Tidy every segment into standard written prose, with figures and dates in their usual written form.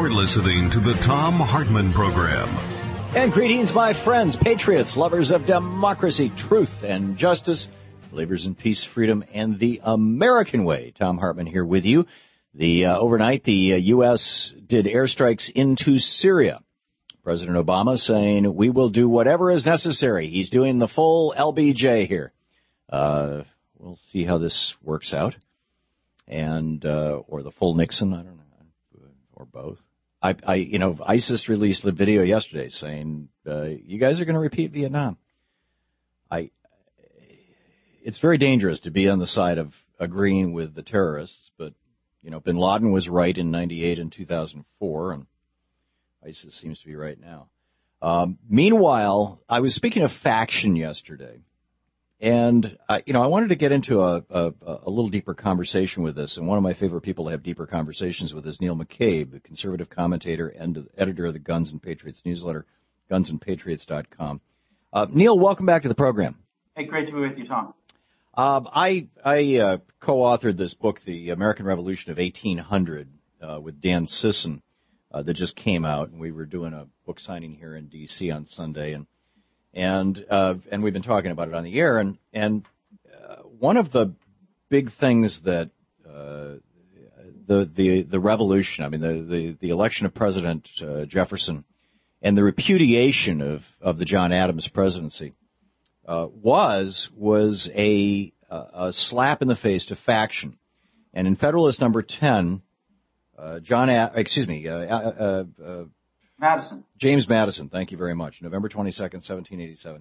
You're listening to the Thom Hartmann Program. And greetings, my friends, patriots, lovers of democracy, truth, and justice, believers in peace, freedom, and the American way. Thom Hartmann here with you. Overnight, the U.S. did airstrikes into Syria. President Obama saying, we will do whatever is necessary. He's doing the full LBJ here. We'll see how this works out. And, or the full Nixon, I don't know, or both. ISIS released a video yesterday saying, you guys are going to repeat Vietnam. It's very dangerous to be on the side of agreeing with the terrorists, but, bin Laden was right in 98 and 2004, and ISIS seems to be right now. Meanwhile, I was speaking of faction yesterday, and, I wanted to get into a little deeper conversation with this, and one of my favorite people to have deeper conversations with is Neil McCabe, a conservative commentator and editor of the Guns and Patriots newsletter, gunsandpatriots.com. Neil, welcome back to the program. Hey, great to be with you, Tom. I co-authored this book, The American Revolution of 1800, with Dan Sisson, that just came out, and we were doing a book signing here in D.C. on Sunday, and we've been talking about it on the air, and one of the big things that the revolution, the election of President Jefferson, and the repudiation of the John Adams presidency was a slap in the face to faction. And in Federalist number 10, James Madison, thank you very much, November 22nd, 1787,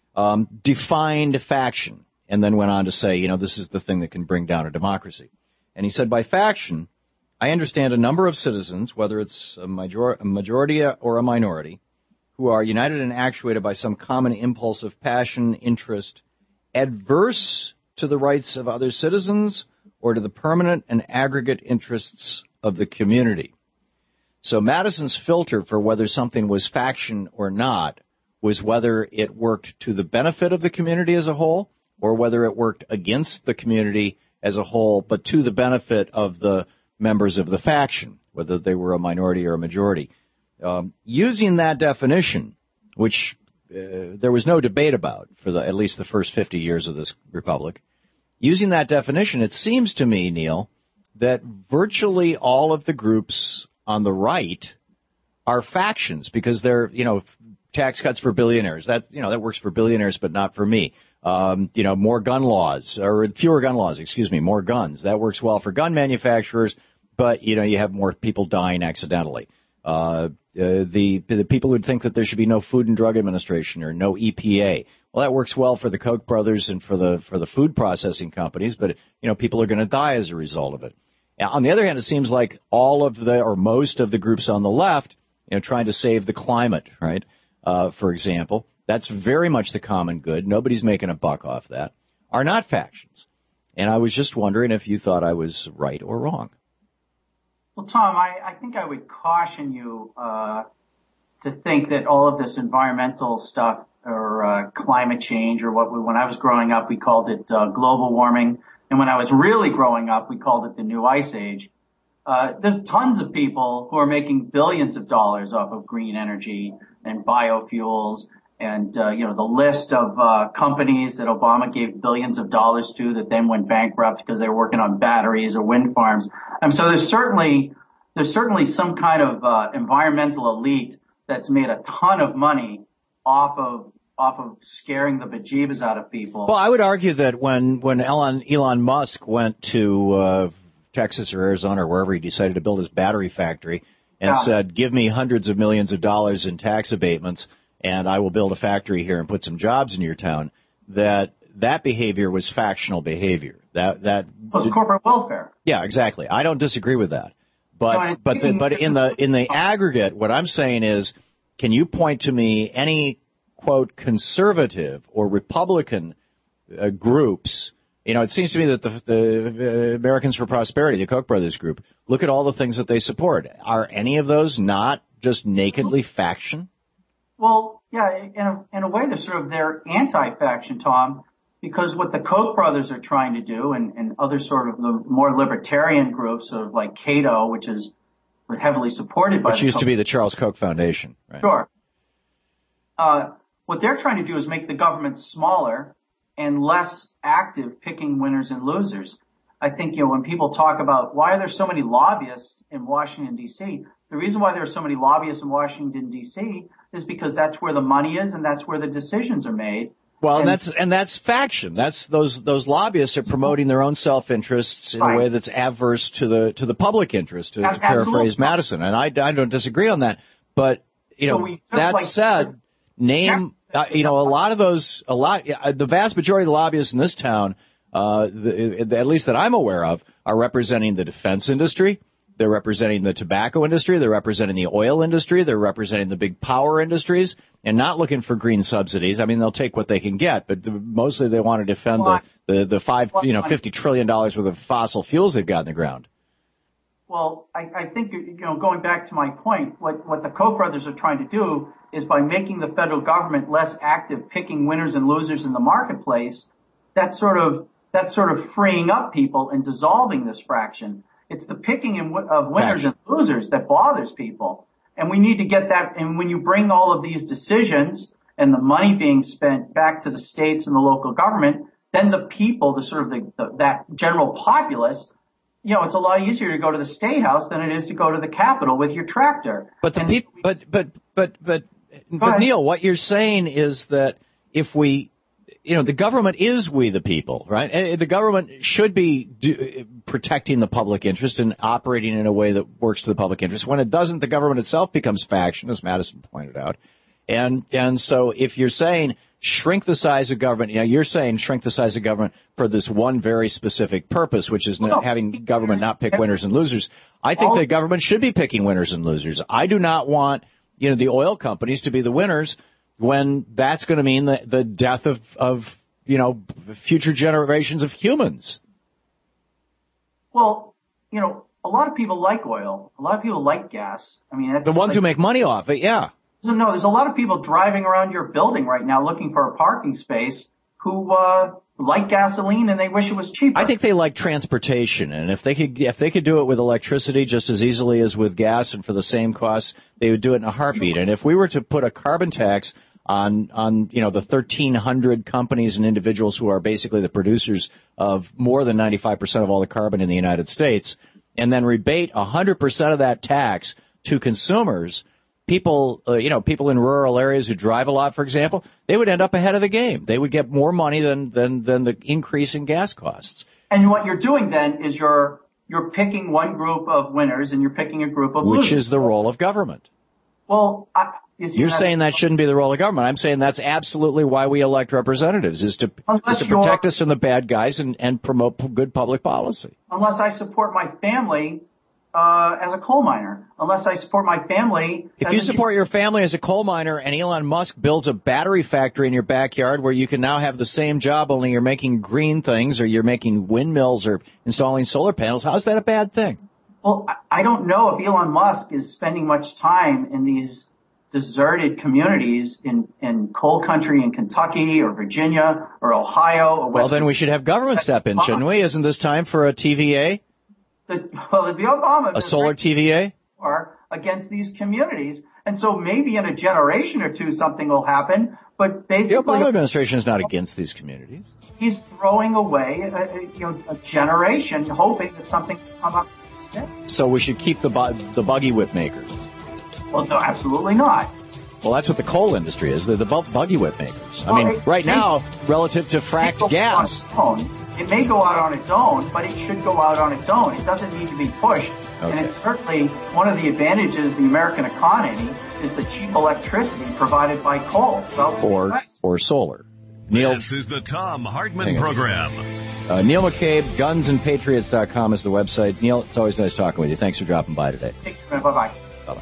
defined faction and then went on to say, this is the thing that can bring down a democracy. And he said, by faction, I understand a number of citizens, whether it's a majority or a minority, who are united and actuated by some common impulse of passion, interest, adverse to the rights of other citizens or to the permanent and aggregate interests of the community. So Madison's filter for whether something was faction or not was whether it worked to the benefit of the community as a whole or whether it worked against the community as a whole, but to the benefit of the members of the faction, whether they were a minority or a majority. Using that definition, which there was no debate about for at least the first 50 years of this republic, using that definition, it seems to me, Neil, that virtually all of the groups on the right are factions because they're, tax cuts for billionaires. That works for billionaires, but not for me. More gun laws or fewer gun laws, more guns. That works well for gun manufacturers, but, you have more people dying accidentally. The people who think that there should be no Food and Drug Administration or no EPA. Well, that works well for the Koch brothers and for the food processing companies, but, people are going to die as a result of it. On the other hand, it seems like most of the groups on the left, trying to save the climate, right? For example, that's very much the common good. Nobody's making a buck off that, are not factions. And I was just wondering if you thought I was right or wrong. Well, Tom, I think I would caution you to think that all of this environmental stuff or climate change or when I was growing up, we called it global warming. And when I was really growing up, we called it the new ice age. There's tons of people who are making billions of dollars off of green energy and biofuels and, the list of companies that Obama gave billions of dollars to that then went bankrupt because they were working on batteries or wind farms. So there's certainly some kind of environmental elite that's made a ton of money off of scaring the bejeebus out of people. Well, I would argue that when Elon Musk went to Texas or Arizona or wherever he decided to build his battery factory and said, give me hundreds of millions of dollars in tax abatements and I will build a factory here and put some jobs in your town, that behavior was factional behavior. That was corporate welfare. Yeah, exactly. I don't disagree with that. But in the aggregate, what I'm saying is, can you point to me any, quote, conservative or Republican groups? It seems to me that the Americans for Prosperity, the Koch brothers group, look at all the things that they support. Are any of those not just nakedly faction? Well, yeah, in a way, they're anti-faction, Tom, because what the Koch brothers are trying to do and other sort of the more libertarian groups, sort of like Cato, which is heavily supported by. Which used to be the Charles Koch Foundation, right? Sure. What they're trying to do is make the government smaller and less active picking winners and losers. I think, when people talk about why are there so many lobbyists in Washington, D.C., the reason why there are so many lobbyists in Washington, D.C. is because that's where the money is and that's where the decisions are made. Well, and that's faction. That's those lobbyists are promoting their own self-interests in a way that's adverse to the public interest, to paraphrase Madison. And I don't disagree on that. But, that said, the vast majority of the lobbyists in this town, at least that I'm aware of, are representing the defense industry. They're representing the tobacco industry. They're representing the oil industry. They're representing the big power industries and not looking for green subsidies. I mean, they'll take what they can get, but mostly they want to defend the $50 trillion worth of fossil fuels they've got in the ground. Well, I think, going back to my point, what the Koch brothers are trying to do is by making the federal government less active picking winners and losers in the marketplace, that's sort of freeing up people and dissolving this fraction. It's the picking of winners and losers that bothers people. And we need to get that. And when you bring all of these decisions and the money being spent back to the states and the local government, then the people, that general populace, it's a lot easier to go to the State House than it is to go to the Capitol with your tractor. But Neil, what you're saying is that if we, the government is we the people, right? And the government should be protecting the public interest and operating in a way that works to the public interest. When it doesn't, the government itself becomes faction, as Madison pointed out. And so if you're saying shrink the size of government, you're saying shrink the size of government for this one very specific purpose, which is having government not pick winners and losers. I think the government should be picking winners and losers. I do not want, the oil companies to be the winners when that's going to mean the death of future generations of humans. Well, a lot of people like oil. A lot of people like gas. I mean, the ones who make money off it, yeah. No, there's a lot of people driving around your building right now looking for a parking space who like gasoline and they wish it was cheaper. I think they like transportation, and if they could do it with electricity just as easily as with gas and for the same cost, they would do it in a heartbeat. And if we were to put a carbon tax on the 1,300 companies and individuals who are basically the producers of more than 95% of all the carbon in the United States, and then rebate 100% of that tax to consumers, people in rural areas who drive a lot, for example, they would end up ahead of the game. They would get more money than the increase in gas costs. And what you're doing then is you're picking one group of winners and you're picking a group of losers. Which is the role of government. Well, you're saying that shouldn't be the role of government. I'm saying that's absolutely why we elect representatives, is to protect us from the bad guys and promote good public policy. Unless I support my family as a coal miner, unless I support my family. If you support your family as a coal miner and Elon Musk builds a battery factory in your backyard where you can now have the same job, only you're making green things or you're making windmills or installing solar panels, how's that a bad thing? Well, I don't know if Elon Musk is spending much time in these deserted communities in coal country in Kentucky or Virginia or Ohio or West. Well, then we should have government step in, shouldn't we? Isn't this time for a TVA? The Obama a solar TVA? Against these communities. And so maybe in a generation or two something will happen, but basically the Obama administration is not against these communities. He's throwing away a generation hoping that something will come up instead. So we should keep the buggy whip makers. Well, no, absolutely not. Well, that's what the coal industry is. They're the buggy whip makers. I mean, right now, relative to fracked gas. It may go out on its own, but it should go out on its own. It doesn't need to be pushed. Okay. And it's certainly one of the advantages of the American economy is the cheap electricity provided by coal. Or solar. Neil, this is the Thom Hartmann Program. Neil McCabe, gunsandpatriots.com is the website. Neil, it's always nice talking with you. Thanks for dropping by today. Bye-bye. Bye-bye.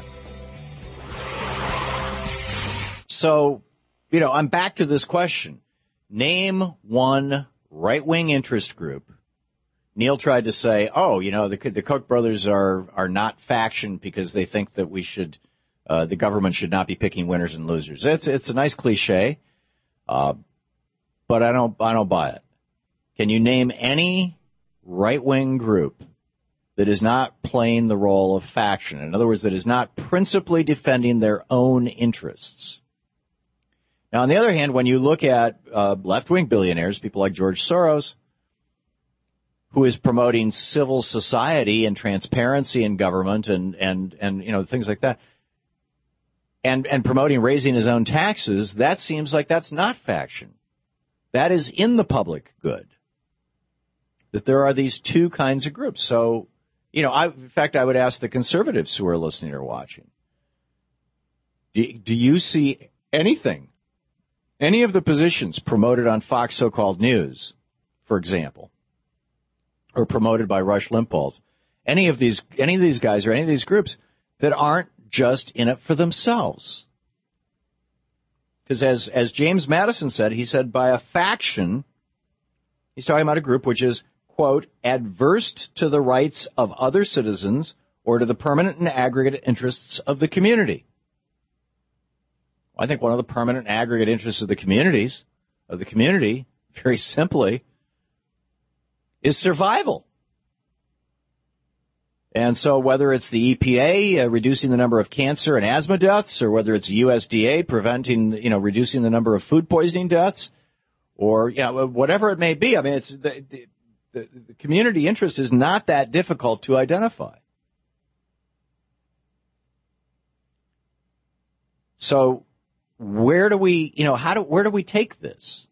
So, I'm back to this question. Name one right-wing interest group. Neil tried to say, the Koch brothers are not faction because they think that the government should not be picking winners and losers. It's a nice cliche, but I don't buy it. Can you name any right-wing group that is not playing the role of faction. In other words, that is not principally defending their own interests. Now, on the other hand, when you look at left-wing billionaires, people like George Soros, who is promoting civil society and transparency in government and things like that, and promoting raising his own taxes, that seems like that's not faction. That is in the public good. That there are these two kinds of groups. So, in fact, I would ask the conservatives who are listening or watching, do you see anything, any of the positions promoted on Fox so-called news, for example, or promoted by Rush Limbaugh's, any of these guys or any of these groups that aren't just in it for themselves? Because as James Madison said, he said by a faction, he's talking about a group which is, quote, adverse to the rights of other citizens or to the permanent and aggregate interests of the community. I think one of the permanent and aggregate interests of the community, very simply, is survival. And so whether it's the EPA reducing the number of cancer and asthma deaths, or whether it's USDA reducing the number of food poisoning deaths, or whatever it may be, I mean, it's the community interest is not that difficult to identify. So where do we take this?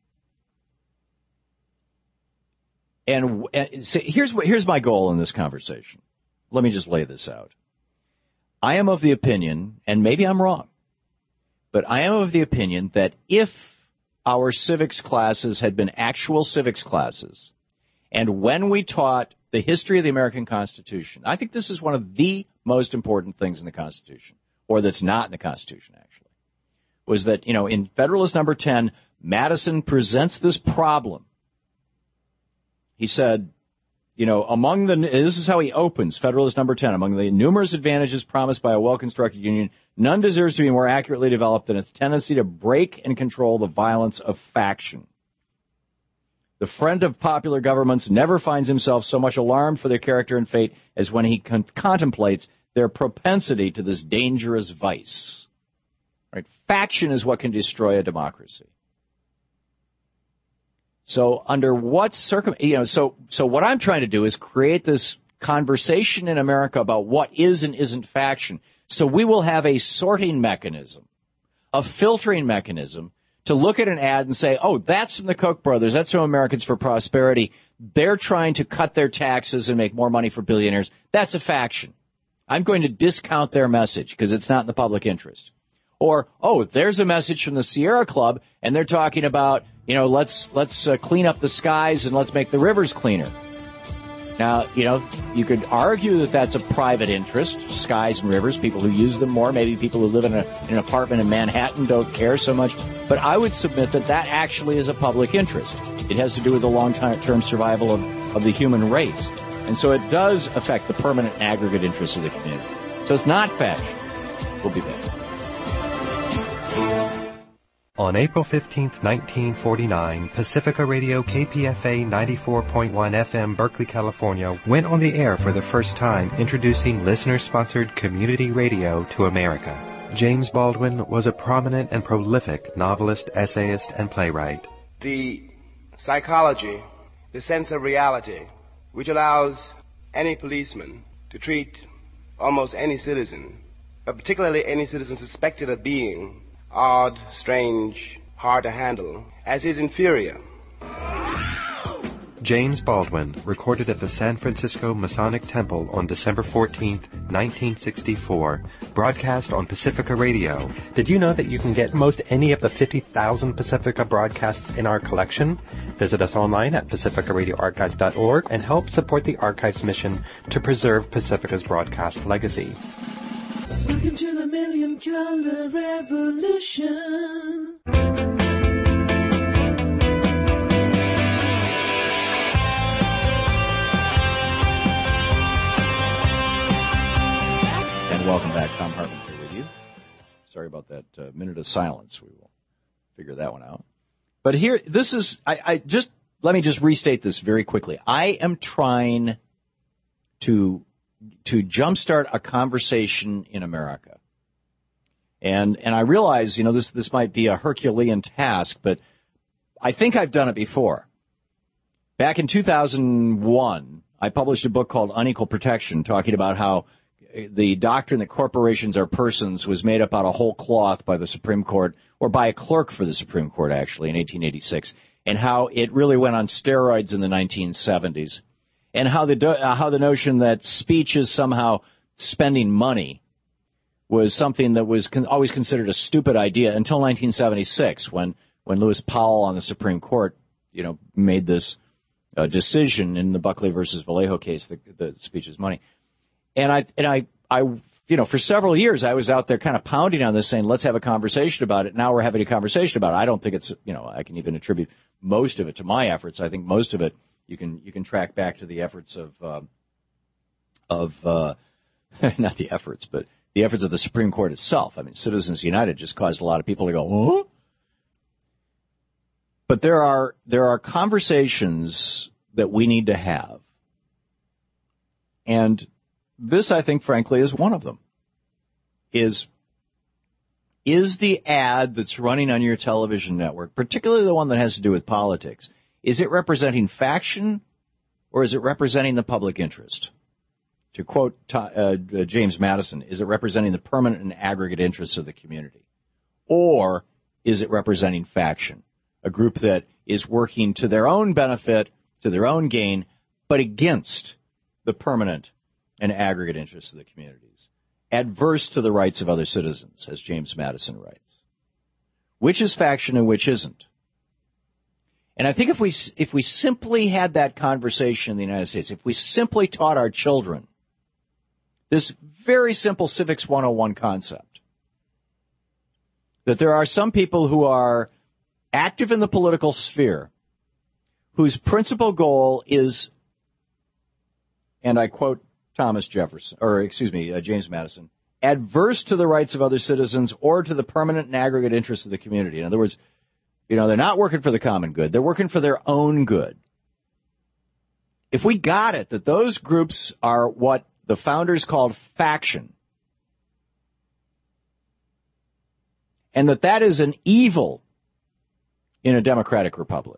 And so here's my goal in this conversation. Let me just lay this out. I am of the opinion, and maybe I'm wrong, but I am of the opinion that if our civics classes had been actual civics classes, and when we taught the history of the American Constitution, I think this is one of the most important things in the Constitution, or that's not in the Constitution, actually, was that, in Federalist Number 10, Madison presents this problem. He said, this is how he opens Federalist Number 10. Among the numerous advantages promised by a well-constructed union, none deserves to be more accurately developed than its tendency to break and control the violence of faction. The friend of popular governments never finds himself so much alarmed for their character and fate as when he contemplates their propensity to this dangerous vice. Right? Faction is what can destroy a democracy. So under what so what I'm trying to do is create this conversation in America about what is and isn't faction. So we will have a sorting mechanism, a filtering mechanism to look at an ad and say, oh, that's from the Koch brothers. That's from Americans for Prosperity. They're trying to cut their taxes and make more money for billionaires. That's a faction. I'm going to discount their message because it's not in the public interest. Or, oh, there's a message from the Sierra Club, and they're talking about, let's clean up the skies and let's make the rivers cleaner. Now, you could argue that that's a private interest, skies and rivers, people who use them more. Maybe people who live in an apartment in Manhattan don't care so much. But I would submit that actually is a public interest. It has to do with the long-term survival of the human race. And so it does affect the permanent aggregate interests of the community. So it's not faction. We'll be back. On April 15, 1949, Pacifica Radio KPFA 94.1 FM, Berkeley, California, went on the air for the first time, introducing listener-sponsored community radio to America. James Baldwin was a prominent and prolific novelist, essayist, and playwright. The psychology, the sense of reality, which allows any policeman to treat almost any citizen, but particularly any citizen suspected of being odd, strange, hard to handle, as his inferior. James Baldwin, recorded at the San Francisco Masonic Temple on December 14, 1964, broadcast on Pacifica Radio. Did you know that you can get most any of the 50,000 Pacifica broadcasts in our collection? Visit us online at pacificaradioarchives.org and help support the Archives mission to preserve Pacifica's broadcast legacy. Welcome to the Million Color Revolution. And welcome back. Tom Hartman here with you. Sorry about that minute of silence. We will figure that one out. But here, this is, let me just restate this very quickly. I am trying to jumpstart a conversation in America. And I realize, this might be a Herculean task, but I think I've done it before. Back in 2001, I published a book called Unequal Protection, talking about how the doctrine that corporations are persons was made up out of whole cloth by the Supreme Court, or by a clerk for the Supreme Court, actually, in 1886, and how it really went on steroids in the 1970s, and how the notion that speech is somehow spending money was something that was always considered a stupid idea until 1976, when Lewis Powell on the Supreme Court, made this decision in the Buckley versus Vallejo case that speech is money. And I for several years I was out there kind of pounding on this, saying, let's have a conversation about it. Now we're having a conversation about it. I don't think it's, I can even attribute most of it to my efforts. I think most of it you can track back to the efforts of not the efforts, but the efforts of the Supreme Court itself. I mean, Citizens United just caused a lot of people to go, huh? But there are conversations that we need to have. And this, I think, frankly, is one of them. Is the ad that's running on your television network, particularly the one that has to do with politics, is it representing faction or is it representing the public interest? To quote James Madison, is it representing the permanent and aggregate interests of the community? Or is it representing faction, a group that is working to their own benefit, to their own gain, but against the permanent and aggregate interests of the communities, adverse to the rights of other citizens, as James Madison writes? Which is faction and which isn't? And I think if we simply had that conversation in the United States, if we simply taught our children this very simple Civics 101 concept, that there are some people who are active in the political sphere whose principal goal is, and I quote James Madison, adverse to the rights of other citizens or to the permanent and aggregate interests of the community. In other words, they're not working for the common good. They're working for their own good. If we got it, that those groups are what the founders called faction, and that is an evil in a democratic republic,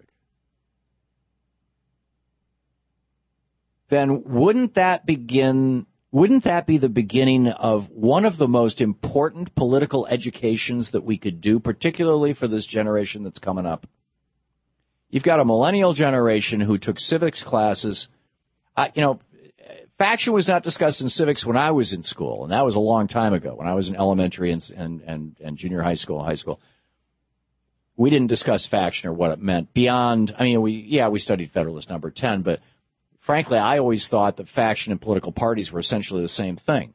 then wouldn't that be the beginning of one of the most important political educations that we could do, particularly for this generation that's coming up? You've got a millennial generation who took civics classes. Faction was not discussed in civics when I was in school, and that was a long time ago, when I was in elementary and junior high school. We didn't discuss faction or what it meant beyond, we studied Federalist Number 10, but frankly, I always thought that faction and political parties were essentially the same thing.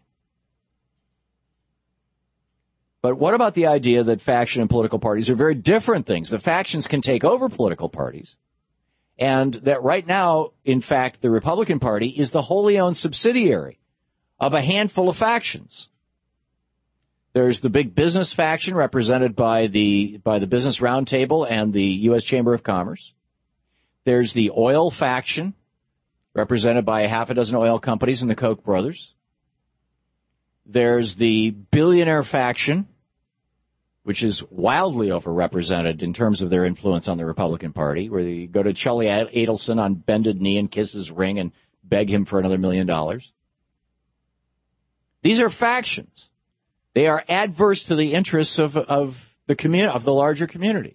But what about the idea that faction and political parties are very different things? The factions can take over political parties, and that right now, in fact, the Republican Party is the wholly owned subsidiary of a handful of factions. There's the big business faction represented by the Business Roundtable and the U.S. Chamber of Commerce. There's the oil faction, represented by a half a dozen oil companies and the Koch brothers. There's the billionaire faction, which is wildly overrepresented in terms of their influence on the Republican Party, where you go to Charlie Adelson on bended knee and kiss his ring and beg him for another $1 million. These are factions. They are adverse to the interests of the community, of the larger community.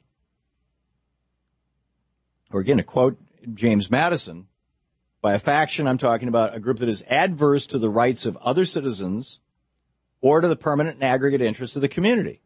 Or again, to quote James Madison, by a faction, I'm talking about a group that is adverse to the rights of other citizens or to the permanent and aggregate interests of the community.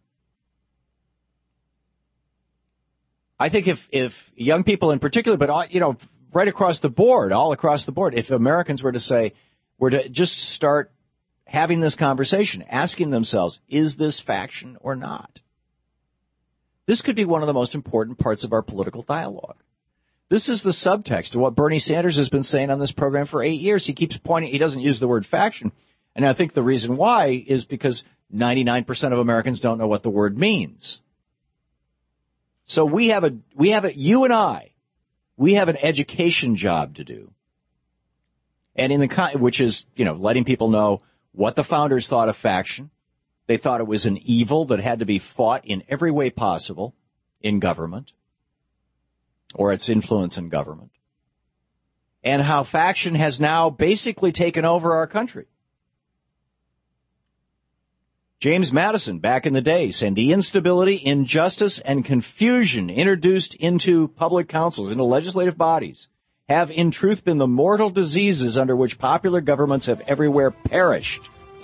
I think if young people in particular, but right across the board, all across the board, if Americans were to just start having this conversation, asking themselves, is this faction or not? This could be one of the most important parts of our political dialogue. This is the subtext of what Bernie Sanders has been saying on this program for 8 years. He keeps pointing, he doesn't use the word faction. And I think the reason why is because 99% of Americans don't know what the word means. So we have you and I, we have an education job to do And which is, letting people know what the founders thought of faction. They thought it was an evil that had to be fought in every way possible in government, or its influence in government, and how faction has now basically taken over our country. James Madison, back in the day, saying the instability, injustice, and confusion introduced into public councils, into legislative bodies, have in truth been the mortal diseases under which popular governments have everywhere perished.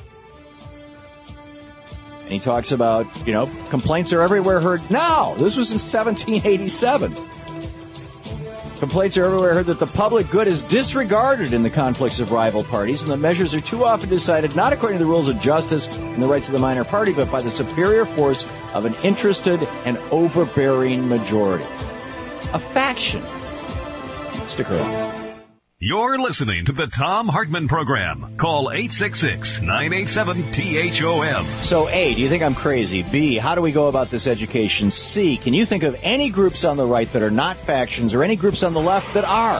And he talks about, complaints are everywhere heard now. This was in 1787. Complaints are everywhere heard that the public good is disregarded in the conflicts of rival parties, and the measures are too often decided not according to the rules of justice and the rights of the minor party, but by the superior force of an interested and overbearing majority. A faction. Stick around. You're listening to the Thom Hartmann Program. Call 866-987-THOM. So, A, do you think I'm crazy? B, how do we go about this education? C, can you think of any groups on the right that are not factions or any groups on the left that are?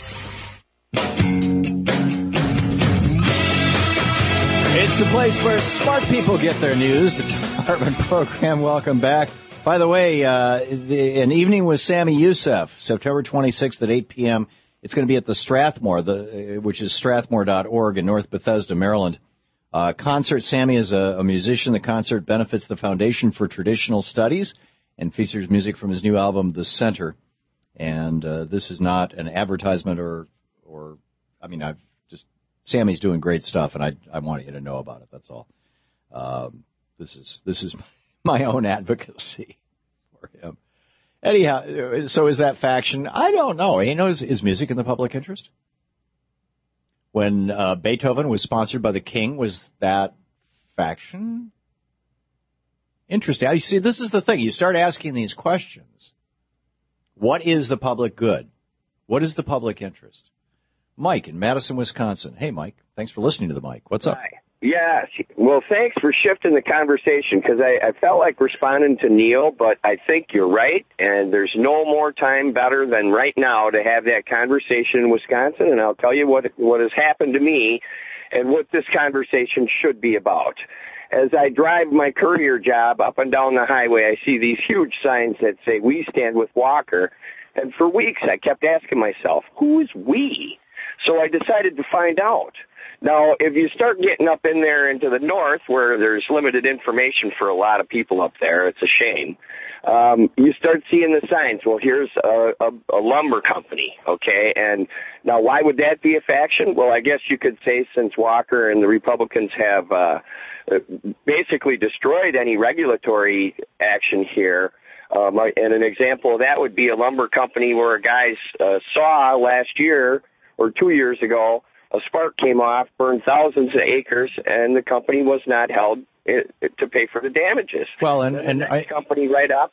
It's the place where smart people get their news. The Thom Hartmann Program. Welcome back. By the way, an evening with Sami Yusuf, September 26th at 8 p.m., it's going to be at the Strathmore, which is strathmore.org in North Bethesda, Maryland. Concert. Sami is a musician. The concert benefits the Foundation for Traditional Studies and features music from his new album, The Center. And this is not an advertisement Sami's doing great stuff, and I want you to know about it. That's all. This is my own advocacy for him. Anyhow, so is that faction? I don't know. Is music in the public interest? When Beethoven was sponsored by the king, was that faction? Interesting. You see, this is the thing. You start asking these questions. What is the public good? What is the public interest? Mike in Madison, Wisconsin. Hey, Mike. Thanks for listening to the mic. What's up? Hi. Yeah, well, thanks for shifting the conversation, because I felt like responding to Neil, but I think you're right, and there's no more time better than right now to have that conversation in Wisconsin, and I'll tell you what has happened to me and what this conversation should be about. As I drive my courier job up and down the highway, I see these huge signs that say, "We stand with Walker," and for weeks I kept asking myself, who is we? So I decided to find out. Now, if you start getting up in there into the north where there's limited information for a lot of people up there, it's a shame, you start seeing the signs. Well, here's a lumber company, okay? And now why would that be a faction? Well, I guess you could say since Walker and the Republicans have basically destroyed any regulatory action here, and an example of that would be a lumber company where a guy saw last year or 2 years ago, a spark came off, burned thousands of acres, and the company was not held to pay for the damages. Well, and the next company right up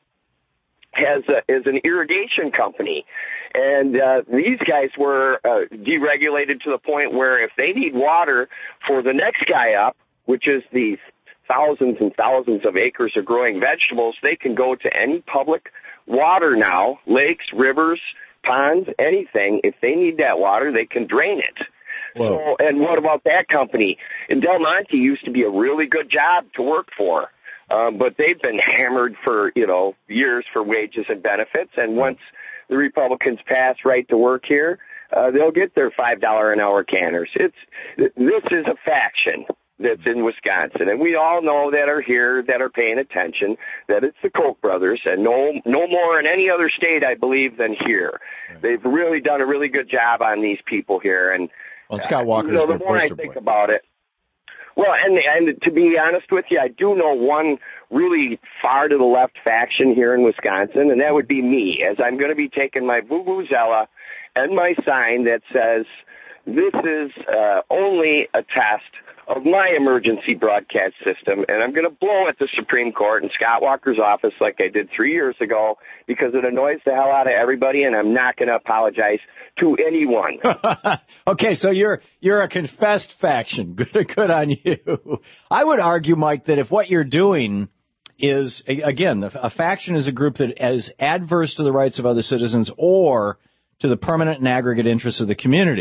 is an irrigation company, and these guys were deregulated to the point where if they need water for the next guy up, which is these thousands and thousands of acres of growing vegetables, they can go to any public water now, lakes, rivers, ponds, anything. If they need that water, they can drain it. So, and what about that company? And Del Monte used to be a really good job to work for, but they've been hammered for, years for wages and benefits. And once the Republicans pass right to work here, they'll get their $5 an hour canners. This is a faction that's in Wisconsin, and we all know that are here, that are paying attention, that it's the Koch brothers, and no more in any other state, I believe, than here. They've really done a really good job on these people here, and Scott Walker's the more I think about it. Well, and to be honest with you, I do know one really far to the left faction here in Wisconsin, and that would be me, as I'm going to be taking my vuvuzela and my sign that says, "This is only a test of my emergency broadcast system, and I'm going to blow at the Supreme Court and Scott Walker's office like I did 3 years ago because it annoys the hell out of everybody, and I'm not going to apologize to anyone." Okay, so you're a confessed faction. Good on you. I would argue, Mike, that if what you're doing is, again, a faction is a group that is adverse to the rights of other citizens or to the permanent and aggregate interests of the community.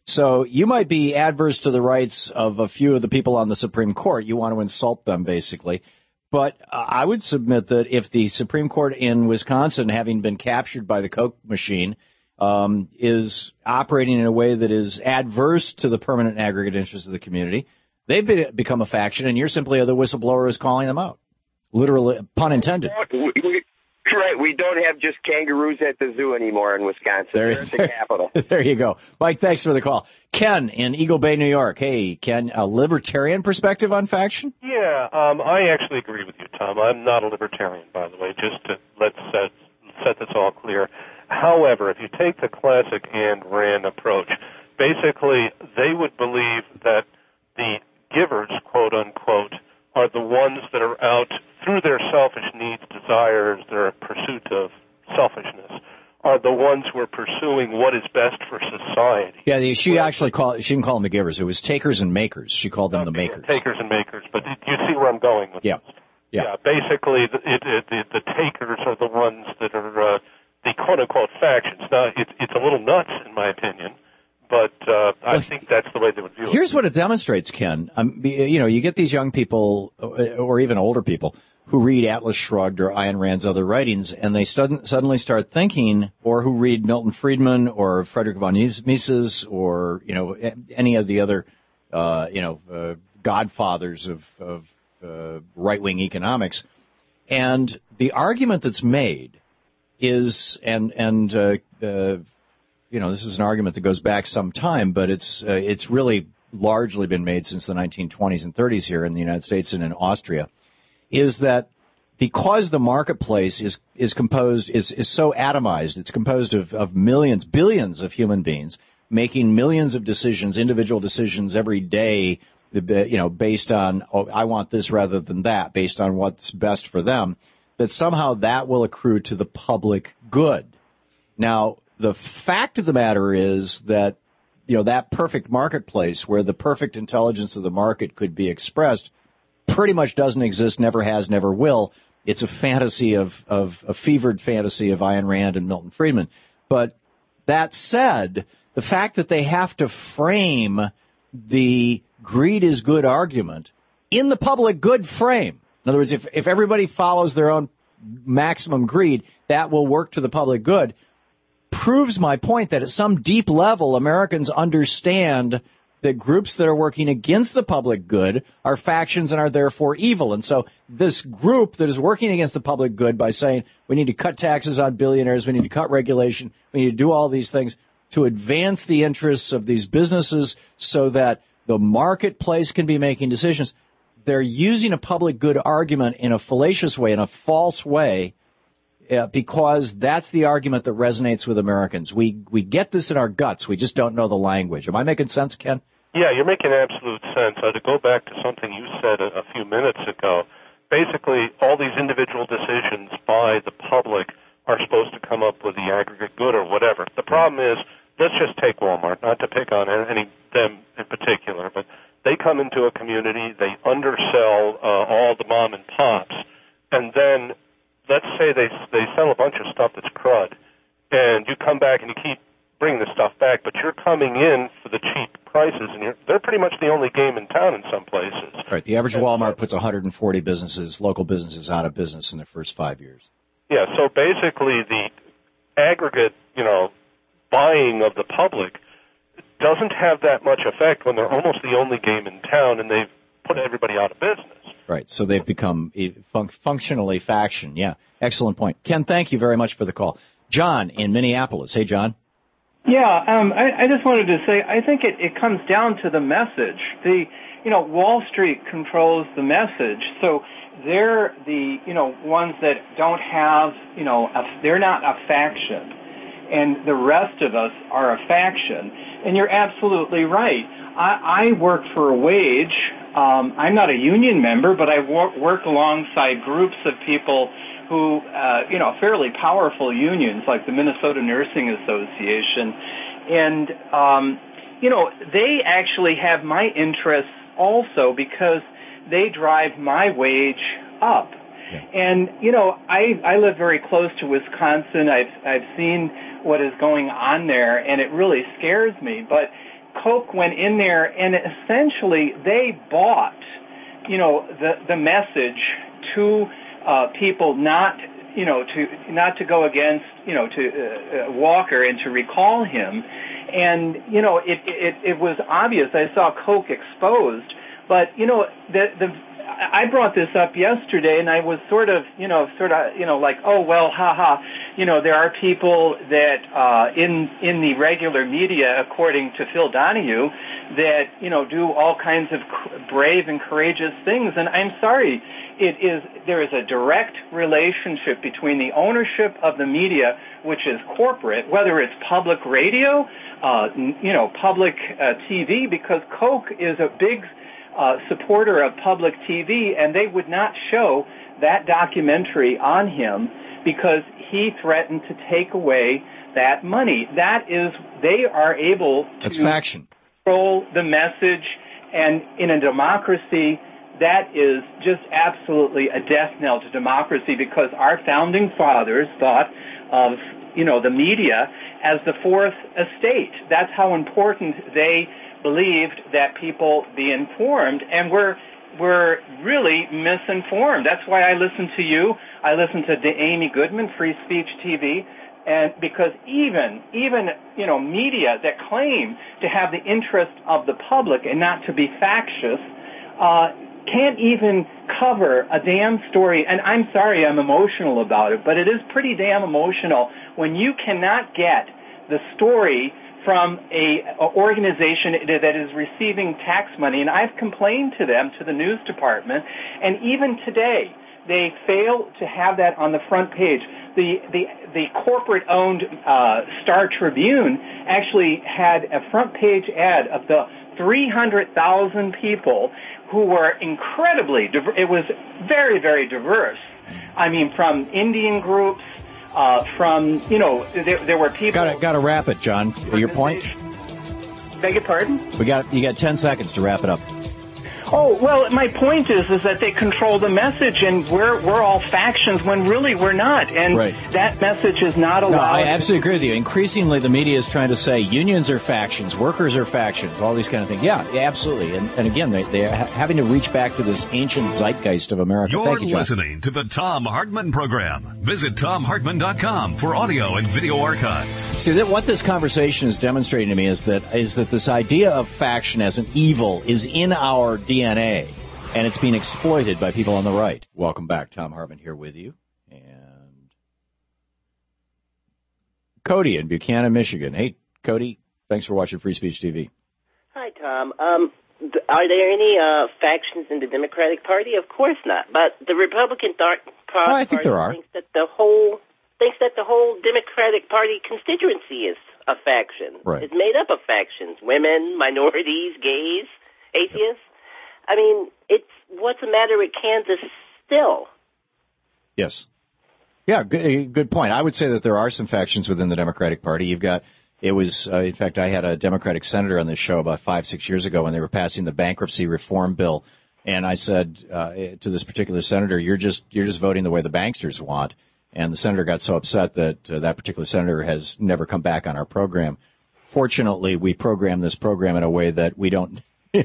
So you might be adverse to the rights of a few of the people on the Supreme Court. You want to insult them, basically. But I would submit that if the Supreme Court in Wisconsin, having been captured by the Koch machine, is operating in a way that is adverse to the permanent aggregate interests of the community, they've become a faction, and you're simply the whistleblower who's calling them out. Literally, pun intended. Right, we don't have just kangaroos at the zoo anymore in Wisconsin. They're at the Capitol. There you go. Mike, thanks for the call. Ken in Eagle Bay, New York. Hey, Ken, a libertarian perspective on faction? Yeah, I actually agree with you, Tom. I'm not a libertarian, by the way, just to let's set this all clear. However, if you take the classic Ayn Rand approach, basically they would believe that the givers, quote unquote, are the ones that are out through their selfish needs, desires, their pursuit of selfishness, are the ones who are pursuing what is best for society. Yeah, she didn't call them the givers. It was takers and makers. She called them the makers. Takers and makers. But you see where I'm going with this? Yeah. Basically, the takers are the ones that are the quote-unquote factions. Now, it's a little nuts, in my opinion. But I think that's the way they would view it. Here's what it demonstrates, Ken. You get these young people, or even older people, who read Atlas Shrugged or Ayn Rand's other writings, and they suddenly start thinking, or who read Milton Friedman or Frederick von Mises or any of the other godfathers of right-wing economics, and the argument that's made is this is an argument that goes back some time, but it's really largely been made since the 1920s and 30s here in the United States and in Austria, is that because the marketplace is so atomized, it's composed of millions, billions of human beings making millions of decisions, individual decisions every day, based on, I want this rather than that, based on what's best for them, that somehow that will accrue to the public good. Now, the fact of the matter is that, that perfect marketplace where the perfect intelligence of the market could be expressed pretty much doesn't exist, never has, never will. It's a fantasy of a fevered fantasy of Ayn Rand and Milton Friedman. But that said, the fact that they have to frame the greed is good argument in the public good frame. In other words, if everybody follows their own maximum greed, that will work to the public good, proves my point that at some deep level, Americans understand that groups that are working against the public good are factions and are therefore evil. And so this group that is working against the public good by saying we need to cut taxes on billionaires, we need to cut regulation, we need to do all these things to advance the interests of these businesses so that the marketplace can be making decisions, they're using a public good argument in a fallacious way, in a false way, because that's the argument that resonates with Americans. We get this in our guts. We just don't know the language. Am I making sense, Ken? Yeah, you're making absolute sense. To go back to something you said a few minutes ago, basically all these individual decisions by the public are supposed to come up with the aggregate good or whatever. The problem is, let's just take Walmart, not to pick on them in particular, but they come into a community, they undersell all the mom and pops, and then let's say they sell a bunch of stuff that's crud, and you come back and you keep bringing the stuff back, but you're coming in for the cheap prices, and they're pretty much the only game in town in some places. Right. The average Walmart puts 140 businesses, local businesses, out of business in their first 5 years. Yeah, so basically the aggregate, buying of the public doesn't have that much effect when they're almost the only game in town and they've put everybody out of business. Right, so they've become functionally faction. Yeah, excellent point. Ken, thank you very much for the call. John in Minneapolis. Hey, John. Yeah, I just wanted to say, I think it comes down to the message. Wall Street controls the message, so they're the, ones that don't have, they're not a faction, and the rest of us are a faction. And you're absolutely right. I work for a wage. I'm not a union member, but I work alongside groups of people who, fairly powerful unions like the Minnesota Nursing Association. And, they actually have my interests also because they drive my wage up. Yeah. And, I live very close to Wisconsin. I've seen what is going on there, and it really scares me. But Koch went in there and essentially they bought, the message to people not to go against, to Walker and to recall him. And, it was obvious. I saw Koch exposed, but, I brought this up yesterday, and I was sort of, like, oh, well, haha, there are people that, in the regular media, according to Phil Donahue, that, do all kinds of brave and courageous things. And I'm sorry, there is a direct relationship between the ownership of the media, which is corporate, whether it's public radio, public TV, because Koch is a big supporter of public TV, and they would not show that documentary on him because he threatened to take away that money. That is, they are able to control the message, and in a democracy, that is just absolutely a death knell to democracy, because our founding fathers thought of, the media as the fourth estate. That's how important they believed that people be informed, and we're really misinformed. That's why I listen to you. I listen to Amy Goodman, Free Speech TV, and because even media that claim to have the interest of the public and not to be factious can't even cover a damn story. And I'm sorry I'm emotional about it, but it is pretty damn emotional when you cannot get the story from a organization that is receiving tax money. And I've complained to them, to the news department, and even today they fail to have that on the front page. The corporate-owned Star Tribune actually had a front-page ad of the 300,000 people who were incredibly it was very, very diverse. I mean, from Indian groups, there were people... Got to wrap it, John. Your point? Beg your pardon? You got 10 seconds to wrap it up. Oh, well, my point is that they control the message, and we're all factions when really we're not, and that message is not allowed. No, I absolutely agree with you. Increasingly, the media is trying to say unions are factions, workers are factions, all these kind of things. Yeah, absolutely. And again, they're having to reach back to this ancient zeitgeist of America. You're Thank you, John. listening to the Tom Hartman Program. Visit TomHartman.com for audio and video archives. See, what this conversation is demonstrating to me is that this idea of faction as an evil is in our DNA, and it's being exploited by people on the right. Welcome back. Tom Hartman here with you. And Cody in Buchanan, Michigan. Hey, Cody, thanks for watching Free Speech TV. Hi, Tom. Are there any factions in the Democratic Party? Of course not. But the Republican Party I think there are. thinks that the whole Democratic Party constituency is a faction. Right. It's made up of factions: women, minorities, gays, atheists. I mean, what's the matter with Kansas still? Yes. Yeah, good point. I would say that there are some factions within the Democratic Party. In fact, I had a Democratic senator on this show about 5-6 years ago when they were passing the bankruptcy reform bill. And I said to this particular senator, you're just voting the way the banksters want. And the senator got so upset that that particular senator has never come back on our program. Fortunately, we program this program in a way that we don't,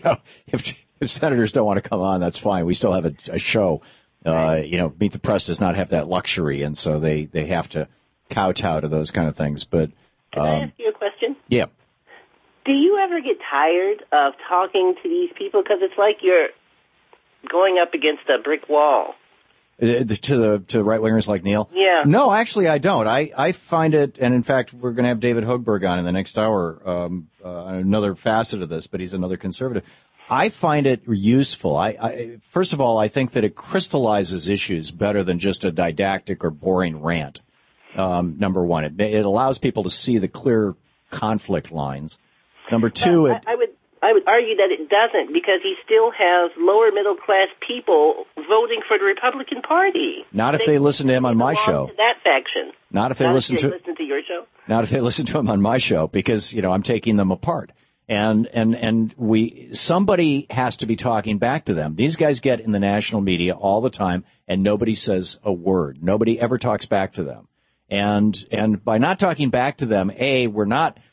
if senators don't want to come on, that's fine. We still have a show. Meet the Press does not have that luxury, and so they have to kowtow to those kind of things. But can I ask you a question? Yeah. Do you ever get tired of talking to these people? Because it's like you're going up against a brick wall. To right-wingers like Neil? Yeah. No, actually, I don't. I find it, and in fact, we're going to have David Hochberg on in the next hour, another facet of this, but he's another conservative. I find it useful. First of all, I think that it crystallizes issues better than just a didactic or boring rant. Number one, it allows people to see the clear conflict lines. Number two, I would argue that it doesn't, because he still has lower middle class people voting for the Republican Party. Not if they listen to him on my show. To that faction. Not if they listen to your show. Not if they listen to him on my show, because I'm taking them apart. And somebody has to be talking back to them. These guys get in the national media all the time, and nobody says a word. Nobody ever talks back to them. And by not talking back to them, we're not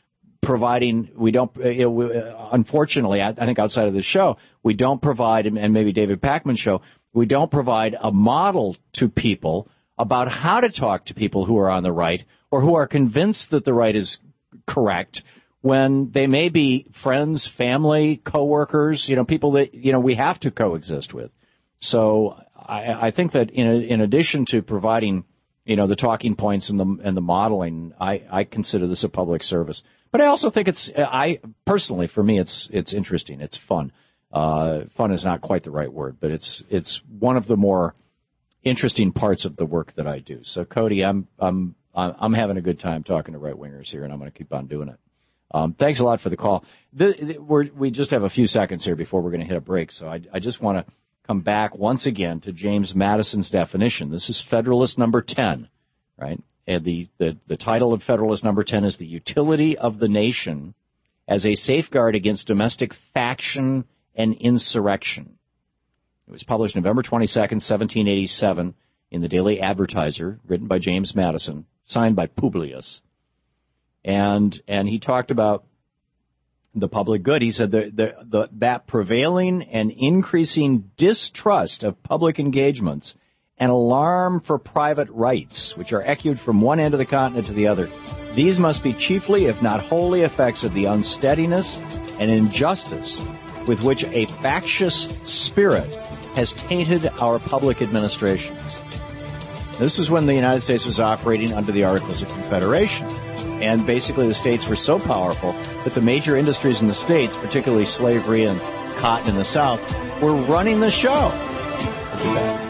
providing, unfortunately, I think outside of the show, we don't provide, and maybe David Pakman's show, we don't provide a model to people about how to talk to people who are on the right or who are convinced that the right is correct when they may be friends, family, coworkers, people that, we have to coexist with. So I think that in addition to providing, the talking points and the modeling, I consider this a public service. But I also think personally, for me, it's interesting. It's fun. Fun is not quite the right word, but it's one of the more interesting parts of the work that I do. So, Cody, I'm having a good time talking to right-wingers here, and I'm going to keep on doing it. Thanks a lot for the call. We just have a few seconds here before we're going to hit a break, so I just want to come back once again to James Madison's definition. This is Federalist number 10, right? And the title of Federalist number 10 is The Utility of the Nation as a Safeguard Against Domestic Faction and Insurrection. It was published November 22nd, 1787 in the Daily Advertiser, written by James Madison, signed by Publius. And he talked about the public good. He said that prevailing and increasing distrust of public engagements and alarm for private rights, which are echoed from one end of the continent to the other, these must be chiefly, if not wholly, effects of the unsteadiness and injustice with which a factious spirit has tainted our public administrations. This was when the United States was operating under the Articles of Confederation. And basically the states were so powerful that the major industries in the states, particularly slavery and cotton in the South, were running the show. We'll be back.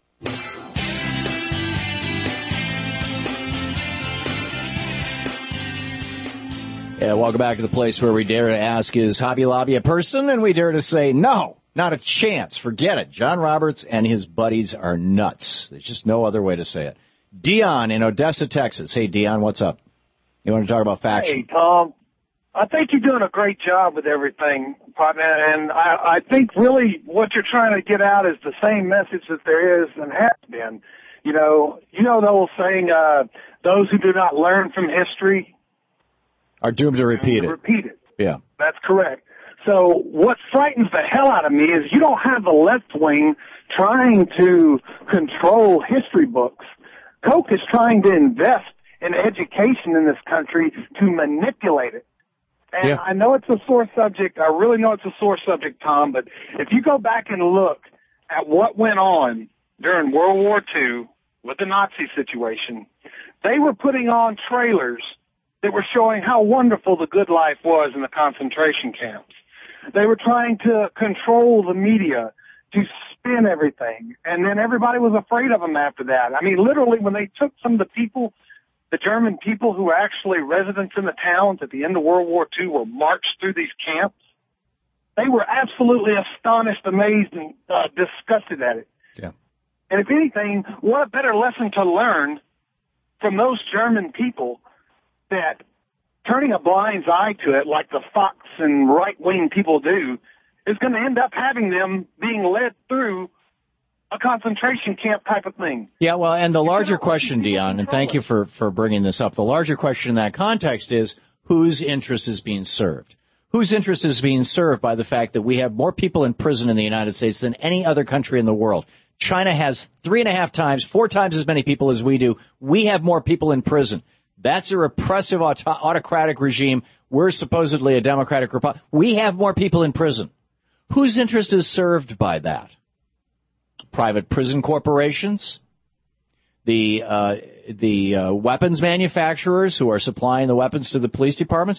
Yeah, welcome back to the place where we dare to ask, is Hobby Lobby a person? And we dare to say, no, not a chance. Forget it. John Roberts and his buddies are nuts. There's just no other way to say it. Dion in Odessa, Texas. Hey, Dion, what's up? You want to talk about faction? Hey, Tom. I think you're doing a great job with everything, partner, and I think really what you're trying to get out is the same message that there is and has been. You know the old saying, those who do not learn from history are doomed to repeat it. Repeat it. Yeah. That's correct. So what frightens the hell out of me is you don't have the left wing trying to control history books. Koch is trying to invest in education in this country to manipulate it. And yeah. I know it's a sore subject. I really know it's a sore subject, Tom, but if you go back and look at what went on during World War II with the Nazi situation, they were putting on trailers that were showing how wonderful the good life was in the concentration camps. They were trying to control the media to spin everything, and then everybody was afraid of them after that. I mean, literally, when they took some of the people, the German people who were actually residents in the towns at the end of World War II were marched through these camps, they were absolutely astonished, amazed, and disgusted at it. Yeah. And if anything, what a better lesson to learn from those German people that turning a blind eye to it like the Fox and right-wing people do is going to end up having them being led through a concentration camp type of thing. Yeah, well, and the larger question, Dion, and thank you for bringing this up, the larger question in that context is whose interest is being served? Whose interest is being served by the fact that we have more people in prison in the United States than any other country in the world? China has 3.5 times, 4 times as many people as we do. We have more people in prison. That's a repressive autocratic regime. We're supposedly a democratic republic. We have more people in prison. Whose interest is served by that? Private prison corporations? The weapons manufacturers who are supplying the weapons to the police departments?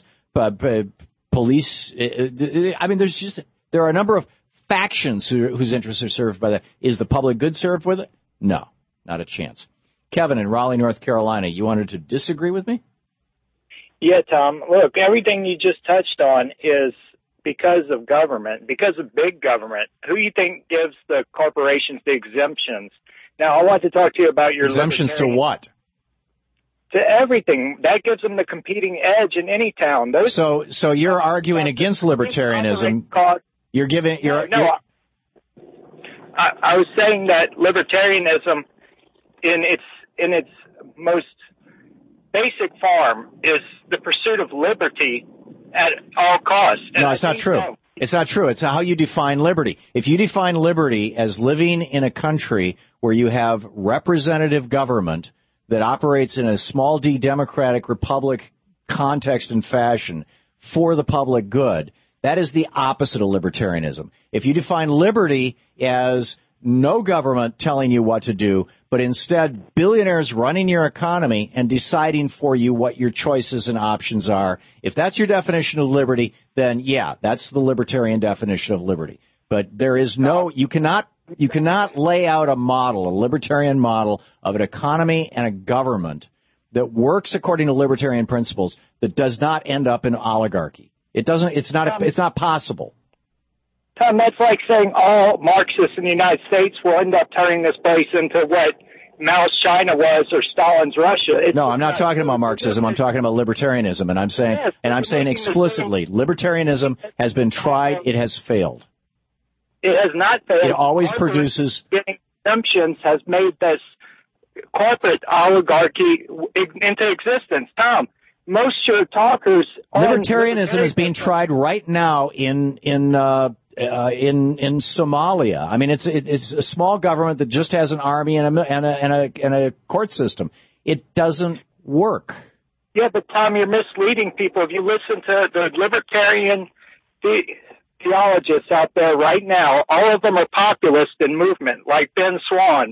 Police? I mean, there are a number of factions whose interests are served by that. Is the public good served with it? No, not a chance. Kevin in Raleigh, North Carolina, you wanted to disagree with me? Yeah, Tom. Look, everything you just touched on is because of government, because of big government. Who do you think gives the corporations the exemptions? Now, I want to talk to you about your exemptions to what? To everything. That gives them the competing edge in any town. So you're arguing against libertarianism. You're giving. I was saying that libertarianism, in its most basic form, is the pursuit of liberty at all costs. No, it's not true. So. It's not true. It's how you define liberty. If you define liberty as living in a country where you have representative government that operates in a small d democratic republic context and fashion for the public good, that is the opposite of libertarianism. If you define liberty as no government telling you what to do, but instead billionaires running your economy and deciding for you what your choices and options are, if that's your definition of liberty, then yeah, that's the libertarian definition of liberty. But there is no, you cannot lay out a model, a libertarian model of an economy and a government that works according to libertarian principles that does not end up in oligarchy. It's not possible. Tom, that's like saying all Marxists in the United States will end up turning this place into what Mao's China was or Stalin's Russia. No, I'm not talking about Marxism. I'm talking about libertarianism, and I'm saying explicitly, libertarianism has been tried. It has failed. It has not failed. It always produces getting exemptions has made this corporate oligarchy into existence. Tom, most your talkers. Libertarianism is being tried right now in Somalia. I mean, it's a small government that just has an army and a court system. It doesn't work. Yeah, but Tom, you're misleading people. If you listen to the libertarian theologists out there right now, all of them are populist in movement, like Ben Swan.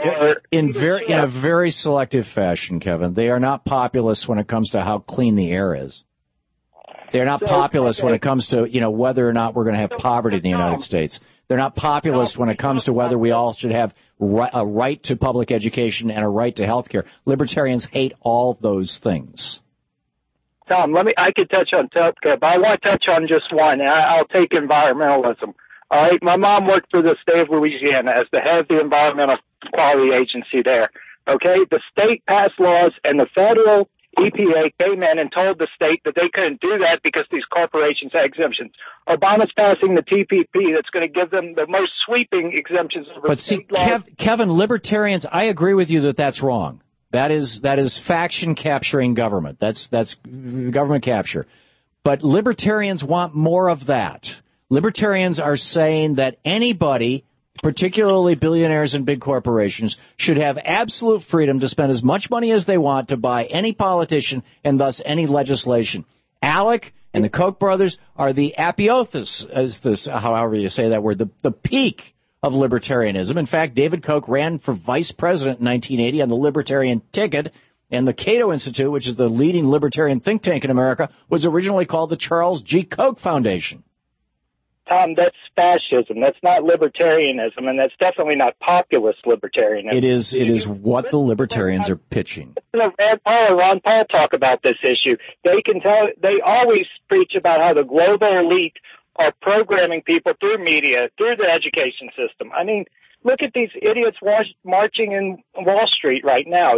In a very selective fashion, Kevin. They are not populist when it comes to how clean the air is. They're not populist when it comes to, whether or not we're going to have poverty in the United States. They're not populist when it comes to whether we all should have a right to public education and a right to health care. Libertarians hate all those things. Tom, I could touch on healthcare, but I want to touch on just one. I'll take environmentalism. All right, my mom worked for the state of Louisiana as the head of the Environmental Quality Agency there. Okay, the state passed laws and the federal EPA came in and told the state that they couldn't do that because these corporations had exemptions. Obama's passing the TPP that's going to give them the most sweeping exemptions. But see, Kevin, libertarians, I agree with you that that's wrong. That is faction capturing government. That's government capture. But libertarians want more of that. Libertarians are saying that anybody, particularly billionaires and big corporations, should have absolute freedom to spend as much money as they want to buy any politician and thus any legislation. ALEC and the Koch brothers are the apotheosis, however you say that word, the peak of libertarianism. In fact, David Koch ran for vice president in 1980 on the Libertarian ticket, and the Cato Institute, which is the leading libertarian think tank in America, was originally called the Charles G. Koch Foundation. Tom, that's fascism. That's not libertarianism, and that's definitely not populist libertarianism. It is what the libertarians are pitching. Rand Paul and Ron Paul talk about this issue. They always preach about how the global elite are programming people through media, through the education system. I mean, look at these idiots marching in Wall Street right now,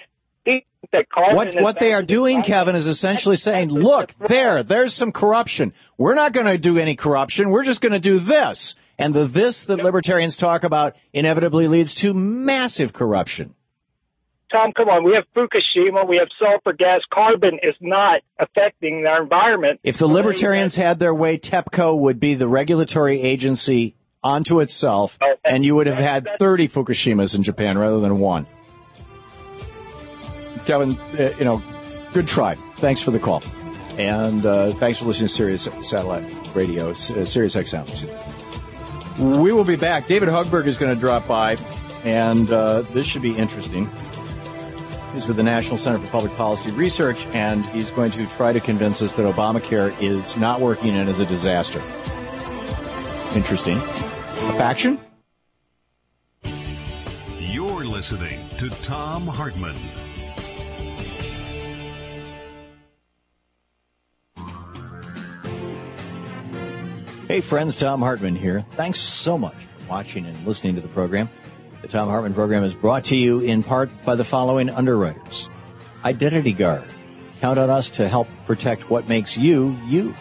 What they are doing, Kevin, is essentially saying, look, there's some corruption. We're not going to do any corruption. We're just going to do this. And the this that libertarians talk about inevitably leads to massive corruption. Tom, come on. We have Fukushima. We have sulfur gas. Carbon is not affecting our environment. If the libertarians had their way, TEPCO would be the regulatory agency onto itself, and you would have had 30 Fukushimas in Japan rather than one. Kevin, good try. Thanks for the call. And thanks for listening to Sirius Satellite Radio, Sirius XM. We will be back. David Hogberg is going to drop by, and this should be interesting. He's with the National Center for Public Policy Research, and he's going to try to convince us that Obamacare is not working and is a disaster. Interesting. A faction? You're listening to Thom Hartmann. Hey friends, Thom Hartmann here. Thanks so much for watching and listening to the program. The Thom Hartmann program is brought to you in part by the following underwriters. Identity Guard. Count on us to help protect what makes you, you.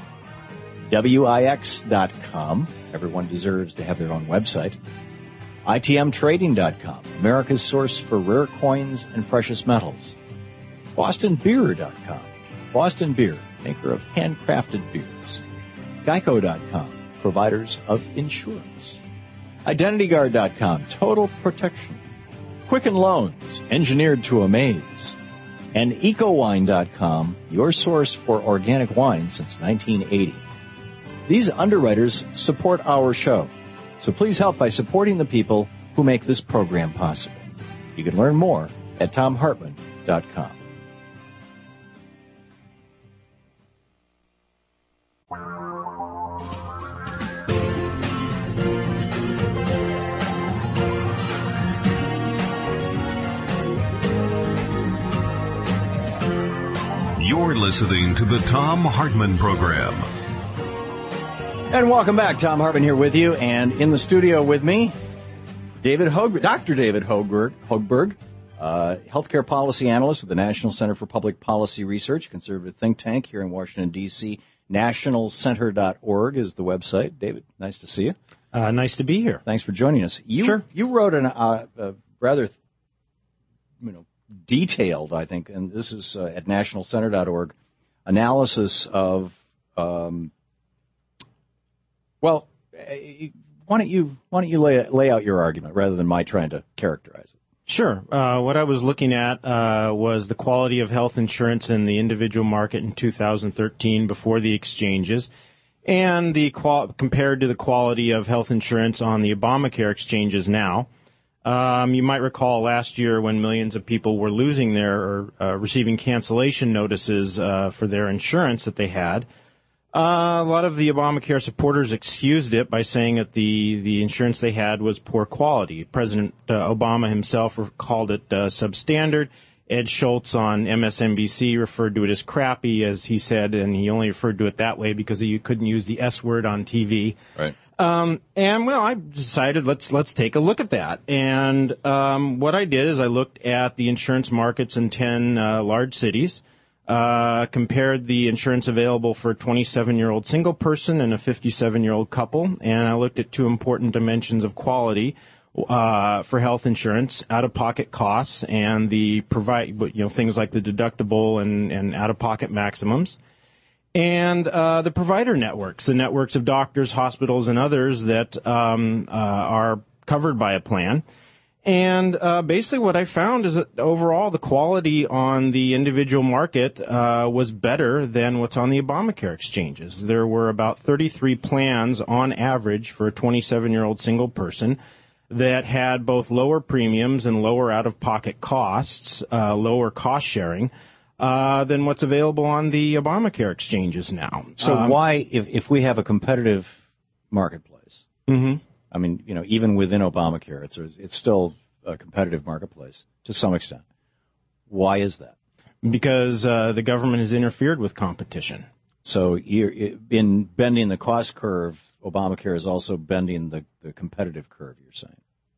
WIX.com. Everyone deserves to have their own website. ITMTrading.com. America's source for rare coins and precious metals. BostonBeer.com. Boston Beer, maker of handcrafted beers. Geico.com, providers of insurance. IdentityGuard.com, total protection. Quicken Loans, engineered to amaze. And EcoWine.com, your source for organic wine since 1980. These underwriters support our show, so please help by supporting the people who make this program possible. You can learn more at TomHartman.com. You're listening to the Thom Hartmann Program. And welcome back. Thom Hartmann here with you. And in the studio with me, Dr. David Hochberg, healthcare policy analyst with the National Center for Public Policy Research, conservative think tank here in Washington, D.C. Nationalcenter.org is the website. David, nice to see you. Nice to be here. Thanks for joining us. Sure. You wrote a rather detailed, I think, and this is at nationalcenter.org, analysis of, why don't you lay out your argument rather than my trying to characterize it? Sure. What I was looking at was the quality of health insurance in the individual market in 2013 before the exchanges, and compared to the quality of health insurance on the Obamacare exchanges now. You might recall last year when millions of people were losing or receiving cancellation notices for their insurance that they had. A lot of the Obamacare supporters excused it by saying that the insurance they had was poor quality. President Obama himself called it substandard. Ed Schultz on MSNBC referred to it as crappy, as he said, and he only referred to it that way because he couldn't use the S word on TV. Right. I decided let's take a look at that. And what I did is I looked at the insurance markets in 10 large cities, compared the insurance available for a 27-year-old single person and a 57-year-old couple, and I looked at two important dimensions of quality for health insurance: out-of-pocket costs and the things like the deductible and out-of-pocket maximums. And the provider networks, the networks of doctors, hospitals, and others that are covered by a plan. And basically what I found is that overall the quality on the individual market was better than what's on the Obamacare exchanges. There were about 33 plans on average for a 27-year-old single person that had both lower premiums and lower out-of-pocket costs, lower cost sharing, than what's available on the Obamacare exchanges now. So why, if we have a competitive marketplace, I mean, even within Obamacare, it's still a competitive marketplace to some extent. Why is that? Because the government has interfered with competition. So in bending the cost curve, Obamacare is also bending the competitive curve, you're saying?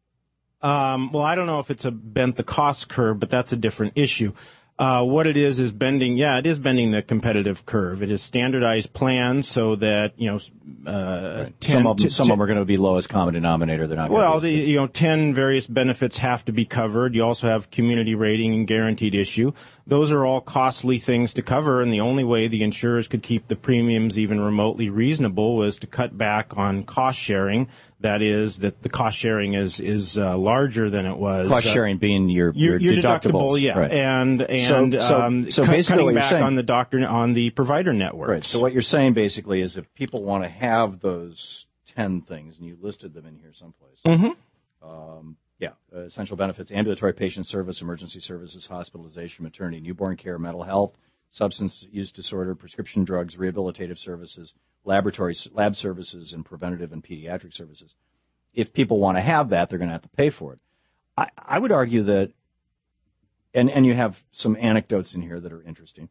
Well, I don't know if it's bent the cost curve, but that's a different issue. What it is bending, it is bending the competitive curve. It is standardized plans so that, right. Some of them are going to be lowest common denominator. They're not. Well, 10 various benefits have to be covered. You also have community rating and guaranteed issue. Those are all costly things to cover, and the only way the insurers could keep the premiums even remotely reasonable was to cut back on cost sharing. That is, that the cost sharing is larger than it was. Cost sharing being your deductible, yeah, right. and so basically cutting what you're back saying, on the provider networks. Right. So what you're saying basically is if people want to have those 10 things, and you listed them in here someplace. Essential benefits: ambulatory patient service, emergency services, hospitalization, maternity, newborn care, mental health, substance use disorder, prescription drugs, rehabilitative services, lab services, and preventative and pediatric services. If people want to have that, they're going to have to pay for it. I would argue that, and you have some anecdotes in here that are interesting.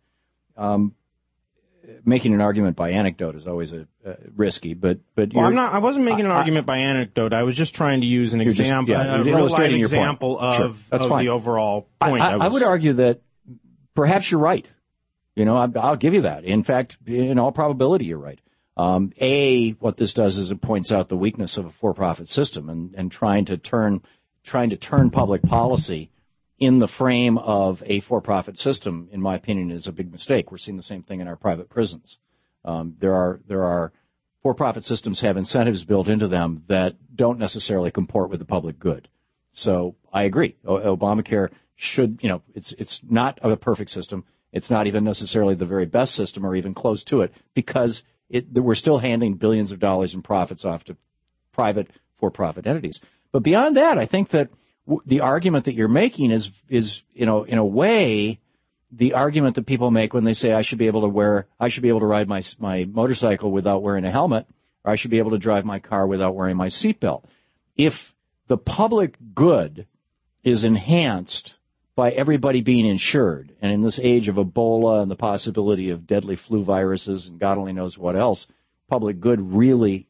Making an argument by anecdote is always risky, but I wasn't making an argument by anecdote. I was just trying to use an example, a real-life example of the overall point. I would argue that perhaps you're right. I'll give you that. In fact, in all probability, you're right. What this does is it points out the weakness of a for-profit system and trying to turn public policy in the frame of a for-profit system, in my opinion, is a big mistake. We're seeing the same thing in our private prisons. There are for-profit systems have incentives built into them that don't necessarily comport with the public good. So I agree. Obamacare should, it's not a perfect system. It's not even necessarily the very best system or even close to it, because we're still handing billions of dollars in profits off to private for-profit entities. But beyond that, I think that the argument that you're making is in a way, the argument that people make when they say I should be able to ride my motorcycle without wearing a helmet, or I should be able to drive my car without wearing my seatbelt. If the public good is enhanced by everybody being insured, and in this age of Ebola and the possibility of deadly flu viruses and God only knows what else, public good really,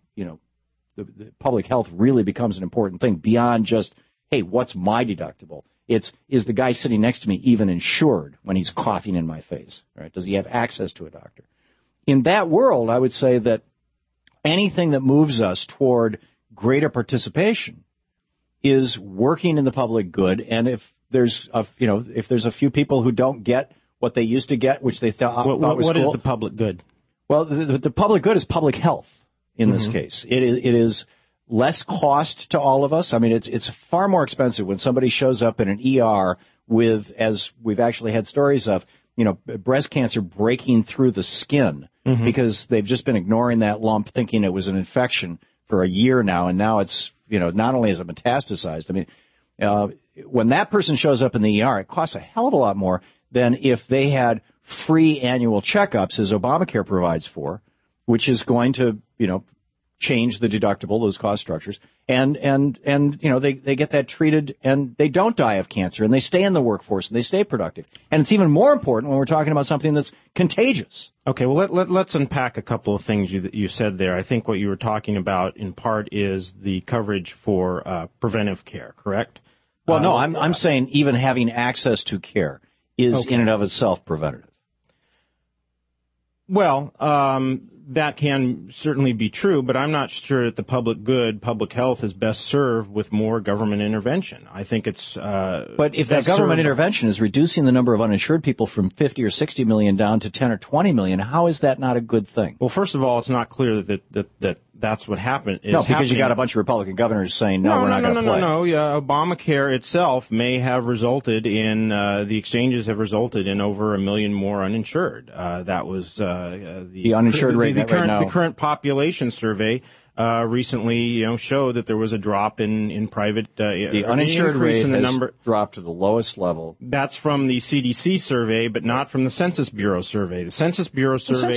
the public health really becomes an important thing beyond just, hey, what's my deductible? Is the guy sitting next to me even insured when he's coughing in my face? Right? Does he have access to a doctor? In that world, I would say that anything that moves us toward greater participation is working in the public good. And if there's a few people who don't get what they used to get, which they thought was cool. What is the public good? Well, the public good is public health in this case. It is less cost to all of us. I mean, it's far more expensive when somebody shows up in an ER with, as we've actually had stories of, breast cancer breaking through the skin because they've just been ignoring that lump, thinking it was an infection for a year now, and now it's, not only is it metastasized. I mean, when that person shows up in the ER, it costs a hell of a lot more than if they had free annual checkups, as Obamacare provides for, which is going to, change the deductible, those cost structures, and they get that treated, and they don't die of cancer, and they stay in the workforce, and they stay productive. And it's even more important when we're talking about something that's contagious. Okay, well, let's unpack a couple of things you said there. I think what you were talking about, in part, is the coverage for preventive care, correct? Well, no, I'm saying even having access to care is in and of itself preventative. Well, that can certainly be true, but I'm not sure that the public good, public health, is best served with more government intervention. I think it's... but if that government intervention is reducing the number of uninsured people from 50 or 60 million down to 10 or 20 million, how is that not a good thing? Well, first of all, it's not clear that that's what happened. No, because you got a bunch of Republican governors saying, we're not going to play. No. Obamacare itself may have resulted in, the exchanges have resulted in over 1 million more uninsured. That was the uninsured rate right now. The current population survey recently, showed that there was a drop in private. The uninsured rate has dropped to the lowest level. That's from the CDC survey, but not from the Census Bureau survey. The Census Bureau survey.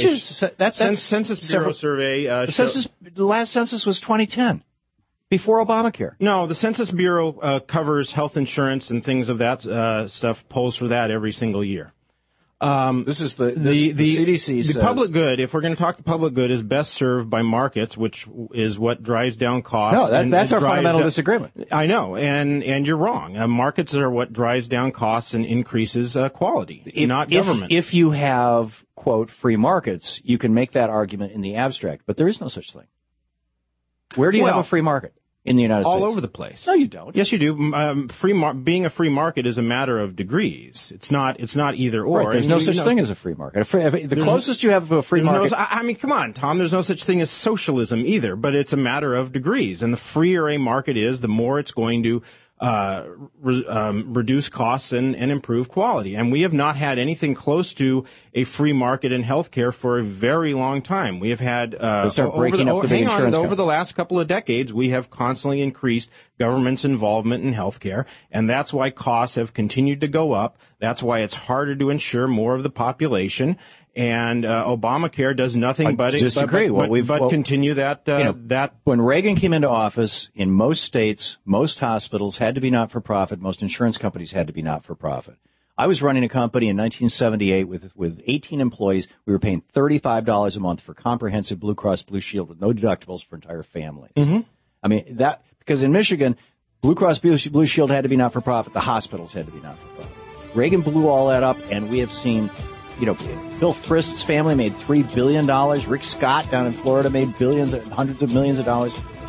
The last census was 2010, before Obamacare. No, the Census Bureau covers health insurance and things of that stuff. Polls for that every single year. This is the CDC says. The public good, if we're going to talk the public good, is best served by markets, which is what drives down costs. No, that's our fundamental disagreement. I know, and you're wrong. Markets are what drives down costs and increases quality, not government. If you have, quote, free markets, you can make that argument in the abstract, but there is no such thing. Where do you have a free market? In the United States. All over the place. No, you don't. Yes, you do. Being a free market is a matter of degrees. It's not either or. Right, there's no such thing as a free market. The closest you have to a free market. I mean, come on, Tom. There's no such thing as socialism either, but it's a matter of degrees. And the freer a market is, the more it's going to reduce costs and improve quality. And we have not had anything close to a free market in healthcare for a very long time. We have had over the last couple of decades, we have constantly increased government's involvement in healthcare, and that's why costs have continued to go up. That's why it's harder to insure more of the population. And Obamacare does nothing but continue that. When Reagan came into office, in most states, most hospitals had to be not-for-profit. Most insurance companies had to be not-for-profit. I was running a company in 1978 with 18 employees. We were paying $35 a month for comprehensive Blue Cross Blue Shield with no deductibles for entire families. Mm-hmm. I mean, because in Michigan, Blue Cross Blue Shield had to be not-for-profit. The hospitals had to be not-for-profit. Reagan blew all that up, and we have seen... Bill Frist's family made $3 billion. Rick Scott down in Florida made billions, hundreds of millions of dollars.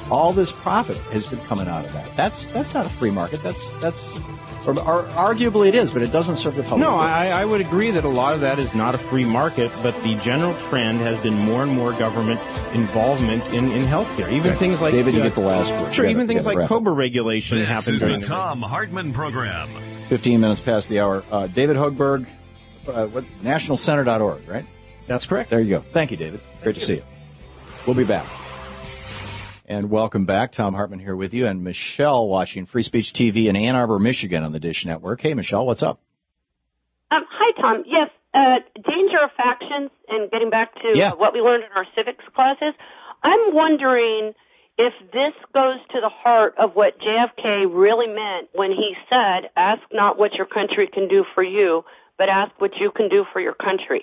all this profit has been coming out of that. That's not a free market. Or arguably it is, but it doesn't serve the public. No, I would agree that a lot of that is not a free market, but the general trend has been more and more government involvement in healthcare. Even things like David, you get the last word. Sure, even things like COBRA regulation happen during the Thom Hartmann Program. 15 minutes past the hour. David Hochberg, nationalcenter.org, right? That's correct. There you go. Thank you, David. Great to see you. We'll be back. And welcome back. Thom Hartmann here with you, and Michelle watching Free Speech TV in Ann Arbor, Michigan on the Dish Network. Hey, Michelle, what's up? Hi, Tom. Yes, danger of factions, and getting back to what we learned in our civics classes, I'm wondering if this goes to the heart of what JFK really meant when he said, ask not what your country can do for you, but ask what you can do for your country.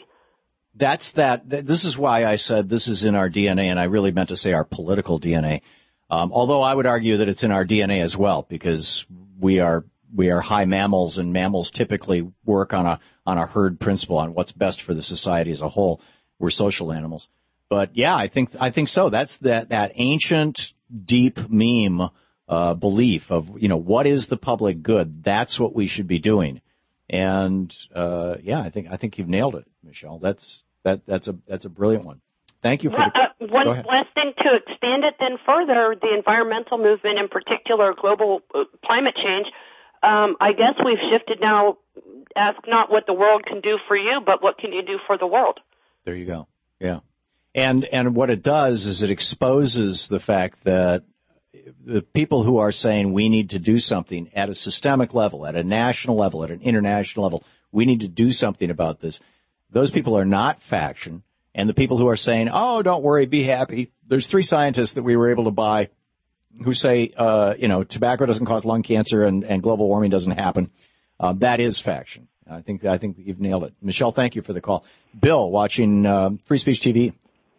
This is why I said this is in our DNA, and I really meant to say our political DNA. Although I would argue that it's in our DNA as well, because we are high mammals, and mammals typically work on a herd principle, on what's best for the society as a whole. We're social animals. But yeah, I think so. That's that ancient, deep meme belief of, what is the public good? That's what we should be doing. And I think you've nailed it, Michelle. That's a brilliant one. Thank you for one last thing to expand it then further, the environmental movement, in particular global climate change. I guess we've shifted now. Ask not what the world can do for you, but what can you do for the world. There you go. Yeah, and what it does is it exposes the fact that the people who are saying we need to do something at a systemic level, at a national level, at an international level, we need to do something about this. Those people are not faction. And the people who are saying, oh, don't worry, be happy. There's 3 scientists that we were able to buy who say, tobacco doesn't cause lung cancer and global warming doesn't happen. That is faction. I think that you've nailed it. Michelle, thank you for the call. Bill, watching Free Speech TV.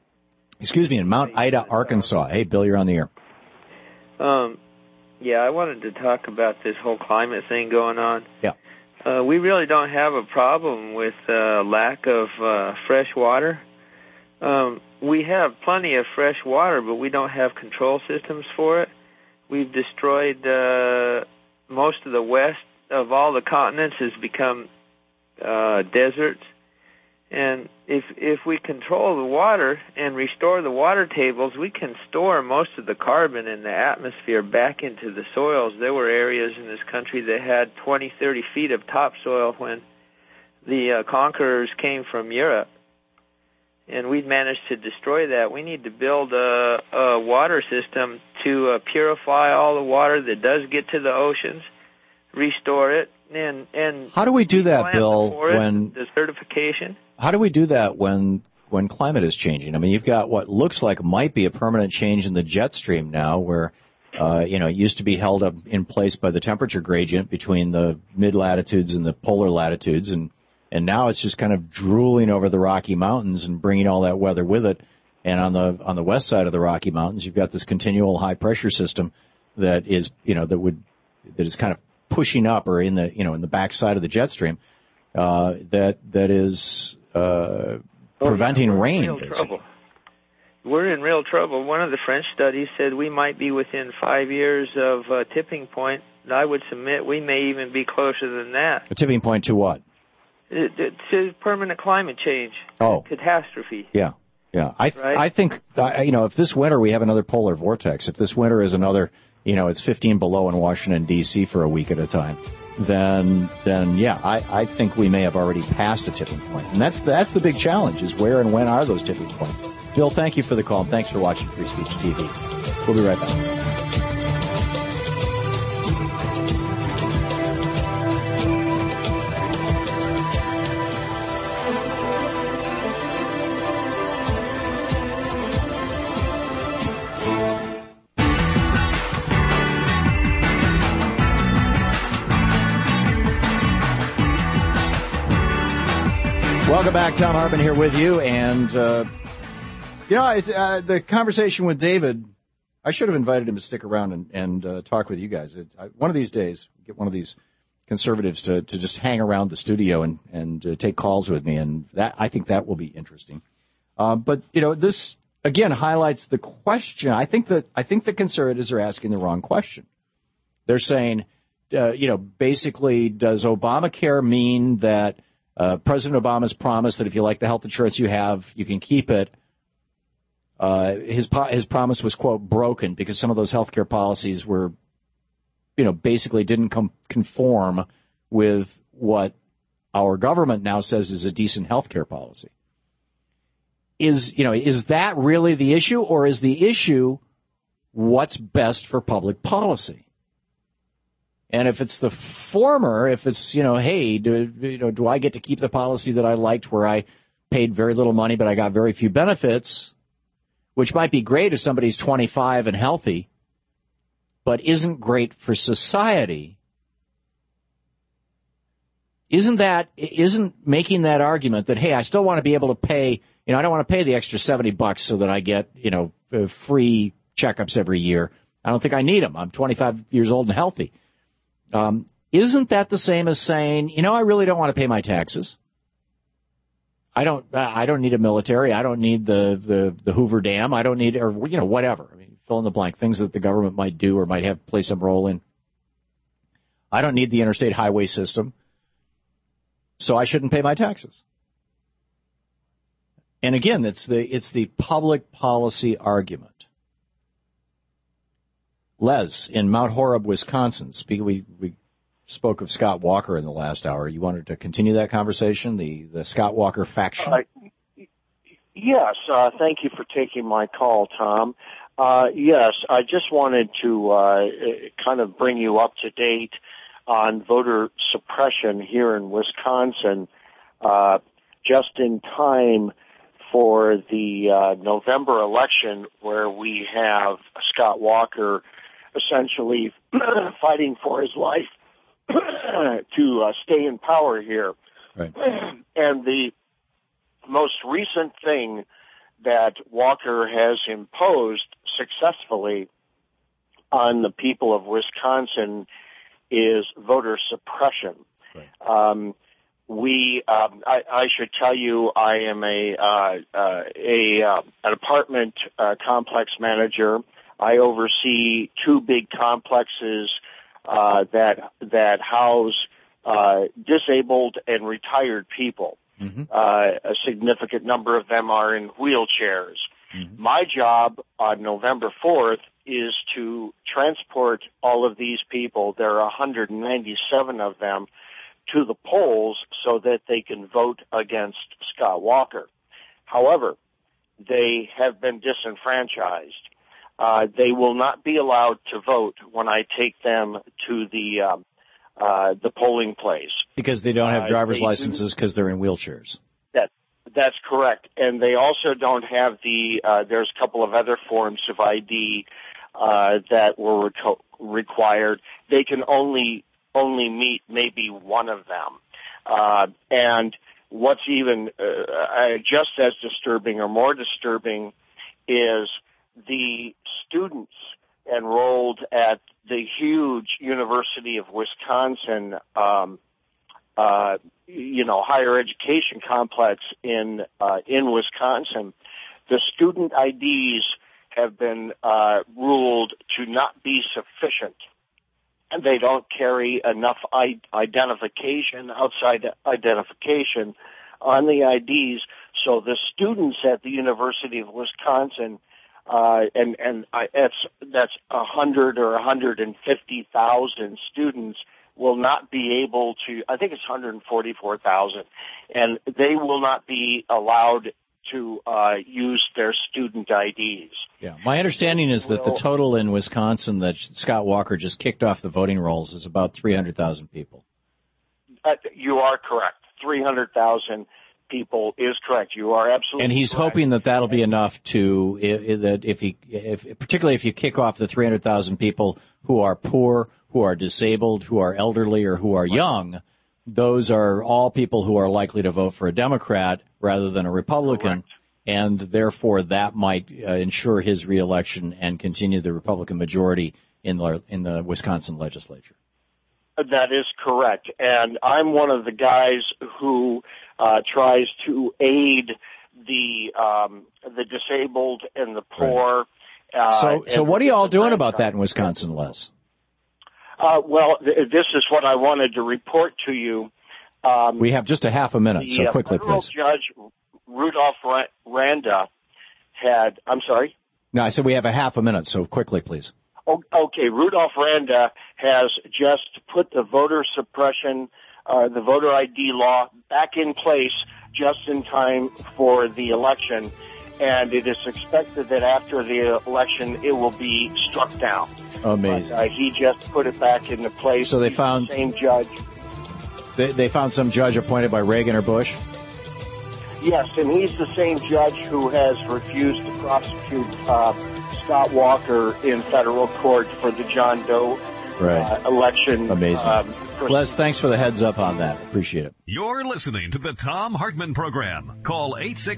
In Mount Ida, Arkansas. Hey, Bill, you're on the air. I wanted to talk about this whole climate thing going on. Yeah. We really don't have a problem with lack of fresh water. We have plenty of fresh water, but we don't have control systems for it. We've destroyed most of the west of all the continents has become deserts. And if we control the water and restore the water tables, we can store most of the carbon in the atmosphere back into the soils. There were areas in this country that had 20, 30 feet of topsoil when the conquerors came from Europe. And we've managed to destroy that. We need to build a water system to purify all the water that does get to the oceans, restore it, and how do we do that, Bill? When the certification? How do we do that when climate is changing? I mean, you've got what looks like might be a permanent change in the jet stream now, where it used to be held up in place by the temperature gradient between the mid latitudes and the polar latitudes, and now it's just kind of drooling over the Rocky Mountains and bringing all that weather with it. And on the west side of the Rocky Mountains, you've got this continual high pressure system that is that is kind of pushing up, or in the backside of the jet stream, that is preventing rain. We're in real trouble. One of the French studies said we might be within 5 years of a tipping point. I would submit we may even be closer than that. A tipping point to what? To permanent climate change. Catastrophe. Yeah. I think, if this winter we have another polar vortex, if this winter is another, it's 15 below in Washington, D.C. for a week at a time, then I think we may have already passed a tipping point. And that's the big challenge, is where and when are those tipping points. Bill, thank you for the call, and thanks for watching Free Speech TV. We'll be right back. Welcome back. Thom Hartmann here with you. And, the conversation with David, I should have invited him to stick around and talk with you guys. One of these days, get one of these conservatives to just hang around the studio and take calls with me. And I think that will be interesting. But, this again, highlights the question. I think the conservatives are asking the wrong question. They're saying, basically, does Obamacare mean that President Obama's promise that if you like the health insurance you have, you can keep it? His promise was, quote, broken because some of those health care policies were, basically didn't conform with what our government now says is a decent health care policy. Is that really the issue, or is the issue what's best for public policy? And if it's the former, if it's, hey, do I get to keep the policy that I liked where I paid very little money but I got very few benefits, which might be great if somebody's 25 and healthy, but isn't great for society, isn't making that argument that, hey, I still want to be able to pay, I don't want to pay the extra $70 so that I get, free checkups every year. I don't think I need them. I'm 25 years old and healthy. Isn't that the same as saying, I really don't want to pay my taxes? I don't need a military. I don't need the Hoover Dam. I don't need, or whatever. I mean, fill in the blank, things that the government might do or might have play some role in. I don't need the interstate highway system, so I shouldn't pay my taxes. And again, it's the public policy argument. Les, in Mount Horeb, Wisconsin, we spoke of Scott Walker in the last hour. You wanted to continue that conversation, the Scott Walker faction? Yes. Thank you for taking my call, Tom. Yes, I just wanted to kind of bring you up to date on voter suppression here in Wisconsin, just in time for the November election, where we have Scott Walker essentially fighting for his life to stay in power here. Right. And the most recent thing that Walker has imposed successfully on the people of Wisconsin is voter suppression. Right. I should tell you, I am an apartment complex manager. I oversee two big complexes that house disabled and retired people. Mm-hmm. A significant number of them are in wheelchairs. Mm-hmm. My job on November 4th is to transport all of these people, there are 197 of them, to the polls so that they can vote against Scott Walker. However, they have been disenfranchised. They will not be allowed to vote when I take them to the polling place. Because they don't have driver's licenses because they're in wheelchairs. That's correct. And they also don't have there's a couple of other forms of ID that were required. They can only meet maybe one of them. And what's even just as disturbing or more disturbing is the students enrolled at the huge University of Wisconsin, higher education complex in Wisconsin. The student IDs have been ruled to not be sufficient, and they don't carry enough identification, outside identification, on the IDs. So the students at the University of Wisconsin, that's 100 or 150,000 students, will not be able to, I think it's 144,000, and they will not be allowed to use their student IDs. Yeah, my understanding is that the total in Wisconsin that Scott Walker just kicked off the voting rolls is about 300,000 people. You are correct. 300,000 people is correct. You are absolutely And he's correct. hoping that that'll be enough to, particularly if you kick off the 300,000 people who are poor, who are disabled, who are elderly, or who are young, those are all people who are likely to vote for a Democrat rather than a Republican. Correct. And therefore that might ensure his reelection and continue the Republican majority in the Wisconsin legislature. That is correct. And I'm one of the guys who tries to aid the disabled and the poor. So what are you all doing about that in Wisconsin, Les? This is what I wanted to report to you. We have just a half a minute, so quickly, federal please. Judge Rudolph Randa had. I'm sorry. No, I said we have a half a minute, so quickly, please. Okay, Rudolph Randa has just put the voter suppression, the voter ID law back in place just in time for the election, and it is expected that after the election it will be struck down. Amazing. But, he just put it back into place. So they found the same judge. They found some judge appointed by Reagan or Bush? Yes, and he's the same judge who has refused to prosecute Scott Walker in federal court for the John Doe election. Amazing. Les, thanks for the heads up on that. Appreciate it. You're listening to the Thom Hartmann Program. Call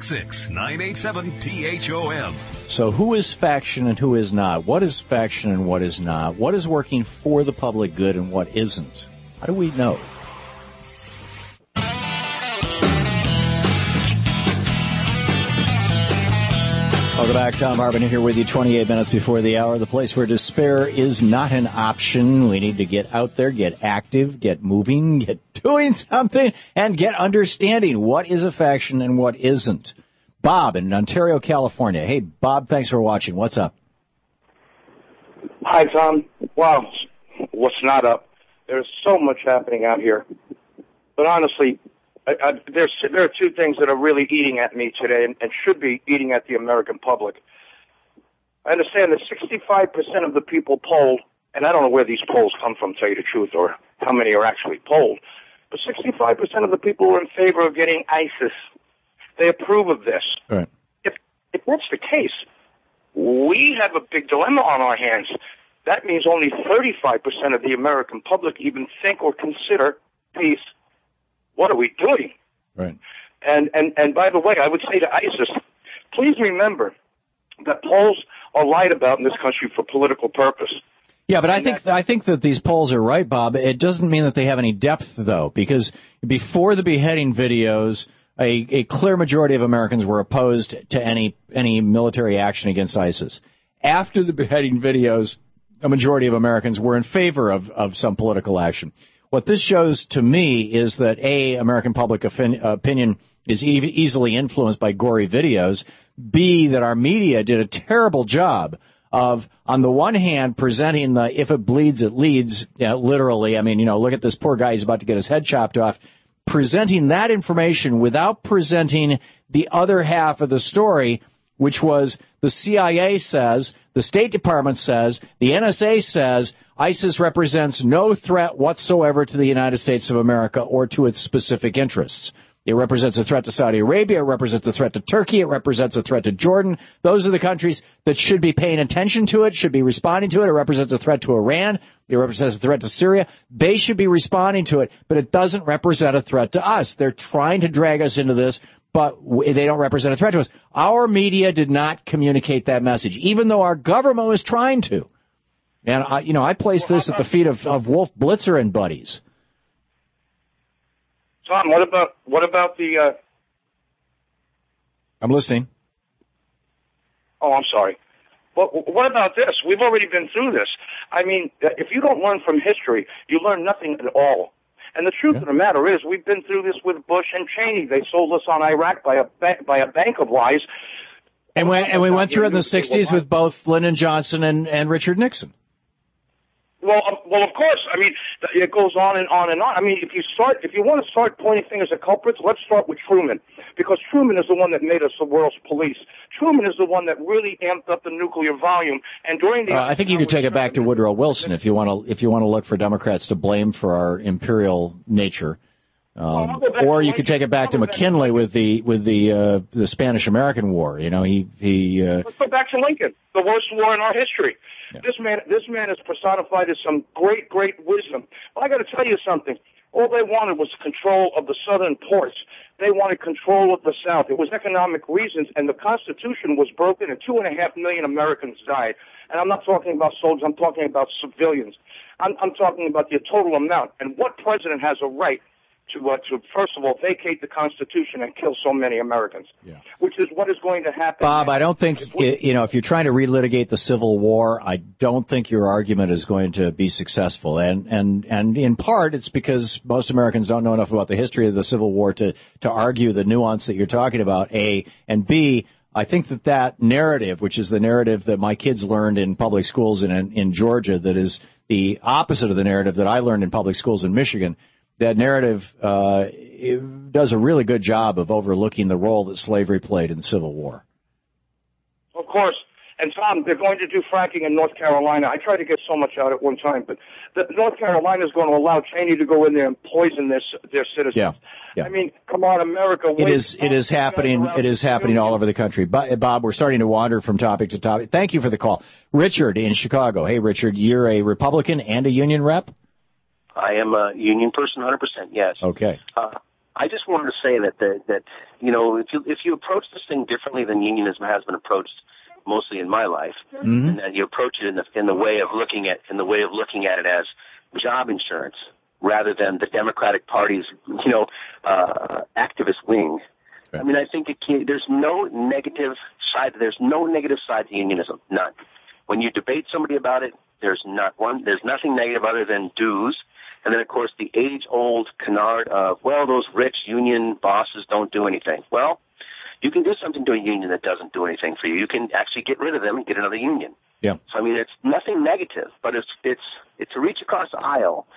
866-987-THOM. So who is faction and who is not? What is faction and what is not? What is working for the public good and what isn't? How do we know? Welcome back. Thom Hartmann here with you 28 minutes before the hour. The place where despair is not an option. We need to get out there, get active, get moving, get doing something, and get understanding what is a faction and what isn't. Bob in Ontario, California. Hey, Bob, thanks for watching. What's up? Hi, Tom. Wow, what's not up? There's so much happening out here. But honestly, there are two things that are really eating at me today and should be eating at the American public. I understand that 65% of the people polled, and I don't know where these polls come from, to tell you the truth, or how many are actually polled, but 65% of the people are in favor of getting ISIS. They approve of this. Right. If that's the case, we have a big dilemma on our hands. That means only 35% of the American public even think or consider peace. What are we doing? Right. And by the way, I would say to ISIS, please remember that polls are lied about in this country for political purpose. Yeah, but I think that these polls are right, Bob. It doesn't mean that they have any depth, though, because before the beheading videos, a clear majority of Americans were opposed to any military action against ISIS. After the beheading videos, a majority of Americans were in favor of some political action. What this shows to me is that, A, American public opinion is easily influenced by gory videos, B, that our media did a terrible job of, on the one hand, presenting the if it bleeds, it leads, literally. I mean, look at this poor guy, he's about to get his head chopped off. Presenting that information without presenting the other half of the story, which was the CIA says, the State Department says, the NSA says, ISIS represents no threat whatsoever to the United States of America or to its specific interests. It represents a threat to Saudi Arabia. It represents a threat to Turkey. It represents a threat to Jordan. Those are the countries that should be paying attention to it, should be responding to it. It represents a threat to Iran. It represents a threat to Syria. They should be responding to it, but it doesn't represent a threat to us. They're trying to drag us into this, but they don't represent a threat to us. Our media did not communicate that message, even though our government was trying to. And, I place this at the feet of Wolf Blitzer and buddies. Tom, what about the... I'm listening. Oh, I'm sorry. Well, what about this? We've already been through this. I mean, if you don't learn from history, you learn nothing at all. And the truth of the matter is, we've been through this with Bush and Cheney. They sold us on Iraq by a bank of lies. And we went through it in the 60s with both Lyndon Johnson and Richard Nixon. Well, of course. I mean, it goes on and on and on. I mean, if you want to start pointing fingers at culprits, let's start with Truman, because Truman is the one that made us the world's police. Truman is the one that really amped up the nuclear volume. And during the I think you could take it back to Woodrow Wilson if you want to look for Democrats to blame for our imperial nature. Or you could take it back to McKinley with the Spanish-American War. Let's go back to Lincoln, the worst war in our history. Yeah. This man is personified as some great wisdom. Well, I got to tell you something. All they wanted was control of the southern ports. They wanted control of the South. It was economic reasons, and the Constitution was broken, and 2.5 million Americans died. And I'm not talking about soldiers. I'm talking about civilians. I'm talking about the total amount. And what president has a right to first of all vacate the Constitution and kill so many Americans, which is what is going to happen. Bob, I don't think, if you're trying to relitigate the Civil War, I don't think your argument is going to be successful. And in part, it's because most Americans don't know enough about the history of the Civil War to argue the nuance that you're talking about, A. And B, I think that narrative, which is the narrative that my kids learned in public schools in Georgia, that is the opposite of the narrative that I learned in public schools in Michigan, that narrative it does a really good job of overlooking the role that slavery played in the Civil War. Of course. And, Tom, they're going to do fracking in North Carolina. I tried to get so much out at one time, but North Carolina is going to allow Cheney to go in there and poison their citizens. Yeah. I mean, come on, America. It is happening. It is happening all over the country. Bob, we're starting to wander from topic to topic. Thank you for the call. Richard in Chicago. Hey, Richard, you're a Republican and a union rep? I am a union person, 100%, yes. Okay. I just wanted to say that if you approach this thing differently than unionism has been approached mostly in my life, and that you approach it in the way of looking at it as job insurance rather than the Democratic Party's activist wing. Right. I mean, I think there's no negative side. There's no negative side to unionism. None. When you debate somebody about it, there's nothing negative other than dues. And then, of course, the age-old canard of, well, those rich union bosses don't do anything. Well, you can do something to a union that doesn't do anything for you. You can actually get rid of them and get another union. Yeah. So, I mean, it's nothing negative, but it's a reach across the aisle.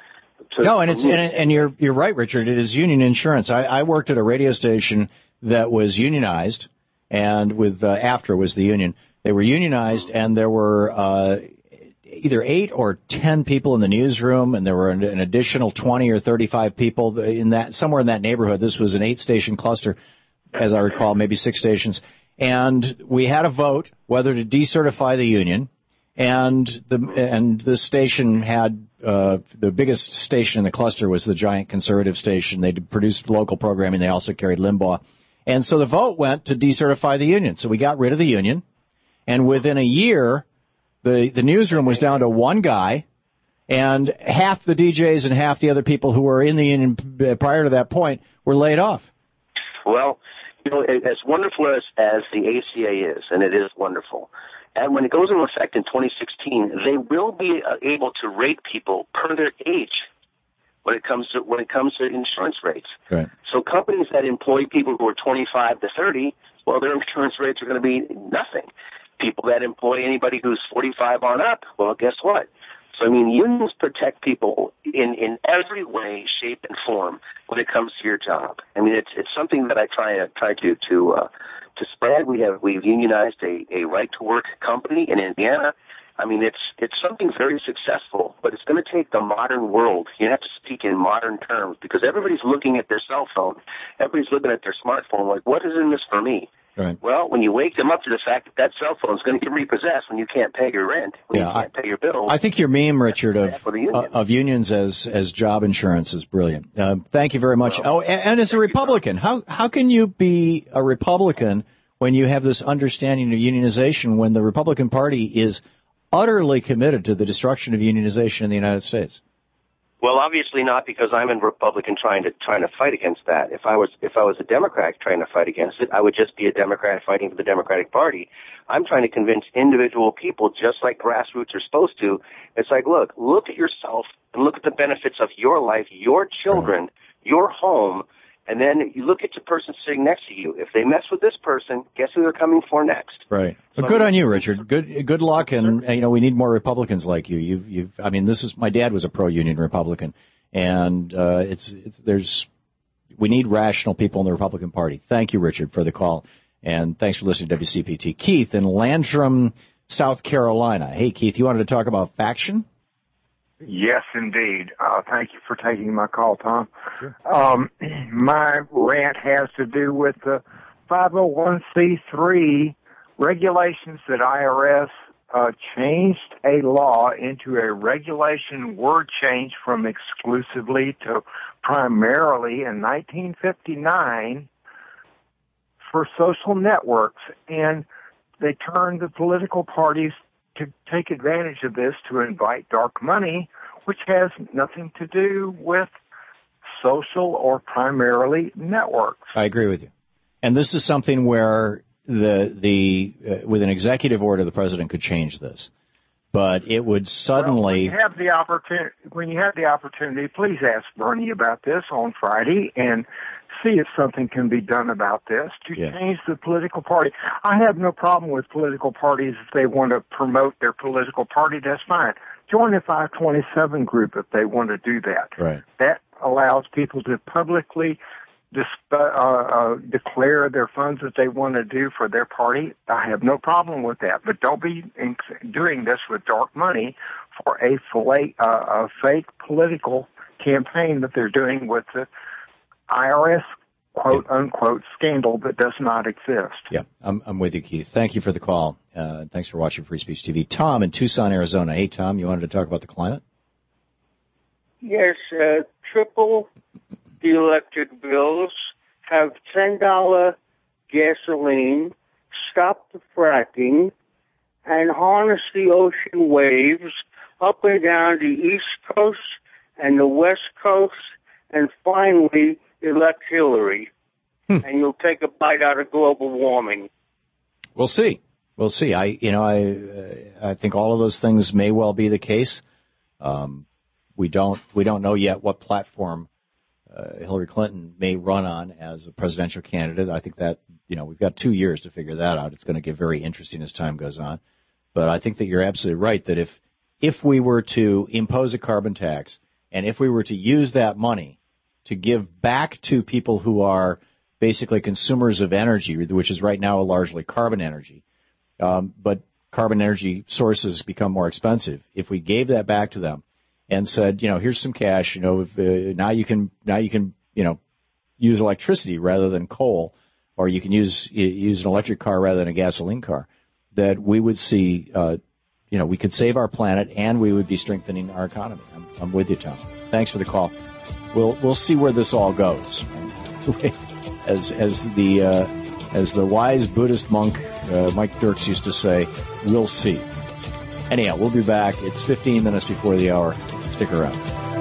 And you're right, Richard. It is union insurance. I worked at a radio station that was unionized, and with AFTRA was the union. They were unionized, and there were either 8 or 10 people in the newsroom, and there were an additional 20 or 35 people somewhere in that neighborhood. This was an 8-station cluster, as I recall, maybe 6 stations. And we had a vote whether to decertify the union. And the station had the biggest station in the cluster was the giant conservative station. They produced local programming. They also carried Limbaugh. And so the vote went to decertify the union. So we got rid of the union. And within a year, the newsroom was down to one guy, and half the DJs and half the other people who were in the union prior to that point were laid off. Well, as wonderful as the ACA is, and it is wonderful, and when it goes into effect in 2016, they will be able to rate people per their age when it comes to insurance rates. Right. So companies that employ people who are 25 to 30, well, their insurance rates are going to be nothing. People that employ anybody who's 45 on up, well, guess what? So, I mean, unions protect people in every way, shape, and form when it comes to your job. I mean, it's something that I try to spread. We've unionized a right to work company in Indiana. I mean, it's something very successful, but it's going to take the modern world. You have to speak in modern terms because everybody's looking at their cell phone. Everybody's looking at their smartphone like, what is in this for me? Right. Well, when you wake them up to the fact that cell phone is going to get repossessed when you can't pay your rent, when you can't pay your bills. I think your meme, Richard, of unions as job insurance is brilliant. Thank you very much. Well, and as a Republican, how can you be a Republican when you have this understanding of unionization when the Republican Party is utterly committed to the destruction of unionization in the United States? Well, obviously not, because I'm a Republican trying to fight against that. If I was a Democrat trying to fight against it, I would just be a Democrat fighting for the Democratic Party. I'm trying to convince individual people, just like grassroots are supposed to. It's like, look at yourself and look at the benefits of your life, your children, your home, and then you look at the person sitting next to you. If they mess with this person, guess who they're coming for next? Right. But good on you, Richard. Good luck, and we need more Republicans like you. My dad was a pro-union Republican, and we need rational people in the Republican Party. Thank you, Richard, for the call, and thanks for listening to WCPT. Keith in Landrum, South Carolina. Hey, Keith, you wanted to talk about faction? Yes, indeed. Thank you for taking my call, Tom. Sure. My rant has to do with the 501c3 regulations that IRS changed a law into a regulation word change from exclusively to primarily in 1959 for social networks. And they turned the political parties to take advantage of this to invite dark money, which has nothing to do with social or primarily networks. I agree with you. And this is something where with an executive order, the president could change this. But it would suddenly... Well, when you have the opportunity, please ask Bernie about this on Friday and see if something can be done about this to change the political party. I have no problem with political parties if they want to promote their political party. That's fine. Join the 527 group if they want to do that. Right. That allows people to publicly declare their funds that they want to do for their party. I have no problem with that, but don't be doing this with dark money for a fake political campaign that they're doing with the IRS quote unquote scandal that does not exist. Yeah, I'm with you, Keith. Thank you for the call. Thanks for watching Free Speech TV. Tom in Tucson, Arizona. Hey, Tom, you wanted to talk about the climate? Yes, triple the electric bills, have $10 gasoline, stop the fracking, and harness the ocean waves up and down the East Coast and the West Coast, and finally elect Hillary. And you'll take a bite out of global warming. We'll see. We'll see. I think all of those things may well be the case. We don't know yet what platform Hillary Clinton may run on as a presidential candidate. I think that, we've got 2 years to figure that out. It's going to get very interesting as time goes on. But I think that you're absolutely right that if we were to impose a carbon tax and if we were to use that money to give back to people who are basically consumers of energy, which is right now largely carbon energy, but carbon energy sources become more expensive. If we gave that back to them and said, here's some cash, now you can use electricity rather than coal, or you can use an electric car rather than a gasoline car, that we would see, we could save our planet and we would be strengthening our economy. I'm with you, Tom. Thanks for the call. We'll see where this all goes. As the wise Buddhist monk Mike Dirks used to say, we'll see. Anyhow, we'll be back. It's 15 minutes before the hour. Stick around.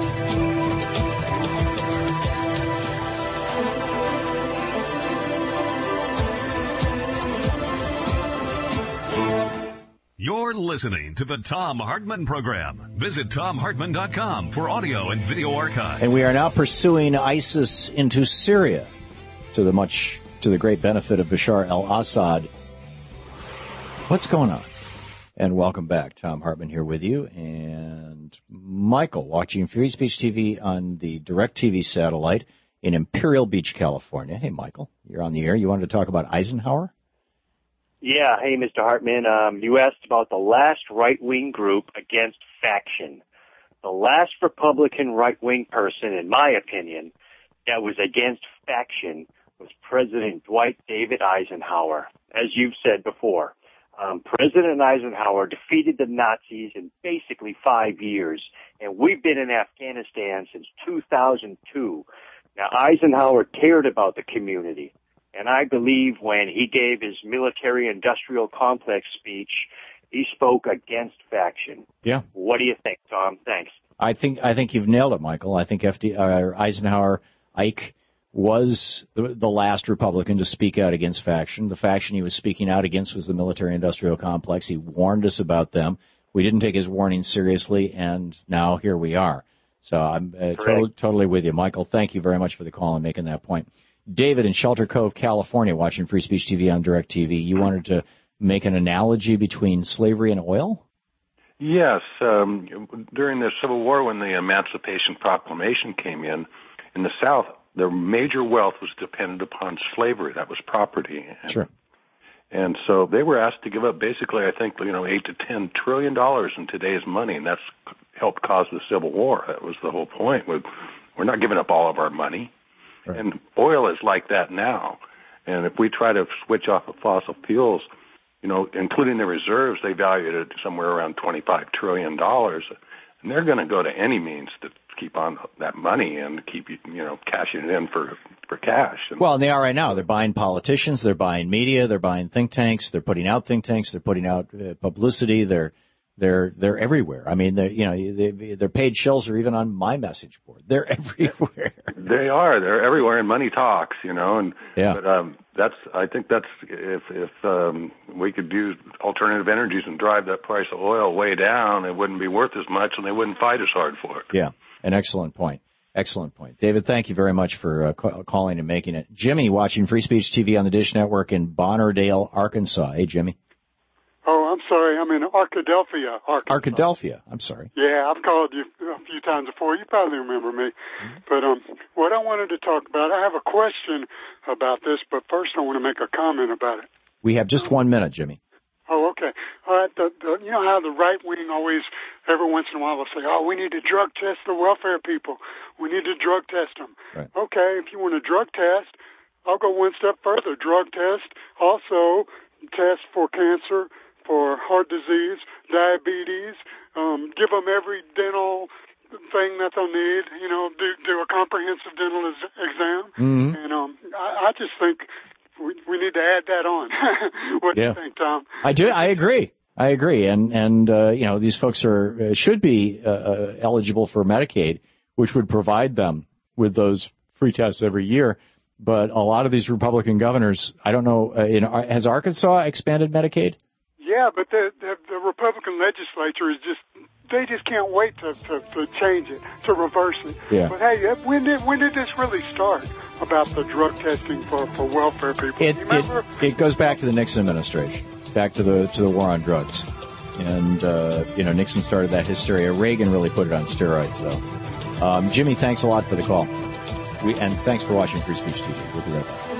You're listening to the Thom Hartmann Program. Visit ThomHartmann.com for audio and video archives. And we are now pursuing ISIS into Syria to the great benefit of Bashar al-Assad. What's going on? And welcome back. Thom Hartmann here with you. And Michael, watching Free Speech TV on the DirecTV satellite in Imperial Beach, California. Hey, Michael, you're on the air. You wanted to talk about Eisenhower? Yeah. Hey, Mr. Hartmann. You asked about the last right-wing group against faction. The last Republican right-wing person, in my opinion, that was against faction was President Dwight David Eisenhower, as you've said before. President Eisenhower defeated the Nazis in basically 5 years, and we've been in Afghanistan since 2002. Now, Eisenhower cared about the community, and I believe when he gave his military-industrial complex speech, he spoke against faction. Yeah. What do you think, Tom? Thanks. I think you've nailed it, Michael. I think Eisenhower, Ike, was the last Republican to speak out against faction. The faction he was speaking out against was the military-industrial complex. He warned us about them. We didn't take his warning seriously, and now here we are. So I'm totally with you. Michael, thank you very much for the call and making that point. David in Shelter Cove, California, watching Free Speech TV on DirecTV. You wanted to make an analogy between slavery and oil? Yes. During the Civil War, when the Emancipation Proclamation came in the South, their major wealth was dependent upon slavery. That was property. Sure. And so they were asked to give up basically, I think, $8 to $10 trillion in today's money, and that's helped cause the Civil War. That was the whole point. We're not giving up all of our money. Right. And oil is like that now. And if we try to switch off of fossil fuels, including the reserves, they valued it somewhere around $25 trillion. And they're going to go to any means to keep on that money and keep, cashing it in for cash. Well, and they are right now. They're buying politicians. They're buying media. They're buying think tanks. They're putting out think tanks. They're putting out publicity. They're They're everywhere. I mean, their paid shills are even on my message board. They're everywhere. They are. They're everywhere, and money talks. And yeah. But I think that's if we could use alternative energies and drive that price of oil way down, it wouldn't be worth as much, and they wouldn't fight as hard for it. Yeah, an excellent point. Excellent point. David, thank you very much for calling and making it. Jimmy, watching Free Speech TV on the Dish Network in Bonnerdale, Arkansas. Hey, Jimmy. Oh, I'm sorry. I'm in Arkadelphia, Arkansas. Arkadelphia. I'm sorry. Yeah, I've called you a few times before. You probably remember me. Mm-hmm. But what I wanted to talk about, I have a question about this, but first I want to make a comment about it. We have just 1 minute, Jimmy. Oh, okay. All right. You know how the right wing always, every once in a while, will say, "Oh, we need to drug test the welfare people. We need to drug test them." Right. Okay, if you want to drug test, I'll go one step further. Drug test, also test for cancer, for heart disease, diabetes. Give them every dental thing that they'll need. Do a comprehensive dental exam. Mm-hmm. And I just think we need to add that on. What do you think, Tom? I do. I agree. And these folks should be eligible for Medicaid, which would provide them with those free tests every year. But a lot of these Republican governors, I don't know, has Arkansas expanded Medicaid? Yeah, but the Republican legislature they just can't wait to change it, to reverse it. Yeah. But hey, when did this really start about the drug testing for welfare people? You remember? It goes back to the Nixon administration, back to the war on drugs. And, Nixon started that hysteria. Reagan really put it on steroids, though. Jimmy, thanks a lot for the call. And thanks for watching Free Speech TV. We'll be right back.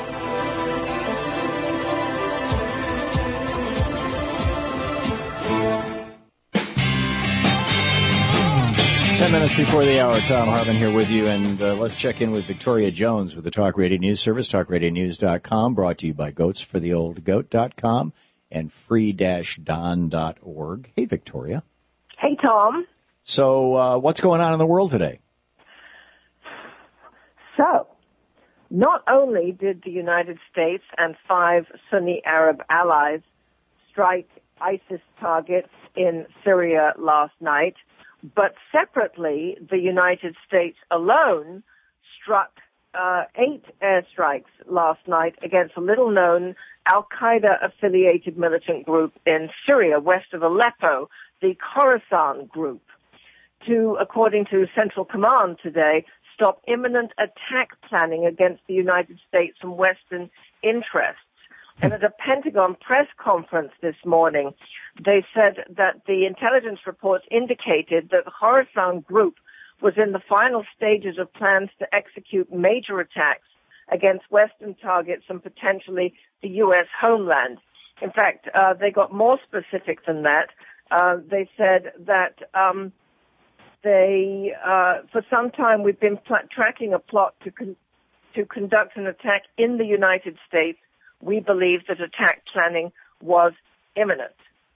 10 minutes before the hour, Tom Hartman here with you, and let's check in with Victoria Jones with the Talk Radio News Service, talkradionews.com, brought to you by goatsfortheoldgoat.com and free-don.org. Hey, Victoria. Hey, Tom. So what's going on in the world today? So, not only did the United States and 5 Sunni Arab allies strike ISIS targets in Syria last night, but separately, the United States alone struck 8 airstrikes last night against a little-known al-Qaeda-affiliated militant group in Syria, west of Aleppo, the Khorasan group, to, according to Central Command today, stop imminent attack planning against the United States and Western interests. And at a Pentagon press conference this morning, they said that the intelligence reports indicated that the Khorasan group was in the final stages of plans to execute major attacks against Western targets and potentially the U.S. homeland. In fact, they got more specific than that. They said that for some time, we've been tracking a plot to conduct an attack in the United States. We believe that attack planning was imminent.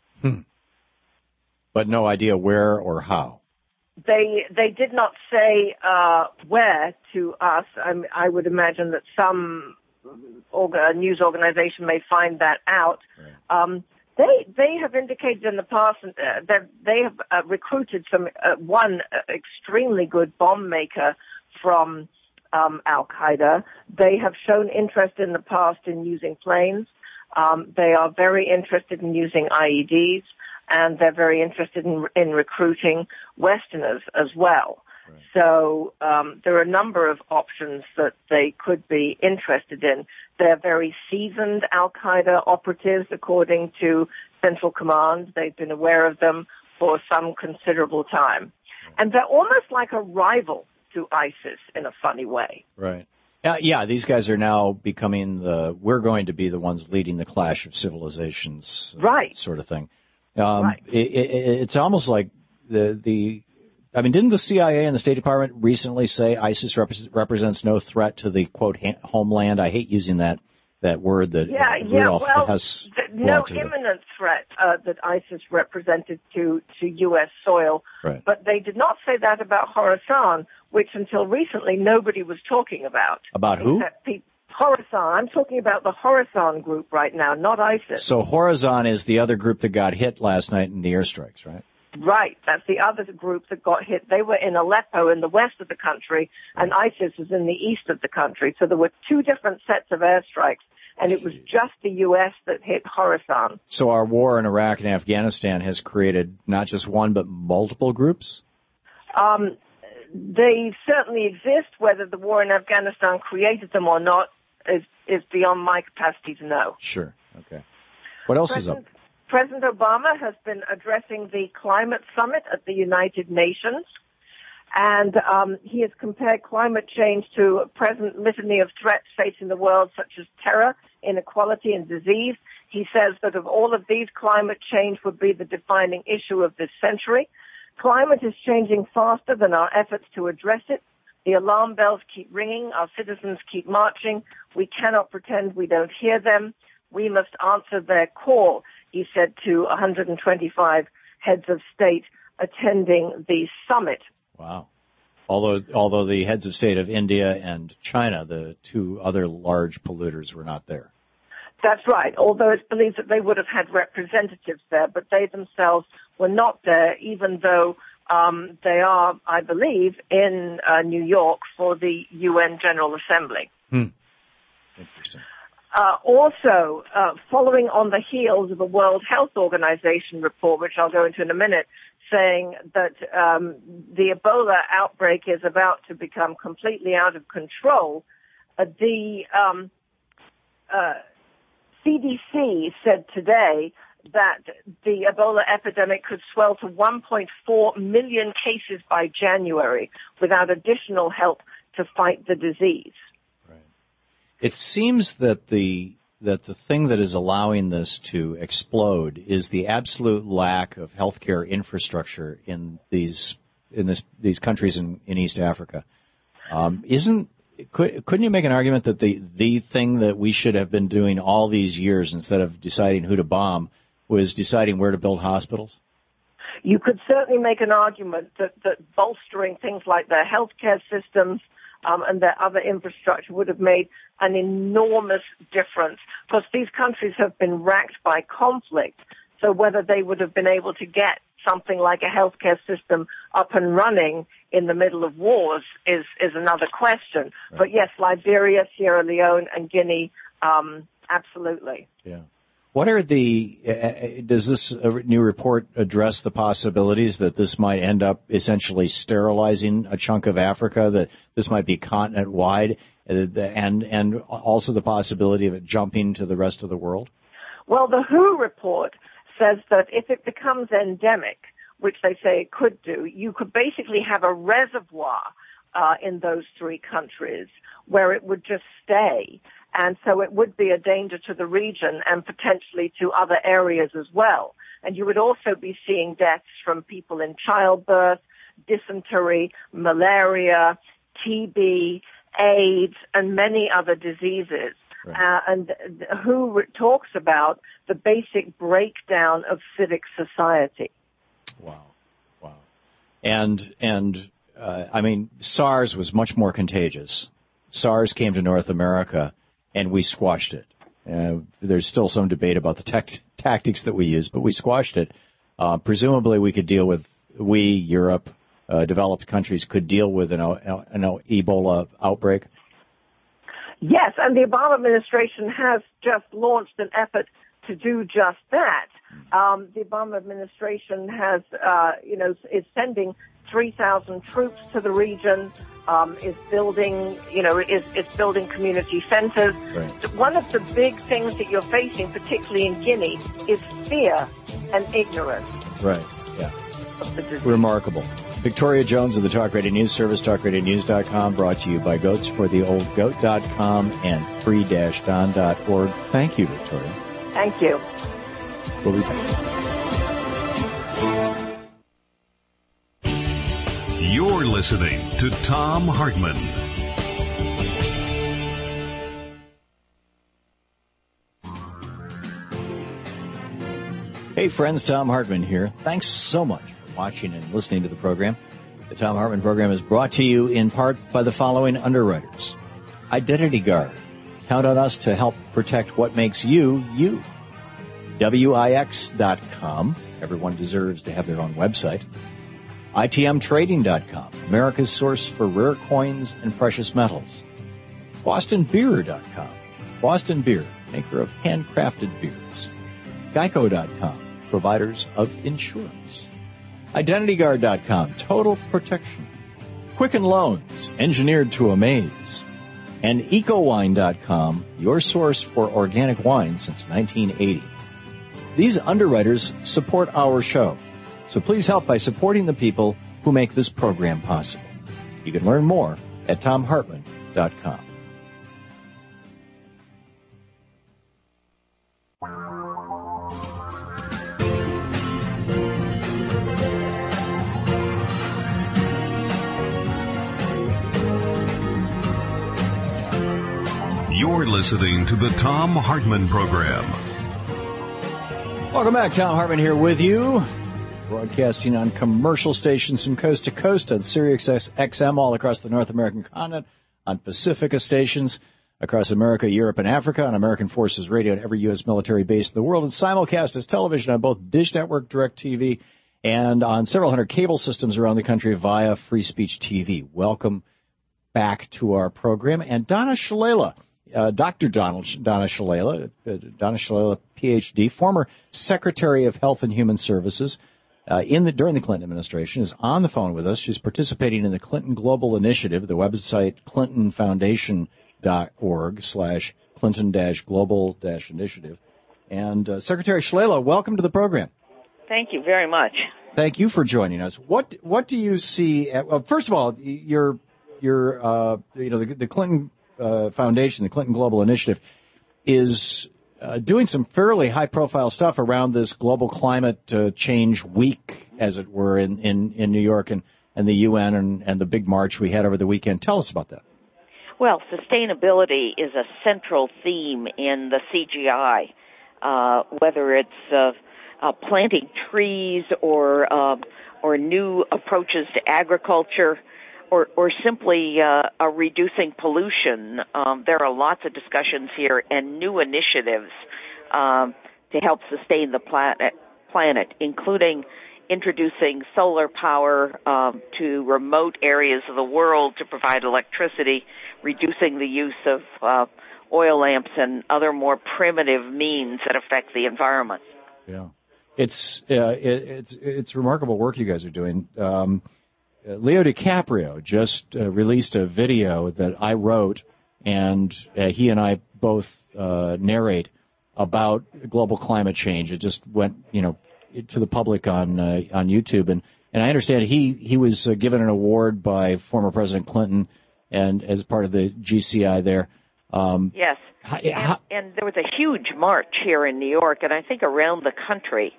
But no idea where or how. They did not say where to us. I would imagine that some news organization may find that out. Right. They have indicated in the past that they have recruited one extremely good bomb maker from al-Qaeda. They have shown interest in the past in using planes. They are very interested in using IEDs, and they're very interested in recruiting Westerners as well. Right. So there are a number of options that they could be interested in. They're very seasoned al-Qaeda operatives, according to Central Command. They've been aware of them for some considerable time. And they're almost like a rival to ISIS in a funny way. Right. Yeah, these guys are now becoming we're going to be the ones leading the clash of civilizations, right? Sort of thing. Right. It's almost like didn't the CIA and the State Department recently say ISIS represents no threat to the, quote, homeland? I hate using that word that Rudolph Hess no imminent threat that ISIS represented to U.S. soil. Right. But they did not say that about Khorasan, which until recently nobody was talking about. About who? Khorasan. I'm talking about the Khorasan group right now, not ISIS. So Khorasan is the other group that got hit last night in the airstrikes, right? Right, that's the other group that got hit. They were in Aleppo in the west of the country, and ISIS was in the east of the country. So there were two different sets of airstrikes, and it was just the U.S. that hit Khorasan. So our war in Iraq and Afghanistan has created not just one, but multiple groups? They certainly exist. Whether the war in Afghanistan created them or not is beyond my capacity to know. Sure, okay. What else is up? President Obama has been addressing the climate summit at the United Nations, and he has compared climate change to a present litany of threats facing the world, such as terror, inequality, and disease. He says that of all of these, climate change would be the defining issue of this century. Climate is changing faster than our efforts to address it. The alarm bells keep ringing. Our citizens keep marching. We cannot pretend we don't hear them. We must answer their call, he said to 125 heads of state attending the summit. Wow. Although the heads of state of India and China, the two other large polluters, were not there. That's right, although it's believed that they would have had representatives there, but they themselves were not there, even though they are, I believe, in New York for the UN General Assembly. Interesting. Also, following on the heels of a World Health Organization report, which I'll go into in a minute, saying that the Ebola outbreak is about to become completely out of control, the CDC said today that the Ebola epidemic could swell to 1.4 million cases by January without additional help to fight the disease. It seems that the thing that is allowing this to explode is the absolute lack of healthcare infrastructure in these countries in East Africa. Couldn't you make an argument that the thing that we should have been doing all these years instead of deciding who to bomb was deciding where to build hospitals? You could certainly make an argument that bolstering things like their healthcare systems and their other infrastructure would have made an enormous difference, because these countries have been racked by conflict. So whether they would have been able to get something like a healthcare system up and running in the middle of wars is another question. Right. But yes, Liberia, Sierra Leone, and Guinea, absolutely. Yeah. What are does this new report address the possibilities that this might end up essentially sterilizing a chunk of Africa, that this might be continent-wide, and also the possibility of it jumping to the rest of the world? Well, the WHO report says that if it becomes endemic, which they say it could do, you could basically have a reservoir in those three countries where it would just stay. And so it would be a danger to the region and potentially to other areas as well. And you would also be seeing deaths from people in childbirth, dysentery, malaria, TB, AIDS, and many other diseases. Right. And WHO talks about the basic breakdown of civic society. Wow. And I mean, SARS was much more contagious. SARS came to North America, and we squashed it. There's still some debate about the tactics that we used, but we squashed it. Presumably, Europe, developed countries could deal with an Ebola outbreak. Yes, and the Obama administration has just launched an effort to do just that. The Obama administration has, is sending 3,000 troops to the region, is building, is building community centers. Right. One of the big things that you're facing, particularly in Guinea, is fear and ignorance. Right, yeah. Of the disease. Remarkable. Victoria Jones of the Talk Radio News Service, talkradionews.com, brought to you by goatsfortheoldgoat.com and free-don.org. Thank you, Victoria. Thank you. We'll be back. You're listening to Thom Hartmann. Hey friends, Thom Hartmann here. Thanks so much for watching and listening to the program. The Thom Hartmann program is brought to you in part by the following underwriters. Identity Guard. Count on us to help protect what makes you, you. WIX.com. Everyone deserves to have their own website. ITMtrading.com, America's source for rare coins and precious metals. BostonBeer.com, Boston Beer, maker of handcrafted beers. Geico.com, providers of insurance. IdentityGuard.com, total protection. Quicken Loans, engineered to amaze. And EcoWine.com, your source for organic wine since 1980. These underwriters support our show, so please help by supporting the people who make this program possible. You can learn more at TomHartman.com. You're listening to the Thom Hartmann Program. Welcome back. Thom Hartmann here with you. Broadcasting on commercial stations from coast to coast on Sirius XM all across the North American continent, on Pacifica stations across America, Europe, and Africa, on American Forces Radio at every U.S. military base in the world, and simulcast as television on both Dish Network, DirecTV, and on several hundred cable systems around the country via Free Speech TV. Welcome back to our program. And Donna Shalala, Dr. Donna Shalala, Ph.D., former Secretary of Health and Human Services during the Clinton administration, is on the phone with us. She's participating in the Clinton Global Initiative, the website clintonfoundation.org/Clinton-Global-Initiative. And Secretary Shalala, welcome to the program. Thank you very much. Thank you for joining us. What do you see? First of all, the Clinton Foundation, the Clinton Global Initiative, is doing some fairly high-profile stuff around this global climate change week, as it were, in New York and the UN and the big march we had over the weekend. Tell us about that. Well, sustainability is a central theme in the CGI, whether it's planting trees or new approaches to agriculture, or simply reducing pollution. There are lots of discussions here and new initiatives to help sustain the planet, including introducing solar power to remote areas of the world to provide electricity, reducing the use of oil lamps and other more primitive means that affect the environment. Yeah, it's remarkable work you guys are doing. Leo DiCaprio just released a video that I wrote, and he and I both narrate about global climate change. It just went, to the public on YouTube, and I understand he was given an award by former President Clinton, and as part of the GCI there. Yes, and there was a huge march here in New York, and I think around the country.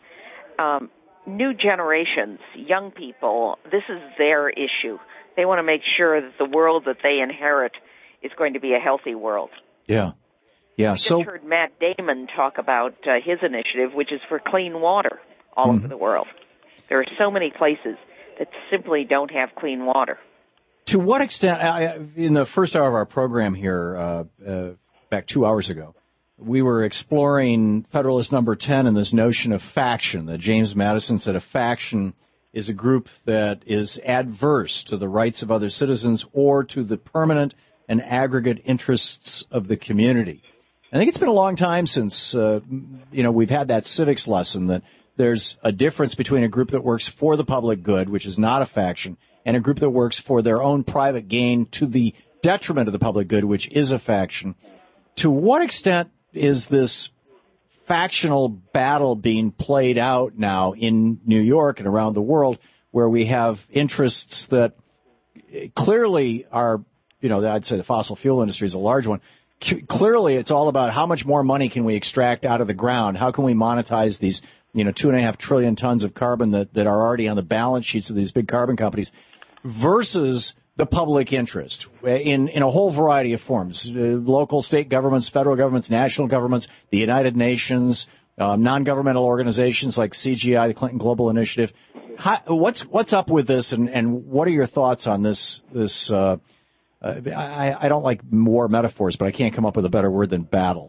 New generations, young people, this is their issue. They want to make sure that the world that they inherit is going to be a healthy world. Yeah. I just heard Matt Damon talk about his initiative, which is for clean water all over the world. There are so many places that simply don't have clean water. To what extent, in the first hour of our program here, back 2 hours ago, we were exploring Federalist number 10 and this notion of faction, that James Madison said a faction is a group that is adverse to the rights of other citizens or to the permanent and aggregate interests of the community. I think it's been a long time since, we've had that civics lesson that there's a difference between a group that works for the public good, which is not a faction, and a group that works for their own private gain to the detriment of the public good, which is a faction. To what extent is this factional battle being played out now in New York and around the world, where we have interests that clearly are, I'd say the fossil fuel industry is a large one. Clearly, it's all about how much more money can we extract out of the ground? How can we monetize these, 2.5 trillion tons of carbon that are already on the balance sheets of these big carbon companies, versus the public interest in a whole variety of forms: local, state governments, federal governments, national governments, the United Nations, non-governmental organizations like CGI, the Clinton Global Initiative. What's up with this, and what are your thoughts on this? I don't like war metaphors, but I can't come up with a better word than battle.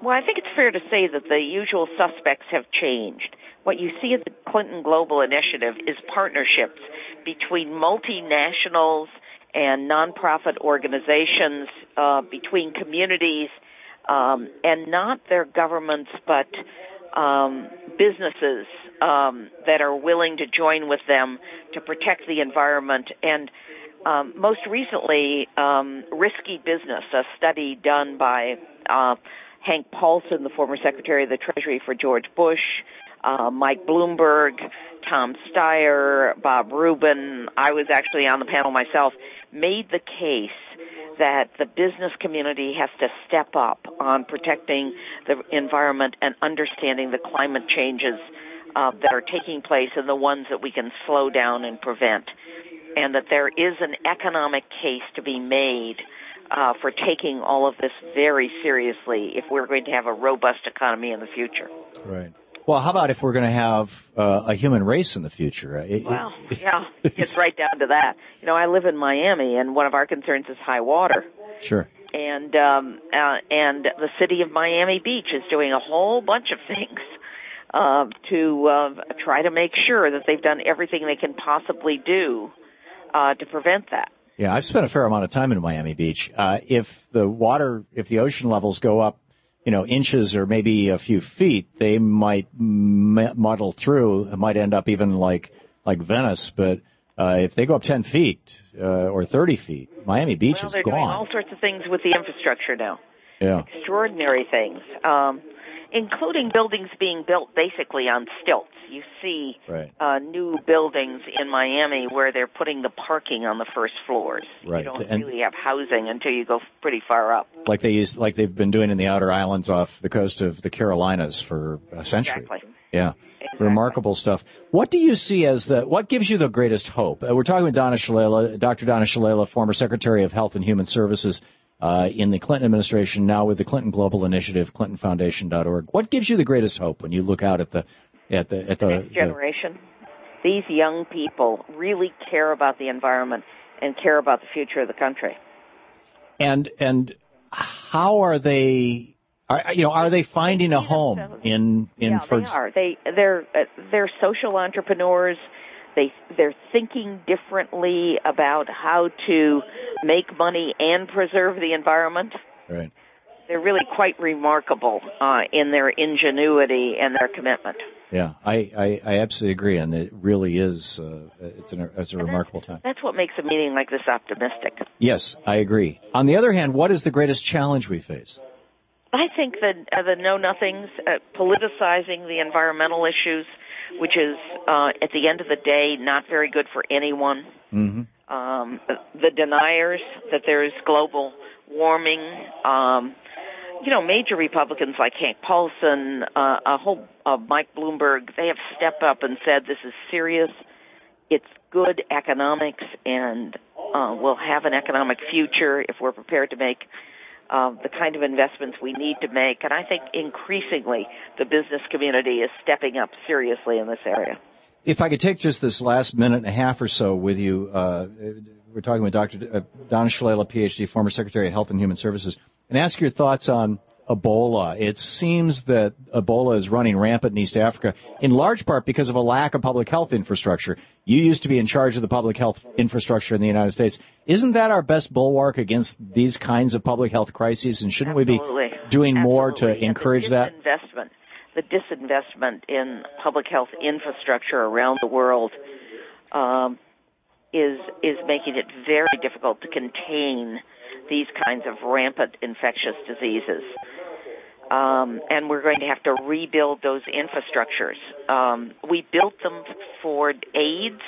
Well, I think it's fair to say that the usual suspects have changed. What you see at the Clinton Global Initiative is partnerships between multinationals and nonprofit organizations, between communities, and not their governments, but businesses that are willing to join with them to protect the environment. And most recently, Risky Business, a study done by Hank Paulson, the former Secretary of the Treasury for George Bush, Mike Bloomberg, Tom Steyer, Bob Rubin, I was actually on the panel myself, made the case that the business community has to step up on protecting the environment and understanding the climate changes that are taking place and the ones that we can slow down and prevent, and that there is an economic case to be made for taking all of this very seriously if we're going to have a robust economy in the future. Right. Well, how about if we're going to have a human race in the future? Well, yeah, it gets right down to that. You know, I live in Miami, and one of our concerns is high water. Sure. And the city of Miami Beach is doing a whole bunch of things to try to make sure that they've done everything they can possibly do to prevent that. Yeah, I've spent a fair amount of time in Miami Beach. If the ocean levels go up, inches or maybe a few feet, they might muddle through. It might end up even like Venice. But if they go up 10 feet or 30 feet, Miami Beach is they're gone. Doing all sorts of things with the infrastructure now. Yeah. Extraordinary things, including buildings being built basically on stilts. You see new buildings in Miami where they're putting the parking on the first floors. Right. You don't really have housing until you go pretty far up. Like they've been doing in the outer islands off the coast of the Carolinas for a century. Exactly. Yeah. Exactly. Remarkable stuff. What do you see as what gives you the greatest hope? We're talking with Dr. Donna Shalala, former Secretary of Health and Human Services in the Clinton administration, now with the Clinton Global Initiative, ClintonFoundation.org. What gives you the greatest hope when you look out at the next generation? These young people really care about the environment and care about the future of the country. And how are they? Are they finding a home in? Yeah, they are. They're social entrepreneurs. They're thinking differently about how to make money and preserve the environment. Right. They're really quite remarkable in their ingenuity and their commitment. Yeah, I absolutely agree, and it really is. It's a remarkable time. That's what makes a meeting like this optimistic. Yes, I agree. On the other hand, what is the greatest challenge we face? I think that the know-nothings, politicizing the environmental issues, which is, at the end of the day, not very good for anyone. Mm-hmm. The deniers that there is global warming, major Republicans like Hank Paulson, Mike Bloomberg, they have stepped up and said this is serious. It's good economics, and we'll have an economic future if we're prepared to make the kind of investments we need to make. And I think increasingly the business community is stepping up seriously in this area. If I could take just this last minute and a half or so with you, we're talking with Dr. Donna Shalala, Ph.D., former Secretary of Health and Human Services, and ask your thoughts on Ebola. It seems that Ebola is running rampant in East Africa, in large part because of a lack of public health infrastructure. You used to be in charge of the public health infrastructure in the United States. Isn't that our best bulwark against these kinds of public health crises, and shouldn't we be doing more to encourage that? The disinvestment in public health infrastructure around the world is making it very difficult to contain these kinds of rampant infectious diseases. And we're going to have to rebuild those infrastructures. We built them for AIDS,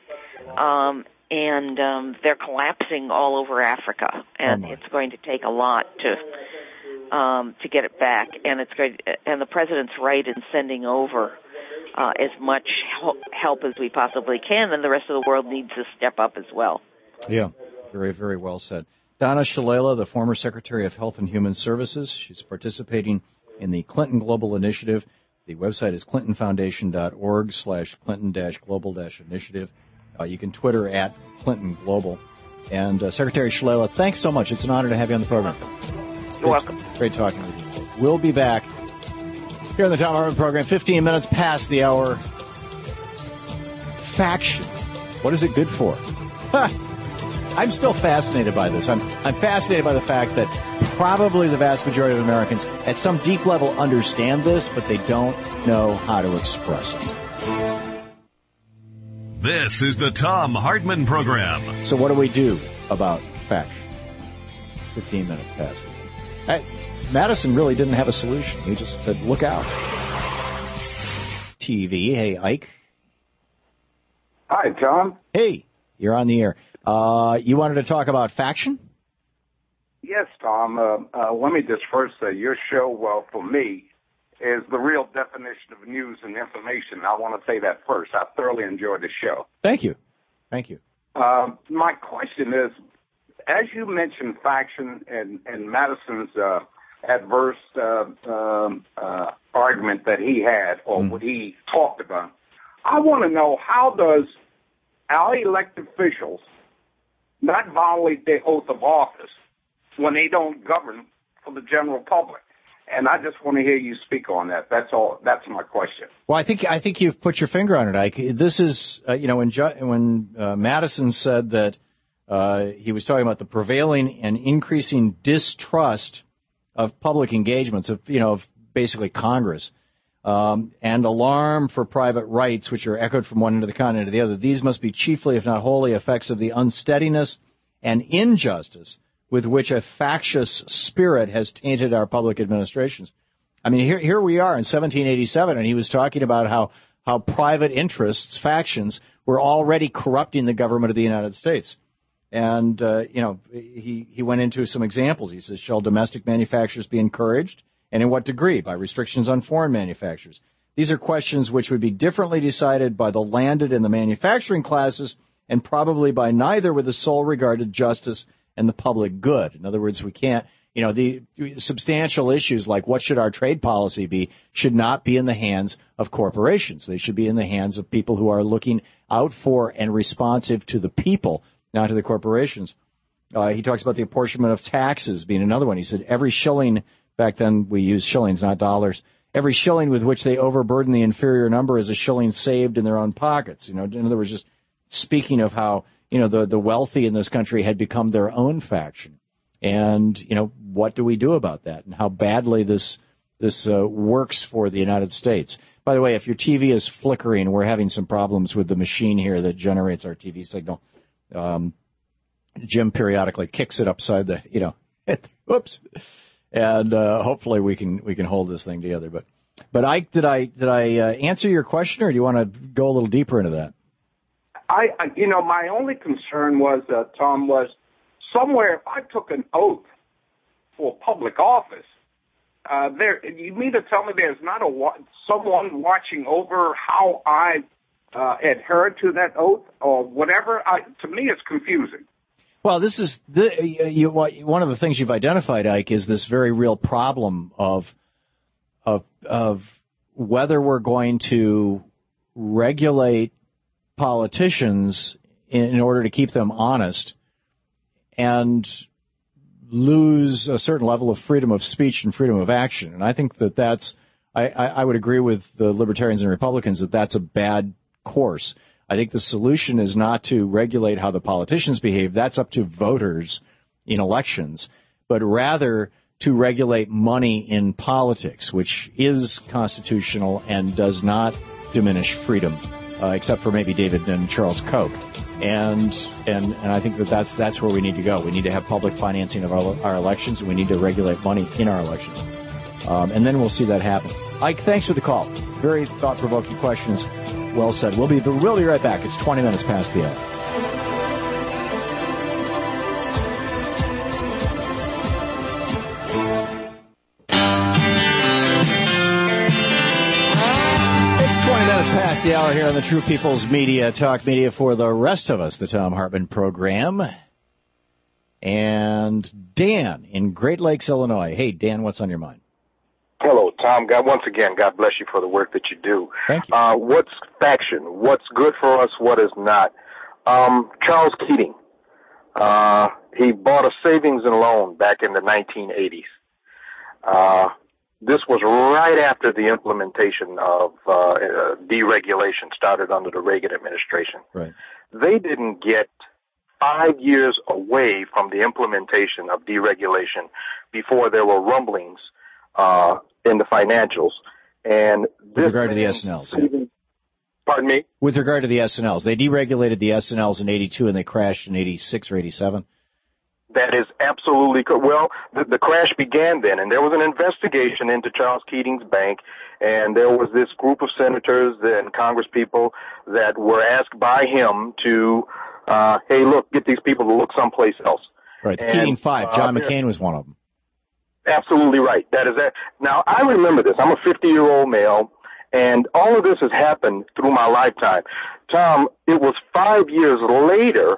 and they're collapsing all over Africa, and it's going to take a lot to get it back. And and the president's right in sending over as much help as we possibly can, and the rest of the world needs to step up as well. Yeah, very, very well said. Donna Shalala, the former Secretary of Health and Human Services. She's participating in the Clinton Global Initiative. The website is clintonfoundation.org/Clinton-Global-Initiative. You can Twitter at Clinton Global. And Secretary Shalala, thanks so much. It's an honor to have you on the program. You're welcome. Great talking with you. We'll be back here on the Tom Hartman program, 15 minutes past the hour. Faction. What is it good for? I'm still fascinated by this. I'm fascinated by the fact that probably the vast majority of Americans at some deep level understand this, but they don't know how to express it. This is the Tom Hartman program. So what do we do about faction? 15 minutes past it. Madison really didn't have a solution. He just said, look out. TV. Hey, Ike. Hi, Tom. Hey, you're on the air. You wanted to talk about faction? Yes, Tom. Let me just first say your show, well, for me, is the real definition of news and information. I want to say that first. I thoroughly enjoyed the show. Thank you. Thank you. My question is, as you mentioned faction and Madison's adverse argument that he had or what he talked about, I want to know, how does our elected officials not violate their oath of office when they don't govern for the general public? And I just want to hear you speak on that. That's all. That's my question. Well, I think you've put your finger on it, Ike. This is, when Madison said that he was talking about the prevailing and increasing distrust of public engagements of basically Congress, and alarm for private rights, which are echoed from one end of the continent to the other. These must be chiefly, if not wholly, effects of the unsteadiness and injustice with which a factious spirit has tainted our public administrations. I mean, here we are in 1787, and he was talking about how private interests, factions, were already corrupting the government of the United States. And, he went into some examples. He says, shall domestic manufacturers be encouraged, and in what degree? By restrictions on foreign manufacturers. These are questions which would be differently decided by the landed and the manufacturing classes, and probably by neither with the sole regard to justice and the public good. In other words, we can't, the substantial issues like what should our trade policy be should not be in the hands of corporations. They should be in the hands of people who are looking out for and responsive to the people, not to the corporations. He talks about the apportionment of taxes being another one. He said every shilling, back then we used shillings, not dollars, every shilling with which they overburden the inferior number is a shilling saved in their own pockets. In other words, just speaking of how the wealthy in this country had become their own faction. And, what do we do about that and how badly this works for the United States? By the way, if your TV is flickering, we're having some problems with the machine here that generates our TV signal. Jim periodically kicks it upside the, whoops. And hopefully we can hold this thing together. But Ike, did I answer your question, or do you want to go a little deeper into that? My only concern was, Tom, was somewhere if I took an oath for public office, you mean to tell me there's not someone watching over how I adhere to that oath or whatever? To me, it's confusing. Well, this is one of the things you've identified, Ike, is this very real problem of whether we're going to regulate politicians in order to keep them honest and lose a certain level of freedom of speech and freedom of action. And I think I would agree with the Libertarians and Republicans that that's a bad course. I think the solution is not to regulate how the politicians behave. That's up to voters in elections, but rather to regulate money in politics, which is constitutional and does not diminish freedom. Except for maybe David and Charles Koch. And I think that's where we need to go. We need to have public financing of our elections, and we need to regulate money in our elections. And then we'll see that happen. Ike, thanks for the call. Very thought-provoking questions. Well said. We'll be right back. It's 20 minutes past the hour. Past the hour here on the True People's Media, Talk Media for the rest of us, the Tom Hartman program. And Dan in Great Lakes, Illinois. Hey, Dan, what's on your mind? Hello, Tom. Once again, God bless you for the work that you do. Thank you. What's faction? What's good for us? What is not? Charles Keating. He bought a savings and loan back in the 1980s. this was right after the implementation of deregulation started under the Reagan administration. Right. They didn't get 5 years away from the implementation of deregulation before there were rumblings in the financials. And with regard to the S&Ls. Pardon me? With regard to the S&Ls. They deregulated the S&Ls in 82 and they crashed in 86 or 87. That is absolutely correct. Well, the crash began then, and there was an investigation into Charles Keating's bank, and there was this group of senators and congresspeople that were asked by him to, hey, look, get these people to look someplace else. Right, the Keating Five. John McCain was one of them. Absolutely right. That is that. Now, I remember this. I'm a 50-year-old male, and all of this has happened through my lifetime. Tom, it was 4 years later,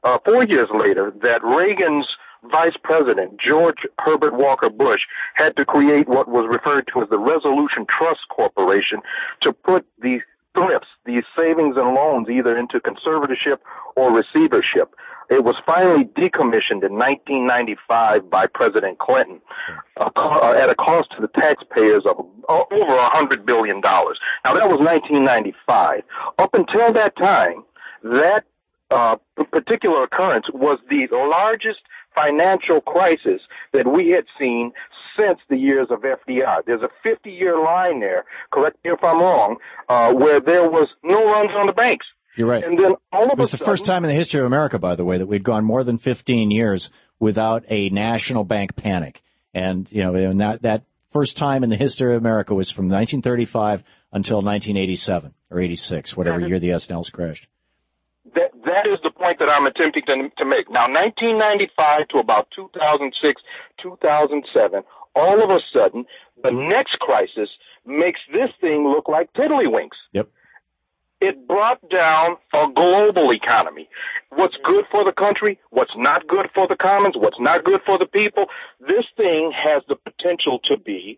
that Reagan's vice president, George Herbert Walker Bush, had to create what was referred to as the Resolution Trust Corporation to put these thrifts, these savings and loans, either into conservatorship or receivership. It was finally decommissioned in 1995 by President Clinton at a cost to the taxpayers of over $100 billion. Now, that was 1995. Up until that time, that particular occurrence was the largest financial crisis that we had seen since the years of FDR. There's a 50-year line there, correct me if I'm wrong, where there was no runs on the banks. You're right. And then all of it was the first time in the history of America, by the way, that we'd gone more than 15 years without a national bank panic. And, you know, and that first time in the history of America was from 1935 until 1987 or 86, whatever year the S&Ls crashed. That is the point that I'm attempting to make. Now, 1995 to about 2006, 2007, all of a sudden, the next crisis makes this thing look like tiddlywinks. Yep. It brought down a global economy. What's good for the country, what's not good for the commons, what's not good for the people. This thing has the potential to be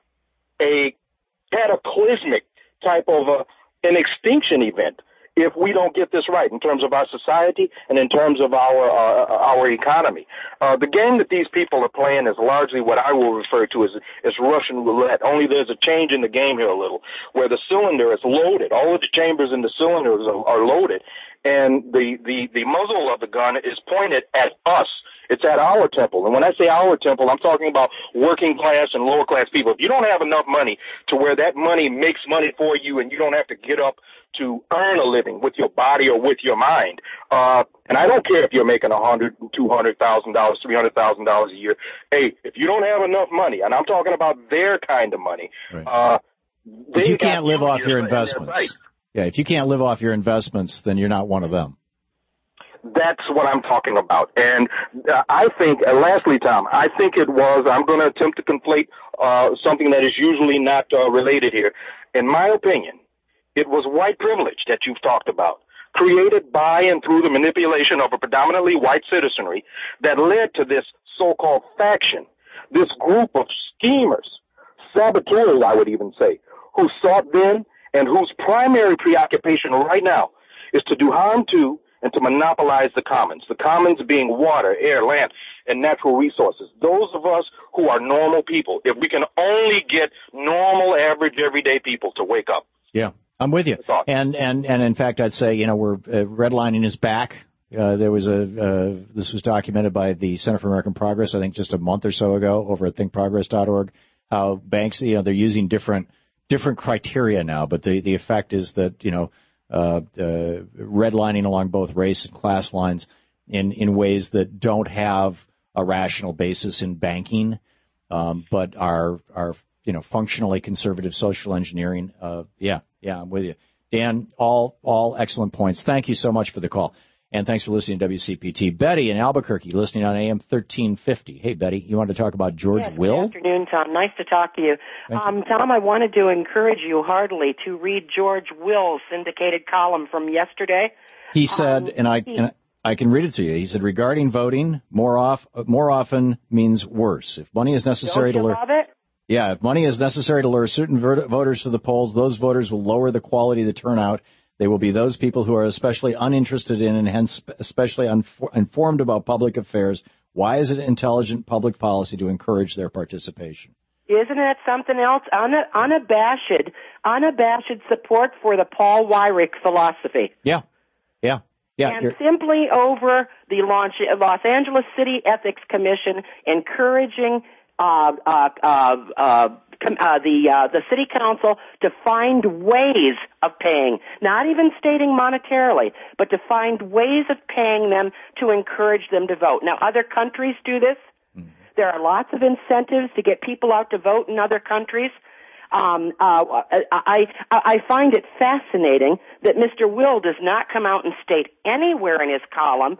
a cataclysmic type of an extinction event if we don't get this right in terms of our society and in terms of our economy. The game that these people are playing is largely what I will refer to as Russian roulette, only there's a change in the game here a little, where the cylinder is loaded. All of the chambers in the cylinders are loaded, and the muzzle of the gun is pointed at us. It's at our temple. And when I say our temple, I'm talking about working class and lower class people. If you don't have enough money to where that money makes money for you and you don't have to get up to earn a living with your body or with your mind, and I don't care if you're making $100,000, $200,000, $300,000 a year. Hey, if you don't have enough money, and I'm talking about their kind of money, right. If you can't live off your investments, right. Yeah, if you can't live off your investments, then you're not one of them. That's what I'm talking about. And I think, lastly, Tom, I think it was, I'm going to attempt to conflate something that is usually not related here. In my opinion, it was white privilege that you've talked about, created by and through the manipulation of a predominantly white citizenry that led to this so-called faction, this group of schemers, saboteurs, I would even say, who sought then and whose primary preoccupation right now is to do harm to and to monopolize the commons being water, air, land, and natural resources. Those of us who are normal people, if we can only get normal, average, everyday people to wake up. Yeah, I'm with you. And in fact, I'd say, you know, we're redlining is back. There was this was documented by the Center for American Progress, I think just a month or so ago over at thinkprogress.org, how banks, you know, they're using different criteria now, but the effect is that, you know, redlining along both race and class lines in ways that don't have a rational basis in banking, but are you know, functionally conservative social engineering. Yeah, I'm with you, Dan. All excellent points. Thank you so much for the call, and thanks for listening to WCPT. Betty in Albuquerque, listening on AM 1350. Hey, Betty, you wanted to talk about George Will? Good afternoon, Tom. Nice to talk to you. Tom, I wanted to encourage you heartily to read George Will's syndicated column from yesterday. He said, and I can read it to you. He said, regarding voting, more often means worse. If money is necessary Don't you love it? Yeah, if money is necessary to lure certain voters to the polls, those voters will lower the quality of the turnout. They will be those people who are especially uninterested in and hence especially informed about public affairs. Why is it intelligent public policy to encourage their participation? Isn't it something else? Unabashed support for the Paul Weyrich philosophy. Yeah. And simply over the Los Angeles City Ethics Commission encouraging the city council to find ways of paying, not even stating monetarily, but to find ways of paying them to encourage them to vote. Now, other countries do this. There are lots of incentives to get people out to vote in other countries. I find it fascinating that Mr. Will does not come out and state anywhere in his column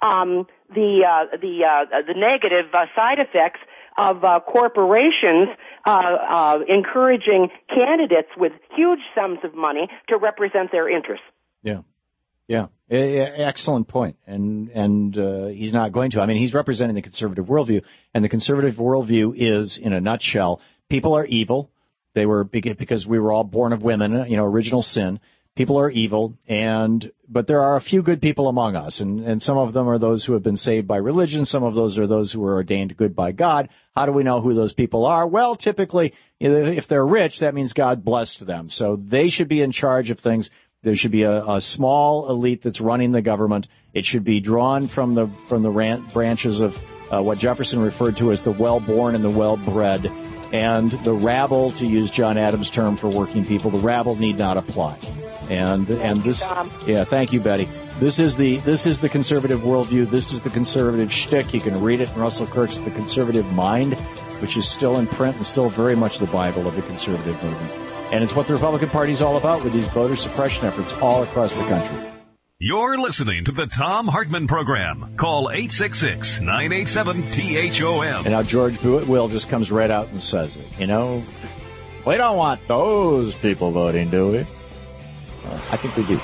the negative side effects of corporations encouraging candidates with huge sums of money to represent their interests. Yeah. Excellent point. And he's not going to. I mean, he's representing the conservative worldview, and the conservative worldview is, in a nutshell, people are evil. They were because we were all born of women, original sin. People are evil, but there are a few good people among us, and some of them are those who have been saved by religion. Some of those are those who are ordained good by God. How do we know who those people are? Well, typically, if they're rich, that means God blessed them. So they should be in charge of things. There should be a small elite that's running the government. It should be drawn from the branches of what Jefferson referred to as the well-born and the well-bred. And the rabble, to use John Adams' term for working people, the rabble need not apply. And this, thank you, Betty. This is the conservative worldview. This is the conservative shtick. You can read it in Russell Kirk's The Conservative Mind, which is still in print and still very much the Bible of the conservative movement. And it's what the Republican Party is all about with these voter suppression efforts all across the country. You're listening to the Thom Hartmann Program. Call 866-987-THOM. And now George Will just comes right out and says it. We don't want those people voting, do we? I think we do.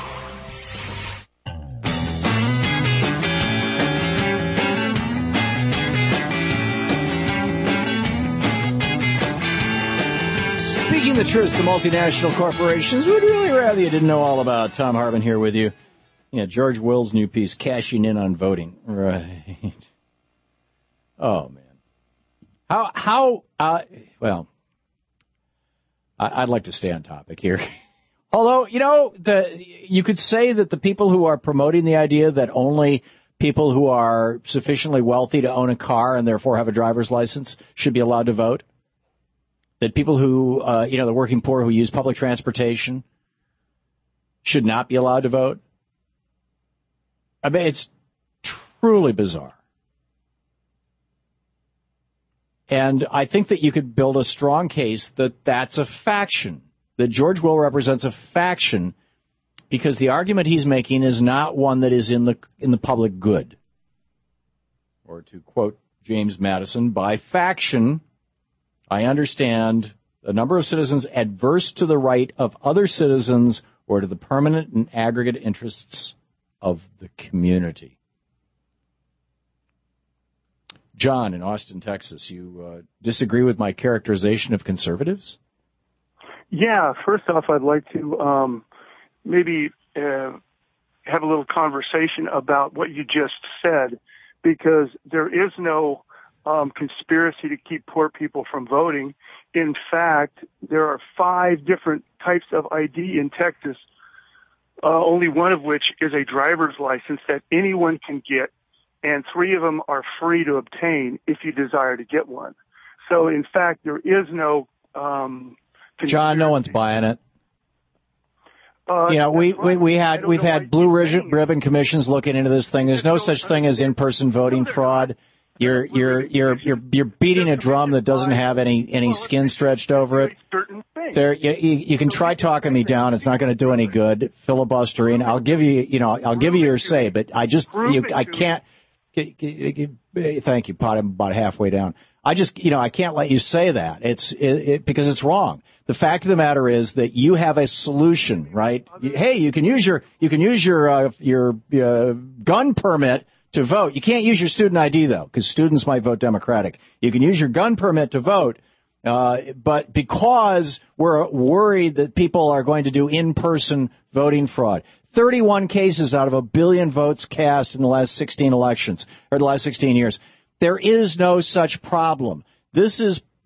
Speaking the truth, the multinational corporations would really rather you didn't know all about. Thom Hartmann here with you. Yeah, George Will's new piece, Cashing In on Voting. Right. Oh, man. Well, I'd like to stay on topic here. Although, you could say that the people who are promoting the idea that only people who are sufficiently wealthy to own a car and therefore have a driver's license should be allowed to vote. That people who, the working poor who use public transportation should not be allowed to vote. I mean, it's truly bizarre. And I think that you could build a strong case that that's a faction, that George Will represents a faction, because the argument he's making is not one that is in the public good. Or to quote James Madison, by faction, I understand a number of citizens adverse to the right of other citizens or to the permanent and aggregate interests of the community. John in Austin, Texas, you disagree with my characterization of conservatives? Yeah, first off, I'd like to maybe have a little conversation about what you just said, because there is no conspiracy to keep poor people from voting. In fact, there are 5 different types of ID in Texas, only one of which is a driver's license that anyone can get, and 3 of them are free to obtain if you desire to get one. So, in fact, there is no John, no one's buying it. We've had blue ribbon commissions looking into this thing. There's no such thing as in-person voting fraud. You're beating a drum that doesn't have any skin stretched over it. You can try talking me down. It's not going to do any good. Filibustering. I'll give you your say, but I can't. Thank you, Pot. I'm about halfway down. I can't let you say that. Because it's wrong. The fact of the matter is that you have a solution, right? Hey, you can use your gun permit to vote. You can't use your student ID, though, because students might vote Democratic. You can use your gun permit to vote, but because we're worried that people are going to do in-person voting fraud. 31 cases out of 1 billion votes cast in the last 16 elections, or the last 16 years. There is no such problem. This is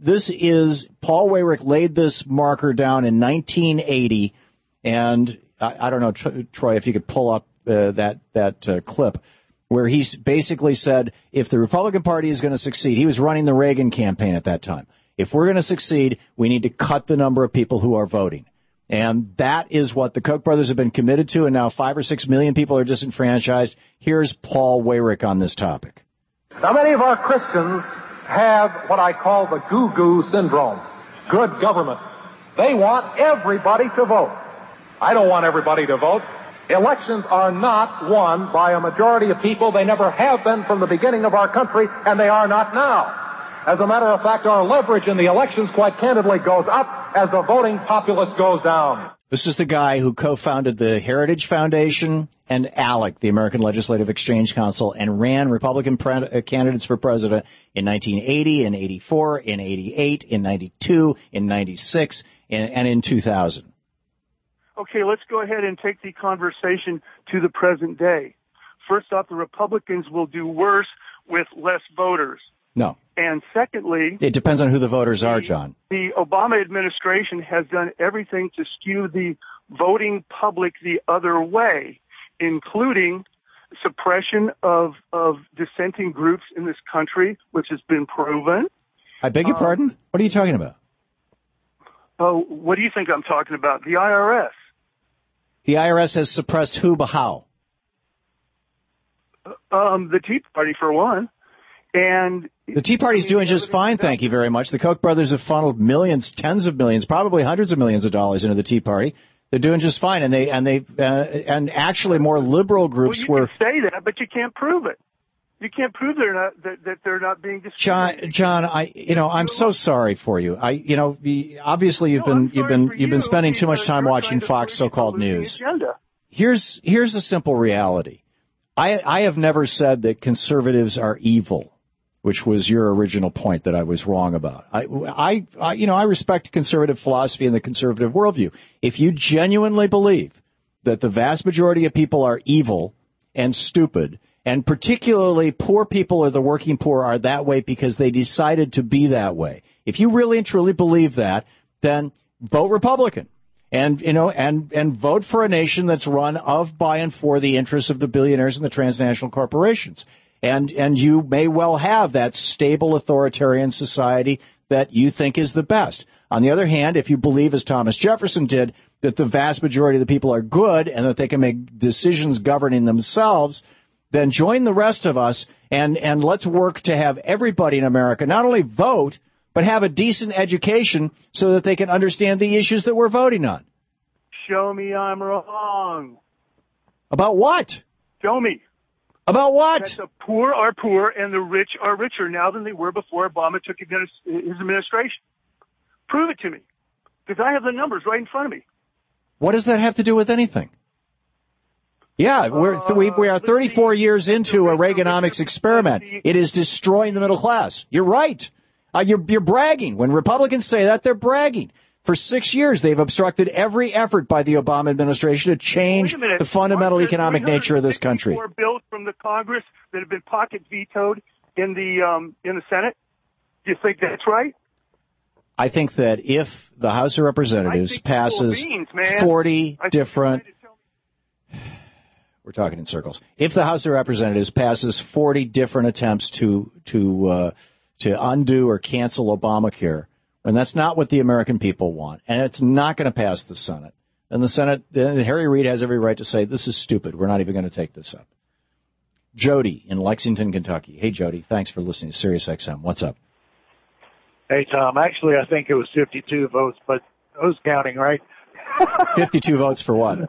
Paul Weyrich laid this marker down in 1980, and I don't know, Troy, if you could pull up that clip, where he basically said, if the Republican Party is going to succeed, he was running the Reagan campaign at that time, if we're going to succeed, we need to cut the number of people who are voting. And that is what the Koch brothers have been committed to, and now 5 or 6 million people are disenfranchised. Here's Paul Weyrich on this topic. Now, many of our Christians have what I call the goo-goo syndrome, good government. They want everybody to vote. I don't want everybody to vote. Elections are not won by a majority of people. They never have been from the beginning of our country, and they are not now. As a matter of fact, our leverage in the elections, quite candidly, goes up as the voting populace goes down. This is the guy who co-founded the Heritage Foundation and ALEC, the American Legislative Exchange Council, and ran Republican candidates for president in 1980, in 84, in 88, in 92, in 96, and in 2000. Okay, let's go ahead and take the conversation to the present day. First off, the Republicans will do worse with less voters. No. And secondly, it depends on who the voters are, John. The Obama administration has done everything to skew the voting public the other way, including suppression of dissenting groups in this country, which has been proven. I beg your pardon? What are you talking about? Oh, what do you think I'm talking about? The IRS. The IRS has suppressed who, but how? The Tea Party, for one. And the Tea Party's doing just fine, thank you very much. The Koch brothers have funneled millions, tens of millions, probably hundreds of millions of dollars into the Tea Party. They're doing just fine, and actually more liberal groups were. You can say that, but you can't prove it. You can't prove that they're not being discriminated. John, I'm so sorry for you. Obviously you've been spending too much time watching Fox so-called news. Here's the simple reality. I have never said that conservatives are evil, which was your original point that I was wrong about. I respect conservative philosophy and the conservative worldview. If you genuinely believe that the vast majority of people are evil and stupid, and particularly poor people or the working poor are that way because they decided to be that way, if you really and truly believe that, then vote Republican. And vote for a nation that's run of, by, and for the interests of the billionaires and the transnational corporations. And you may well have that stable authoritarian society that you think is the best. On the other hand, if you believe, as Thomas Jefferson did, that the vast majority of the people are good and that they can make decisions governing themselves, then join the rest of us and let's work to have everybody in America not only vote, but have a decent education so that they can understand the issues that we're voting on. Show me I'm wrong. About what? Show me. About what? That the poor are poor and the rich are richer now than they were before Obama took his administration. Prove it to me. Because I have the numbers right in front of me. What does that have to do with anything? Yeah, we are 34 years into a Reaganomics experiment. It is destroying the middle class. You're right. You're bragging. When Republicans say that, they're bragging. For 6 years, they've obstructed every effort by the Obama administration to change the fundamental economic nature of this country. Bills from the Congress that have been pocket vetoed in the Senate. Do you think that's right? I think that if the House of Representatives passes 40 different... We're talking in circles. If the House of Representatives passes 40 different attempts to undo or cancel Obamacare, and that's not what the American people want, and it's not going to pass the Senate, and the Senate, Harry Reid has every right to say, this is stupid, we're not even going to take this up. Jody in Lexington, Kentucky. Hey, Jody, thanks for listening to Sirius XM. What's up? Hey, Tom. Actually, I think it was 52 votes, but who's counting, right? 52 votes for what?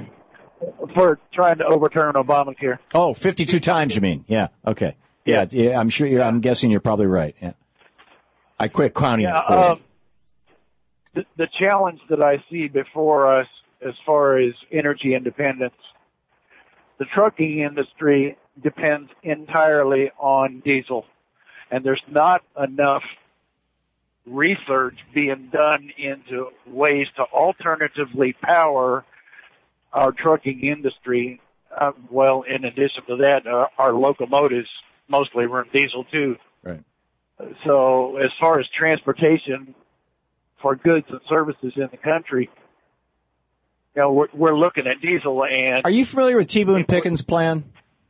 For trying to overturn Obamacare. Oh, 52 times, you mean? Yeah, okay. Yeah, I'm guessing you're probably right, yeah. I quit counting at 40. The challenge that I see before us as far as energy independence, the trucking industry depends entirely on diesel, and there's not enough research being done into ways to alternatively power our trucking industry. In addition to that, our locomotives mostly run diesel too. Right. So as far as transportation for goods and services in the country, you know, we're looking at diesel. And are you familiar with T. Boone Pickens' plan?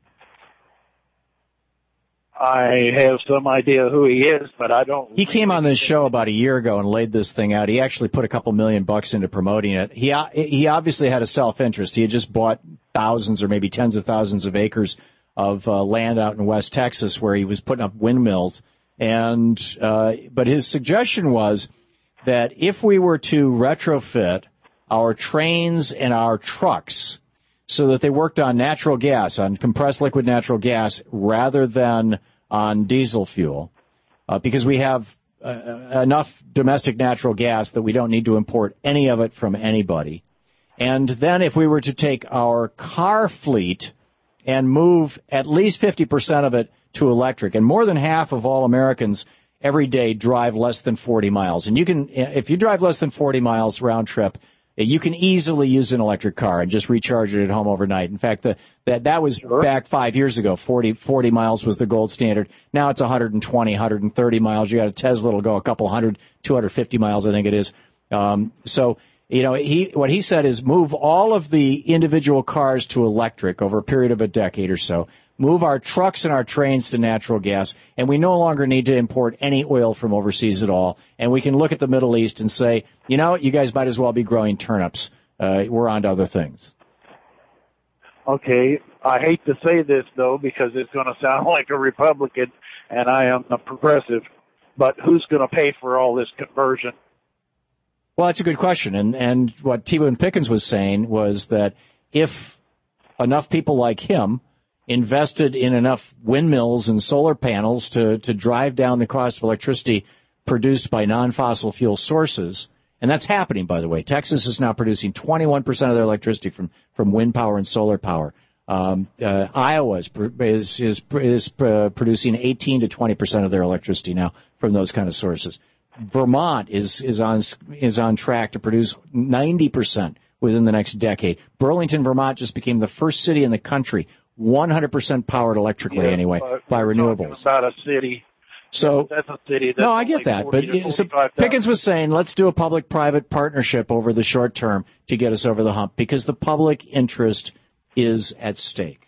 I have some idea who he is, but I don't. He came on this show about a year ago and laid this thing out. He actually put a couple $1 million into promoting it. He obviously had a self-interest. He had just bought thousands or maybe tens of thousands of acres of land out in West Texas where he was putting up windmills. And but his suggestion was that if we were to retrofit our trains and our trucks so that they worked on natural gas, on compressed liquid natural gas, rather than on diesel fuel, because we have enough domestic natural gas that we don't need to import any of it from anybody. And then if we were to take our car fleet and move at least 50% of it to electric, and more than half of all Americans every day drive less than 40 miles. And you can, if you drive less than 40 miles round trip, you can easily use an electric car and just recharge it at home overnight. In fact, that was back 5 years ago. 40 miles was the gold standard. Now it's 120, 130 miles. You got a Tesla that'll go a couple hundred, 250 miles, I think it is. So, you know, what he said is move all of the individual cars to electric over a period of a decade or so. Move our trucks and our trains to natural gas, and we no longer need to import any oil from overseas at all. And we can look at the Middle East and say, you know, you guys might as well be growing turnips. We're on to other things. Okay, I hate to say this, though, because it's going to sound like a Republican, and I am a progressive. But who's going to pay for all this conversion? Well, that's a good question. And what T. Boone Pickens was saying was that if enough people like him invested in enough windmills and solar panels to drive down the cost of electricity produced by non-fossil fuel sources, and that's happening, by the way. Texas is now producing 21% of their electricity from wind power and solar power. Iowa is producing 18 to 20% of their electricity now from those kind of sources. Vermont is on track to produce 90% within the next decade. Burlington, Vermont just became the first city in the country 100% powered electrically by renewables. About a city. So that's a city. No, I get that, but so Pickens was saying let's do a public-private partnership over the short term to get us over the hump because the public interest is at stake.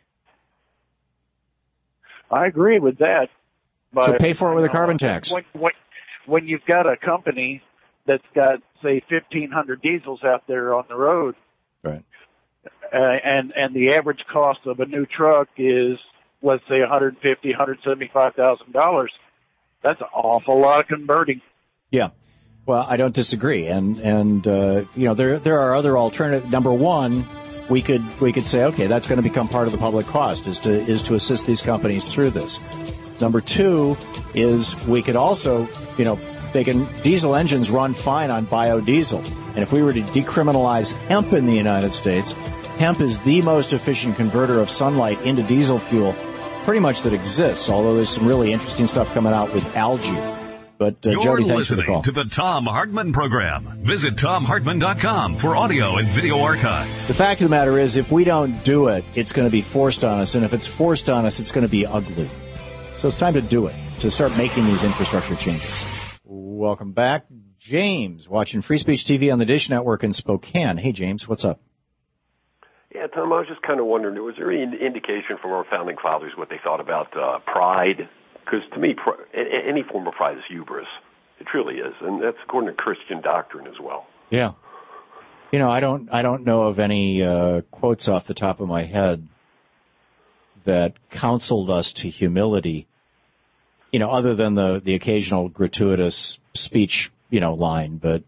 I agree with that. But, so pay for it with a carbon tax. When you've got a company that's got, say, 1,500 diesels out there on the road, right? And the average cost of a new truck is, let's say, $150,000, $175,000. That's an awful lot of converting. Yeah, well, I don't disagree, and you know there are other alternatives. Number one, we could say, okay, that's going to become part of the public cost is to assist these companies through this. Number two is we could also, you know, diesel engines run fine on biodiesel, and if we were to decriminalize hemp in the United States, hemp is the most efficient converter of sunlight into diesel fuel pretty much that exists, although there's some really interesting stuff coming out with algae. But Jody, thanks for the call. You're listening to the Thom Hartmann Program. Visit ThomHartmann.com for audio and video archives. The fact of the matter is, if we don't do it, it's going to be forced on us, and if it's forced on us, it's going to be ugly. So it's time to do it, to start making these infrastructure changes. Welcome back. James, watching Free Speech TV on the Dish Network in Spokane. Hey, James, what's up? Yeah, Tom, I was just kind of wondering, was there any indication from our founding fathers what they thought about pride? Because to me, any form of pride is hubris. It truly is, and that's according to Christian doctrine as well. Yeah. You know, I don't know of any quotes off the top of my head that counseled us to humility, you know, other than the occasional gratuitous speech, you know, line. But,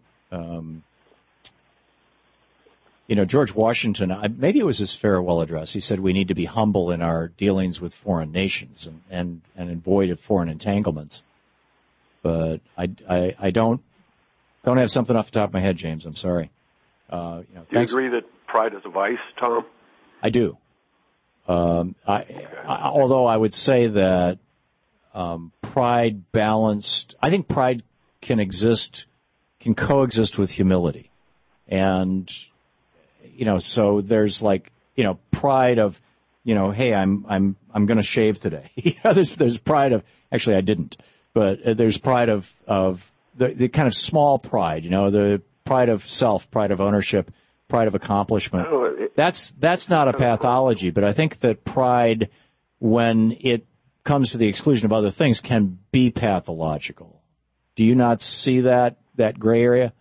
you know, George Washington, maybe it was his farewell address. He said we need to be humble in our dealings with foreign nations and avoid of foreign entanglements. But I don't have something off the top of my head, James. I'm sorry. You know, do you agree that pride is a vice, Tom? I do. Although I would say that pride balanced, I think pride can coexist with humility, and you know, so there's like, you know, pride of, you know, hey, I'm going to shave today. There's pride of, actually I didn't. But there's pride of the kind of small pride, the pride of self, pride of ownership, pride of accomplishment. That's not a pathology, but I think that pride, when it comes to the exclusion of other things, can be pathological. Do you not see that gray area?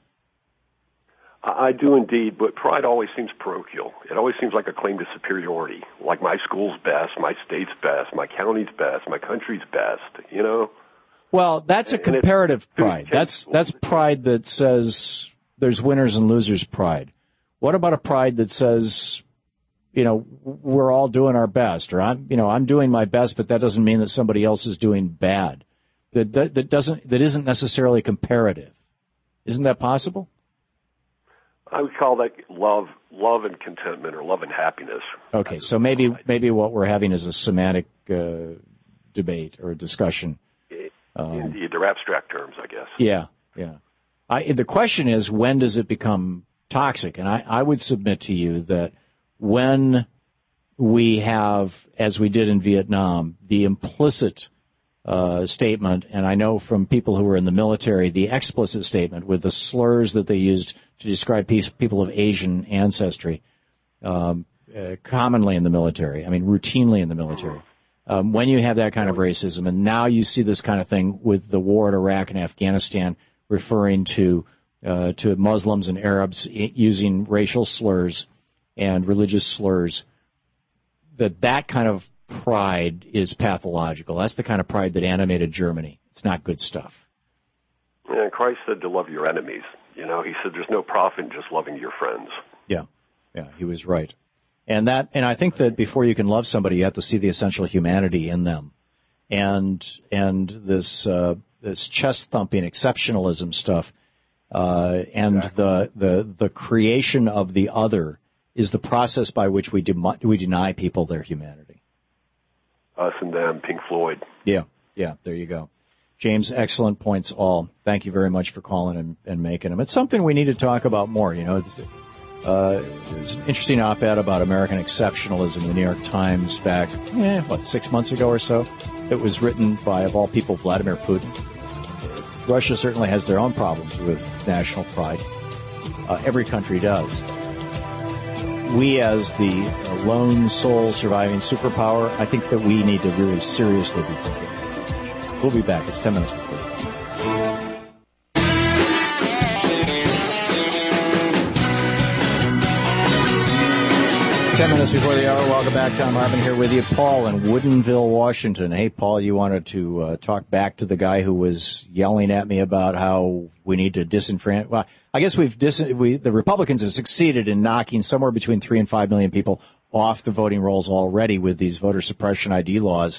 I do indeed, but pride always seems parochial. It always seems like a claim to superiority, like my school's best, my state's best, my county's best, my country's best, Well, that's a comparative pride. That's pride that says there's winners and losers pride. What about a pride that says, we're all doing our best, or I'm doing my best, but that doesn't mean that somebody else is doing bad. That isn't necessarily comparative. Isn't that possible? I would call that love and contentment, or love and happiness. Okay, so maybe what we're having is a semantic debate or a discussion. Indeed, they're abstract terms, I guess. Yeah. The question is, when does it become toxic? And I would submit to you that when we have, as we did in Vietnam, the implicit statement, and I know from people who were in the military, the explicit statement with the slurs that they used to describe people of Asian ancestry, commonly in the military, routinely in the military. When you have that kind of racism, and now you see this kind of thing with the war in Iraq and Afghanistan, referring to Muslims and Arabs using racial slurs and religious slurs, that kind of pride is pathological. That's the kind of pride that animated Germany. It's not good stuff. Yeah, Christ said to love your enemies. He said there's no profit in just loving your friends. Yeah, he was right. And I think that before you can love somebody, you have to see the essential humanity in them. And this chest thumping exceptionalism stuff, and the creation of the other is the process by which we deny people their humanity. Us and them, Pink Floyd. Yeah, there you go. James, excellent points all. Thank you very much for calling and making them. It's something we need to talk about more. There's an interesting op-ed about American exceptionalism in the New York Times back, 6 months ago or so. It was written by, of all people, Vladimir Putin. Russia certainly has their own problems with national pride. Every country does. We, as the lone sole surviving superpower, I think that we need to really seriously be thinking. We'll be back. It's 10 minutes before. 10 minutes before the hour. Welcome back. Tom Hartman here with you. Paul in Woodinville, Washington. Hey, Paul, you wanted to talk back to the guy who was yelling at me about how we need to disenfranchise. Well, I guess the Republicans have succeeded in knocking somewhere between 3 and 5 million people off the voting rolls already with these voter suppression ID laws.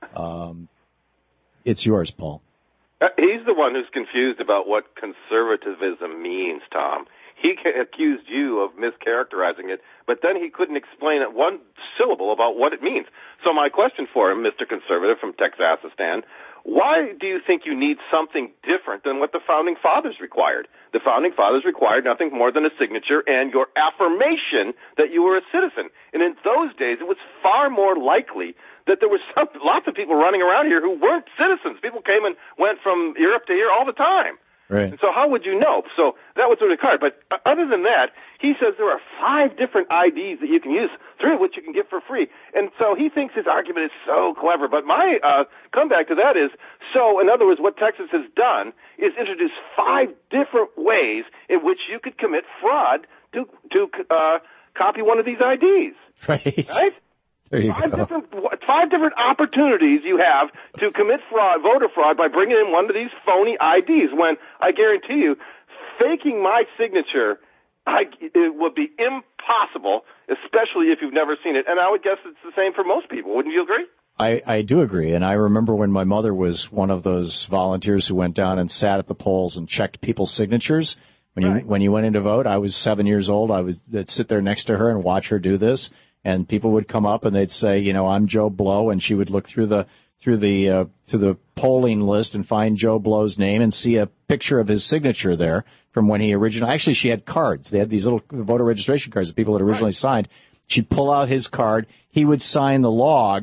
It's yours, Paul. He's the one who's confused about what conservatism means, Tom. He accused you of mischaracterizing it, but then he couldn't explain it one syllable about what it means. So my question for him, Mr. Conservative from Texasistan, why do you think you need something different than what the Founding Fathers required? The Founding Fathers required nothing more than a signature and your affirmation that you were a citizen. And in those days, it was far more likely that there was lots of people running around here who weren't citizens. People came and went from Europe to here all the time. Right. And so how would you know? So that was what it required. But other than that, he says there are 5 different IDs that you can use, 3 of which you can get for free. And so he thinks his argument is so clever. But my comeback to that is, so in other words, what Texas has done is introduce 5 different ways in which you could commit fraud to copy one of these IDs. Right? There you go. 5 different opportunities you have to commit fraud, voter fraud, by bringing in one of these phony IDs. When I guarantee you, faking my signature, it would be impossible, especially if you've never seen it. And I would guess it's the same for most people. Wouldn't you agree? I do agree. And I remember when my mother was one of those volunteers who went down and sat at the polls and checked people's signatures. When you went in to vote, I was 7 years old. I'd sit there next to her and watch her do this. And people would come up and they'd say, I'm Joe Blow, and she would look through the polling list and find Joe Blow's name and see a picture of his signature there from when he originally. Actually, she had cards. They had these little voter registration cards that people had originally signed. She'd pull out his card. He would sign the log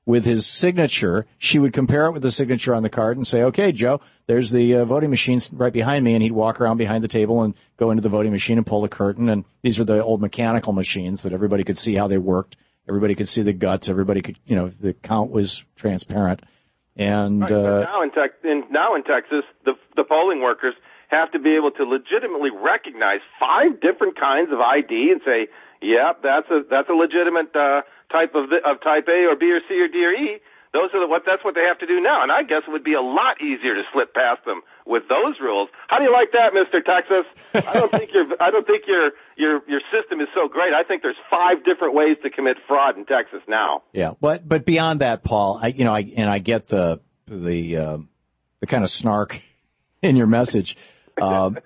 with his signature. She would compare it with the signature on the card and say, okay, Joe, there's the voting machine right behind me. And he'd walk around behind the table and go into the voting machine and pull the curtain. And these were the old mechanical machines that everybody could see how they worked. Everybody could see the guts. Everybody could, the count was transparent. And right, now in Texas, the polling workers have to be able to legitimately recognize 5 different kinds of ID and say, "Yep, that's a legitimate type of type A or B or C or D or E." That's what they have to do now, and I guess it would be a lot easier to slip past them with those rules. How do you like that, Mr. Texas? I don't think your system is so great. I think there's 5 different ways to commit fraud in Texas now. Yeah, but beyond that, Paul, I get the kind of snark in your message, but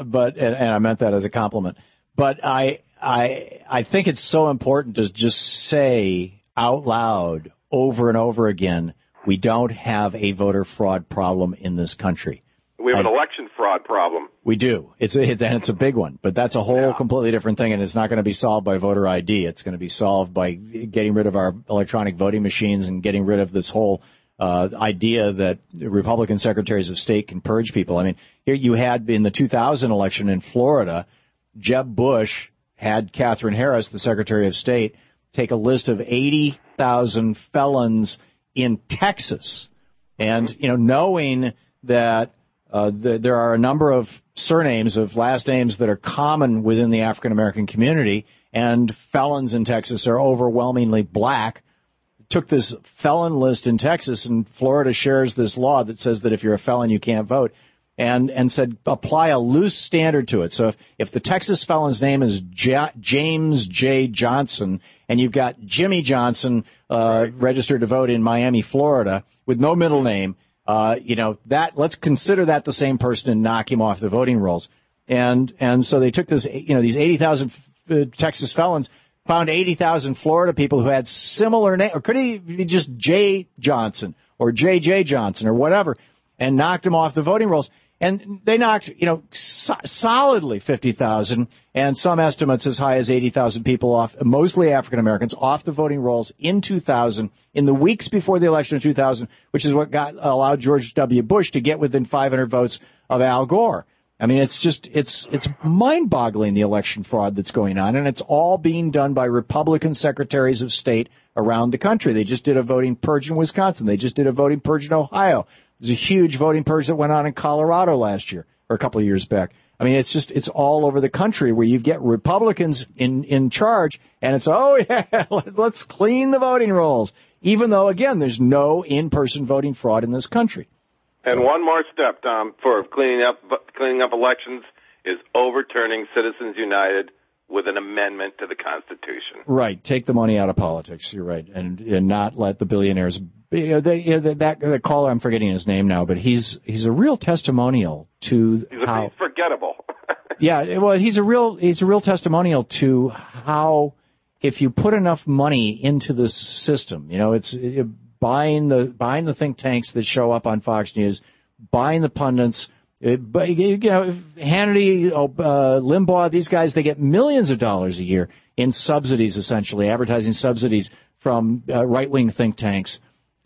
I meant that as a compliment. But I think it's so important to just say out loud over and over again, we don't have a voter fraud problem in this country. We have an election fraud problem. We do. It's a big one, but that's a whole completely different thing, and it's not going to be solved by voter ID. It's going to be solved by getting rid of our electronic voting machines and getting rid of this whole idea that Republican secretaries of state can purge people. I mean, here you had in the 2000 election in Florida, Jeb Bush had Catherine Harris, the Secretary of State, take a list of 80,000 felons in Texas. And, knowing that there are a number of surnames, of last names that are common within the African-American community, and felons in Texas are overwhelmingly black, took this felon list in Texas, and Florida shares this law that says that if you're a felon, you can't vote, and said apply a loose standard to it. So if the Texas felon's name is James J. Johnson, and you've got Jimmy Johnson registered to vote in Miami, Florida, with no middle name, let's consider that the same person and knock him off the voting rolls. And so they took these 80,000 Texas felons, found 80,000 Florida people who had similar names, or could it be just J. Johnson or J.J. Johnson or whatever, and knocked them off the voting rolls. And they knocked, solidly 50,000, and some estimates as high as 80,000 people off, mostly African Americans, off the voting rolls in 2000, in the weeks before the election of 2000, which is what allowed George W. Bush to get within 500 votes of Al Gore. I mean, it's mind-boggling, the election fraud that's going on, and it's all being done by Republican secretaries of state around the country. They just did a voting purge in Wisconsin. They just did a voting purge in Ohio. There's a huge voting purge that went on in Colorado last year, or a couple of years back. I mean, it's all over the country where you get Republicans in charge, and it's, let's clean the voting rolls, even though, again, there's no in-person voting fraud in this country. And one more step, Tom, for cleaning up elections is overturning Citizens United with an amendment to the Constitution. Right. Take the money out of politics. You're right. And not let the billionaires. That caller, I'm forgetting his name now, but he's a real testimonial to He's forgettable. Yeah. Well, he's a real testimonial to how if you put enough money into this system, it's buying the think tanks that show up on Fox News, buying the pundits. But Hannity, Limbaugh, these guys, they get millions of dollars a year in subsidies, essentially, advertising subsidies from right-wing think tanks.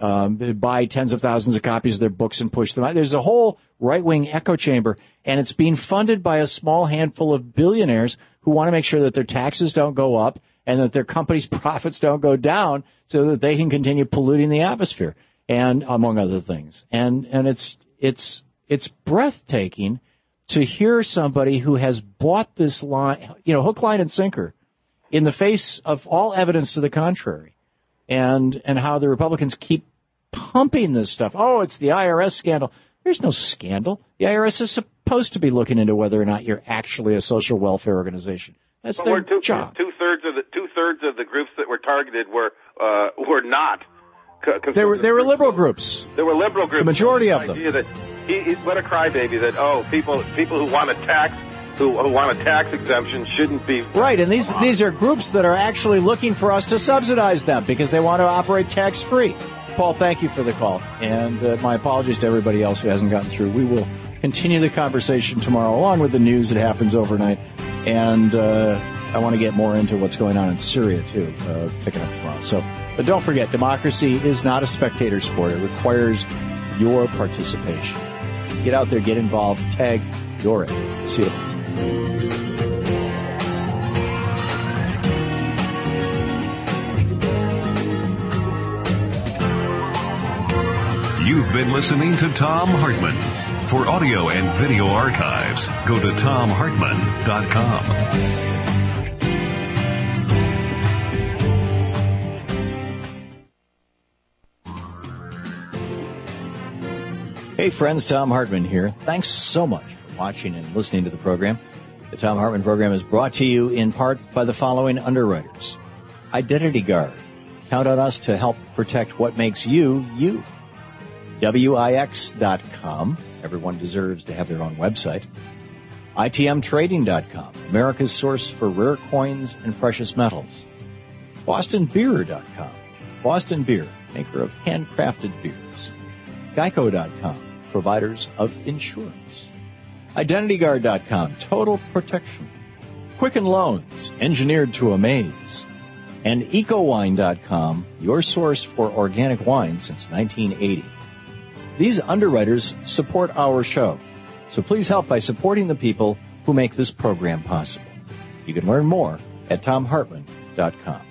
Buy tens of thousands of copies of their books and push them out. There's a whole right-wing echo chamber, and it's being funded by a small handful of billionaires who want to make sure that their taxes don't go up and that their companies' profits don't go down so that they can continue polluting the atmosphere, and among other things. And it's breathtaking to hear somebody who has bought this line, hook, line, and sinker, in the face of all evidence to the contrary, and how the Republicans keep pumping this stuff. Oh, it's the IRS scandal. There's no scandal. The IRS is supposed to be looking into whether or not you're actually a social welfare organization. That's their job. Two-thirds of the groups that were targeted were not. They were liberal groups. They were liberal groups. The majority of them. What a crybaby that people who want a tax exemption shouldn't be right. And these are groups that are actually looking for us to subsidize them because they want to operate tax free. Paul, thank you for the call, and my apologies to everybody else who hasn't gotten through. We will continue the conversation tomorrow along with the news that happens overnight, and I want to get more into what's going on in Syria, too, picking up tomorrow. So, but don't forget, democracy is not a spectator sport. It requires your participation. Get out there, get involved, tag, you're it. See you tomorrow. You've been listening to Thom Hartmann. For audio and video archives, go to ThomHartmann.com. Hey friends, Thom Hartmann here. Thanks so much for watching and listening to the program. The Thom Hartmann program is brought to you in part by the following underwriters. Identity Guard. Count on us to help protect what makes you, you. WIX.com. Everyone deserves to have their own website. ITMTrading.com. America's source for rare coins and precious metals. BostonBeer.com. Boston Beer, maker of handcrafted beers. Geico.com. Providers of insurance. IdentityGuard.com. Total protection. Quicken Loans. Engineered to amaze. And EcoWine.com. Your source for organic wine since 1980. These underwriters support our show, so please help by supporting the people who make this program possible. You can learn more at ThomHartmann.com.